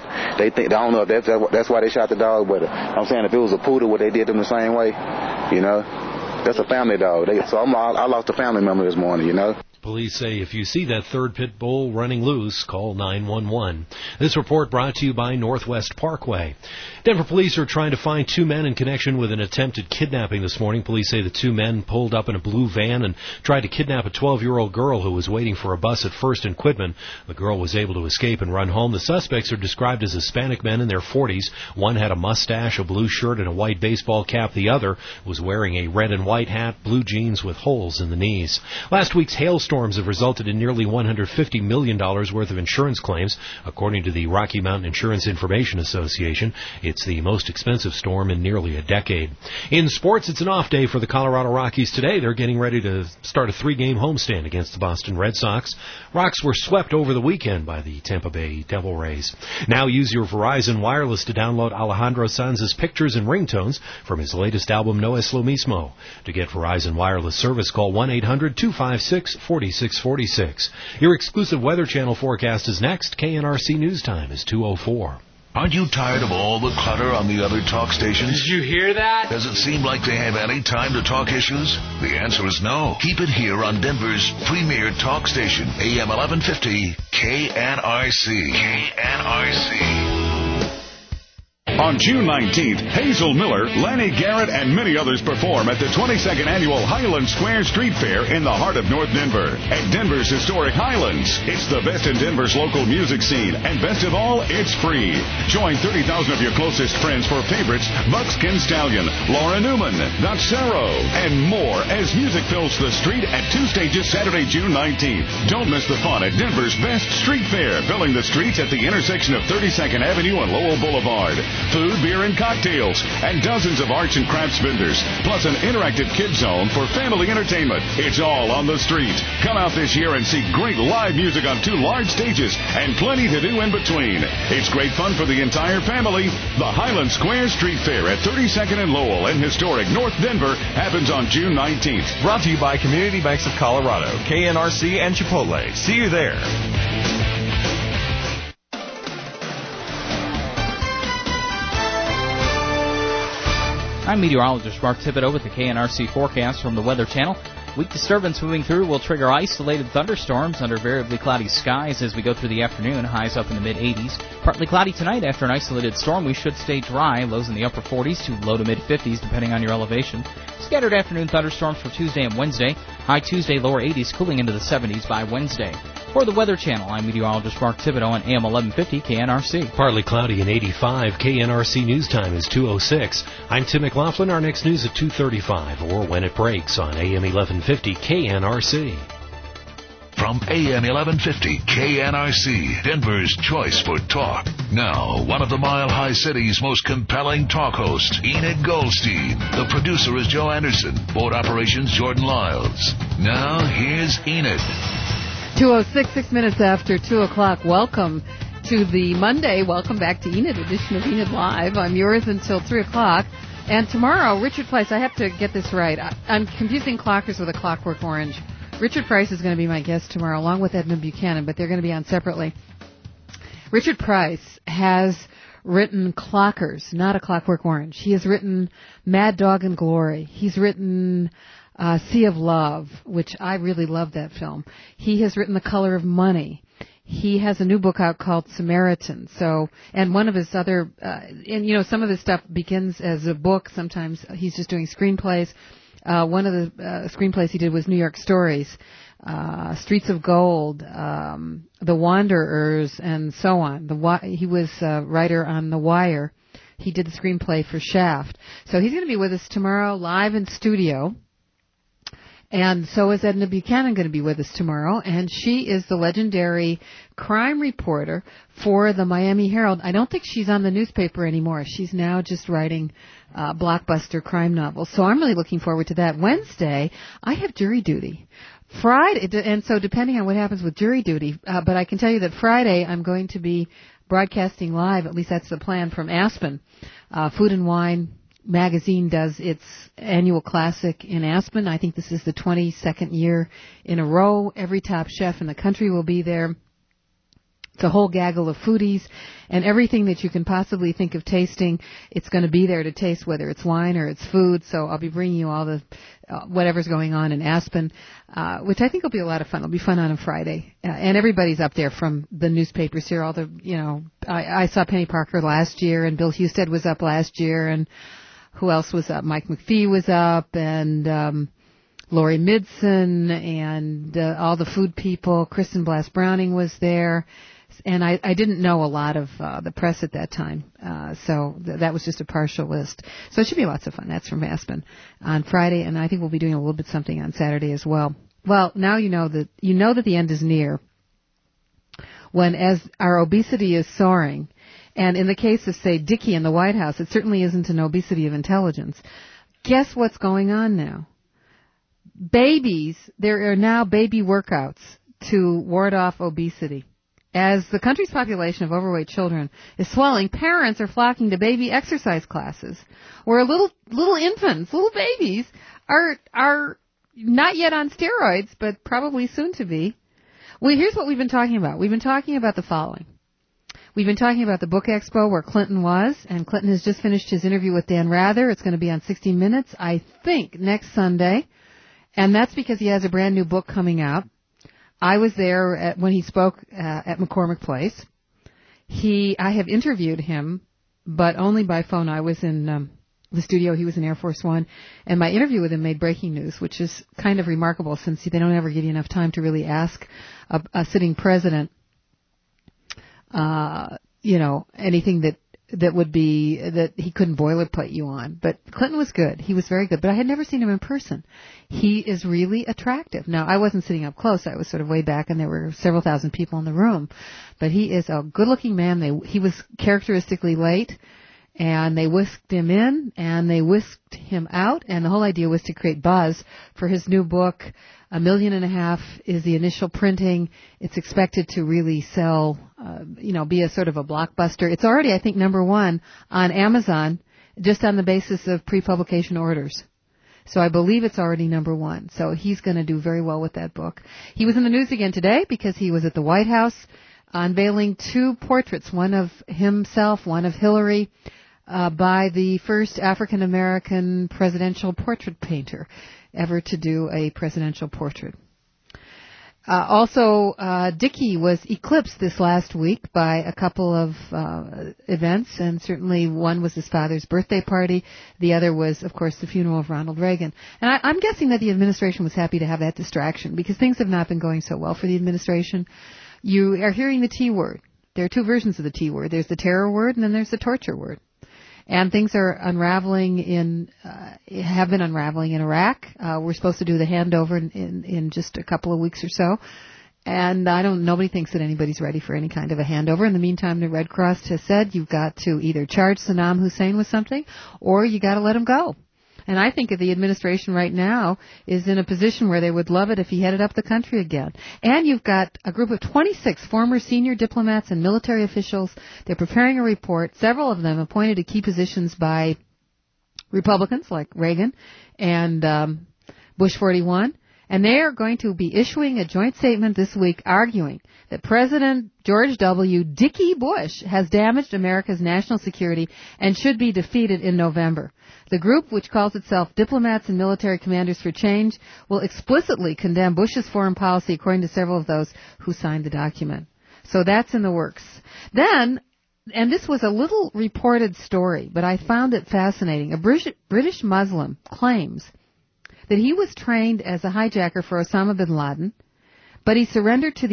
if that's why they shot the dog, but I'm saying if it was a poodle, would they did them the same way? You know, that's a family dog. I lost a family member this morning. You know. Police say if you see that third pit bull running loose, call 911. This report brought to you by Northwest Parkway. Denver police are trying to find 2 men in connection with an attempted kidnapping this morning. Police say the 2 men pulled up in a blue van and tried to kidnap a 12-year-old girl who was waiting for a bus at First and Quitman. The girl was able to escape and run home. The suspects are described as Hispanic men in their 40s. One had a mustache, a blue shirt, and a white baseball cap. The other was wearing a red and white hat, blue jeans with holes in the knees. Last week's hailstorms have resulted in nearly $150 million worth of insurance claims, according to the Rocky Mountain Insurance Information Association. It's the most expensive storm in nearly a decade. In sports, it's an off day for the Colorado Rockies today. They're getting ready to start a 3-game homestand against the Boston Red Sox. Rocks were swept over the weekend by the Tampa Bay Devil Rays. Now use your Verizon Wireless to download Alejandro Sanz's pictures and ringtones from his latest album, No Es Lo Mismo. To get Verizon Wireless service, call 1-800-256-4646. Your exclusive Weather Channel forecast is next. KNRC News Time is 2:04. Aren't you tired of all the clutter on the other talk stations? Did you hear that? Does it seem like they have any time to talk issues? The answer is no. Keep it here on Denver's premier talk station, AM 1150 KNRC. KNRC. On June 19th, Hazel Miller, Lanny Garrett, and many others perform at the 22nd Annual Highland Square Street Fair in the heart of North Denver. At Denver's historic Highlands, it's the best in Denver's local music scene, and best of all, it's free. Join 30,000 of your closest friends for favorites Buckskin Stallion, Laura Newman, Natsaro, and more as music fills the street at 2 stages Saturday, June 19th. Don't miss the fun at Denver's best street fair, filling the streets at the intersection of 32nd Avenue and Lowell Boulevard. Food, beer, and cocktails, and dozens of arts and crafts vendors, plus an interactive kids zone for family entertainment. It's all on the street. Come out this year and see great live music on 2 large stages and plenty to do in between. It's great fun for the entire family. The Highland Square Street Fair at 32nd and Lowell in historic North Denver happens on June 19th. Brought to you by Community Banks of Colorado, KNRC, and Chipotle. See you there. I'm meteorologist Mark Thibodeau with the KNRC forecast from the Weather Channel. Weak disturbance moving through will trigger isolated thunderstorms under variably cloudy skies as we go through the afternoon, highs up in the mid-80s. Partly cloudy tonight after an isolated storm. We should stay dry, lows in the upper 40s to low to mid-50s depending on your elevation. Scattered afternoon thunderstorms for Tuesday and Wednesday. High Tuesday, lower 80s, cooling into the 70s by Wednesday. For the Weather Channel, I'm meteorologist Mark Thibodeau on AM 1150 KNRC. Partly cloudy and 85. KNRC News Time is 2:06. I'm Tim McLaughlin. Our next news at 2:35 or when it breaks on AM 1150 KNRC. from AM 1150 KNRC, Denver's choice for talk. Now, one of the Mile High City's most compelling talk hosts, Enid Goldstein. The producer is Joe Anderson. Board operations, Jordan Lyles. Now, here's Enid. 2:06, 6 minutes after 2 o'clock. Welcome to the Monday. Welcome back to Enid edition of Enid Live. I'm yours until 3 o'clock. And tomorrow, Richard Price, I have to get this right. I'm confusing Clockers with A Clockwork Orange. Richard Price is going to be my guest tomorrow, along with Edmund Buchanan, but they're going to be on separately. Richard Price has written Clockers, not A Clockwork Orange. He has written Mad Dog and Glory. He's written Sea of Love, which I really love that film. He has written The Color of Money. He has a new book out called Samaritan. So, and one of his other, some of his stuff begins as a book. Sometimes he's just doing screenplays. One of the screenplays he did was New York Stories, Streets of Gold, The Wanderers, and so on. He was a writer on The Wire. He did the screenplay for Shaft. So he's going to be with us tomorrow live in studio. And so is Edna Buchanan going to be with us tomorrow, and she is the legendary crime reporter for the Miami Herald. I don't think she's on the newspaper anymore. She's now just writing blockbuster crime novels. So I'm really looking forward to that. Wednesday, I have jury duty. Friday, and so depending on what happens with jury duty, but I can tell you that Friday I'm going to be broadcasting live, at least that's the plan, from Aspen. Food and Wine magazine does its annual classic in Aspen. I think this is the 22nd year in a row. Every top chef in the country will be there. It's a whole gaggle of foodies, and everything that you can possibly think of tasting, it's going to be there to taste, whether it's wine or it's food. So I'll be bringing you all the whatever's going on in Aspen, which I think will be a lot of fun. It'll be fun on a Friday, and everybody's up there from the newspapers here. All the, I saw Penny Parker last year, and Bill Husted was up last year, and who else was up? Mike McPhee was up, and Lori Midson, and all the food people. Kristen Blass Browning was there, and I didn't know a lot of the press at that time, so that was just a partial list. So it should be lots of fun. That's from Aspen on Friday, and I think we'll be doing a little bit something on Saturday as well. Well, now you know that the end is near, when as our obesity is soaring. And in the case of, say, Dickey in the White House, it certainly isn't an obesity of intelligence. Guess what's going on now? There are now baby workouts to ward off obesity. As the country's population of overweight children is swelling, parents are flocking to baby exercise classes, where little infants, little babies, are not yet on steroids, but probably soon to be. Well, here's what we've been talking about. We've been talking about the following. We've been talking about the Book Expo where Clinton was, and Clinton has just finished his interview with Dan Rather. It's going to be on 60 Minutes, I think, next Sunday, and that's because he has a brand new book coming out. I was there when he spoke at McCormick Place. I have interviewed him, but only by phone. I was in the studio. He was in Air Force One, and my interview with him made breaking news, which is kind of remarkable since they don't ever give you enough time to really ask a sitting president anything that would be, that he couldn't boilerplate you on. But Clinton was good. He was very good. But I had never seen him in person. He is really attractive. Now, I wasn't sitting up close. I was sort of way back, and there were several thousand people in the room. But he is a good-looking man. He was characteristically late, and they whisked him in, and they whisked him out. And the whole idea was to create buzz for his new book. $1.5 million is the initial printing. It's expected to really sell, be a sort of a blockbuster. It's already, I think, number one on Amazon, just on the basis of pre-publication orders. So I believe it's already number one. So he's going to do very well with that book. He was in the news again today because he was at the White House unveiling two portraits, one of himself, one of Hillary, by the first African-American presidential portrait painter ever to do a presidential portrait. Also, Dickey was eclipsed this last week by a couple of events, and certainly one was his father's birthday party. The other was, of course, the funeral of Ronald Reagan. And I'm guessing that the administration was happy to have that distraction because things have not been going so well for the administration. You are hearing the T word. There are two versions of the T word. There's the terror word, and then there's the torture word. And things are unraveling have been unraveling in Iraq. We're supposed to do the handover in just a couple of weeks or so. And nobody thinks that anybody's ready for any kind of a handover. In the meantime, the Red Cross has said you've got to either charge Saddam Hussein with something or you got to let him go. And I think that the administration right now is in a position where they would love it if he headed up the country again. And you've got a group of 26 former senior diplomats and military officials. They're preparing a report, several of them appointed to key positions by Republicans like Reagan and Bush 41. And they are going to be issuing a joint statement this week arguing that President George W. Dickie Bush has damaged America's national security and should be defeated in November. The group, which calls itself Diplomats and Military Commanders for Change, will explicitly condemn Bush's foreign policy, according to several of those who signed the document. So that's in the works. Then, and this was a little reported story, but I found it fascinating. A British Muslim claims that he was trained as a hijacker for Osama bin Laden, but he surrendered to the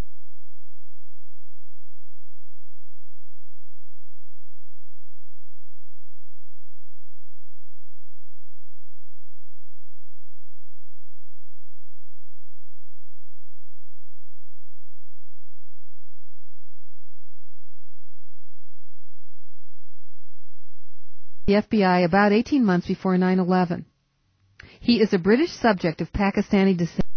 FBI about 18 months before 9/11. He is a British subject of Pakistani descent.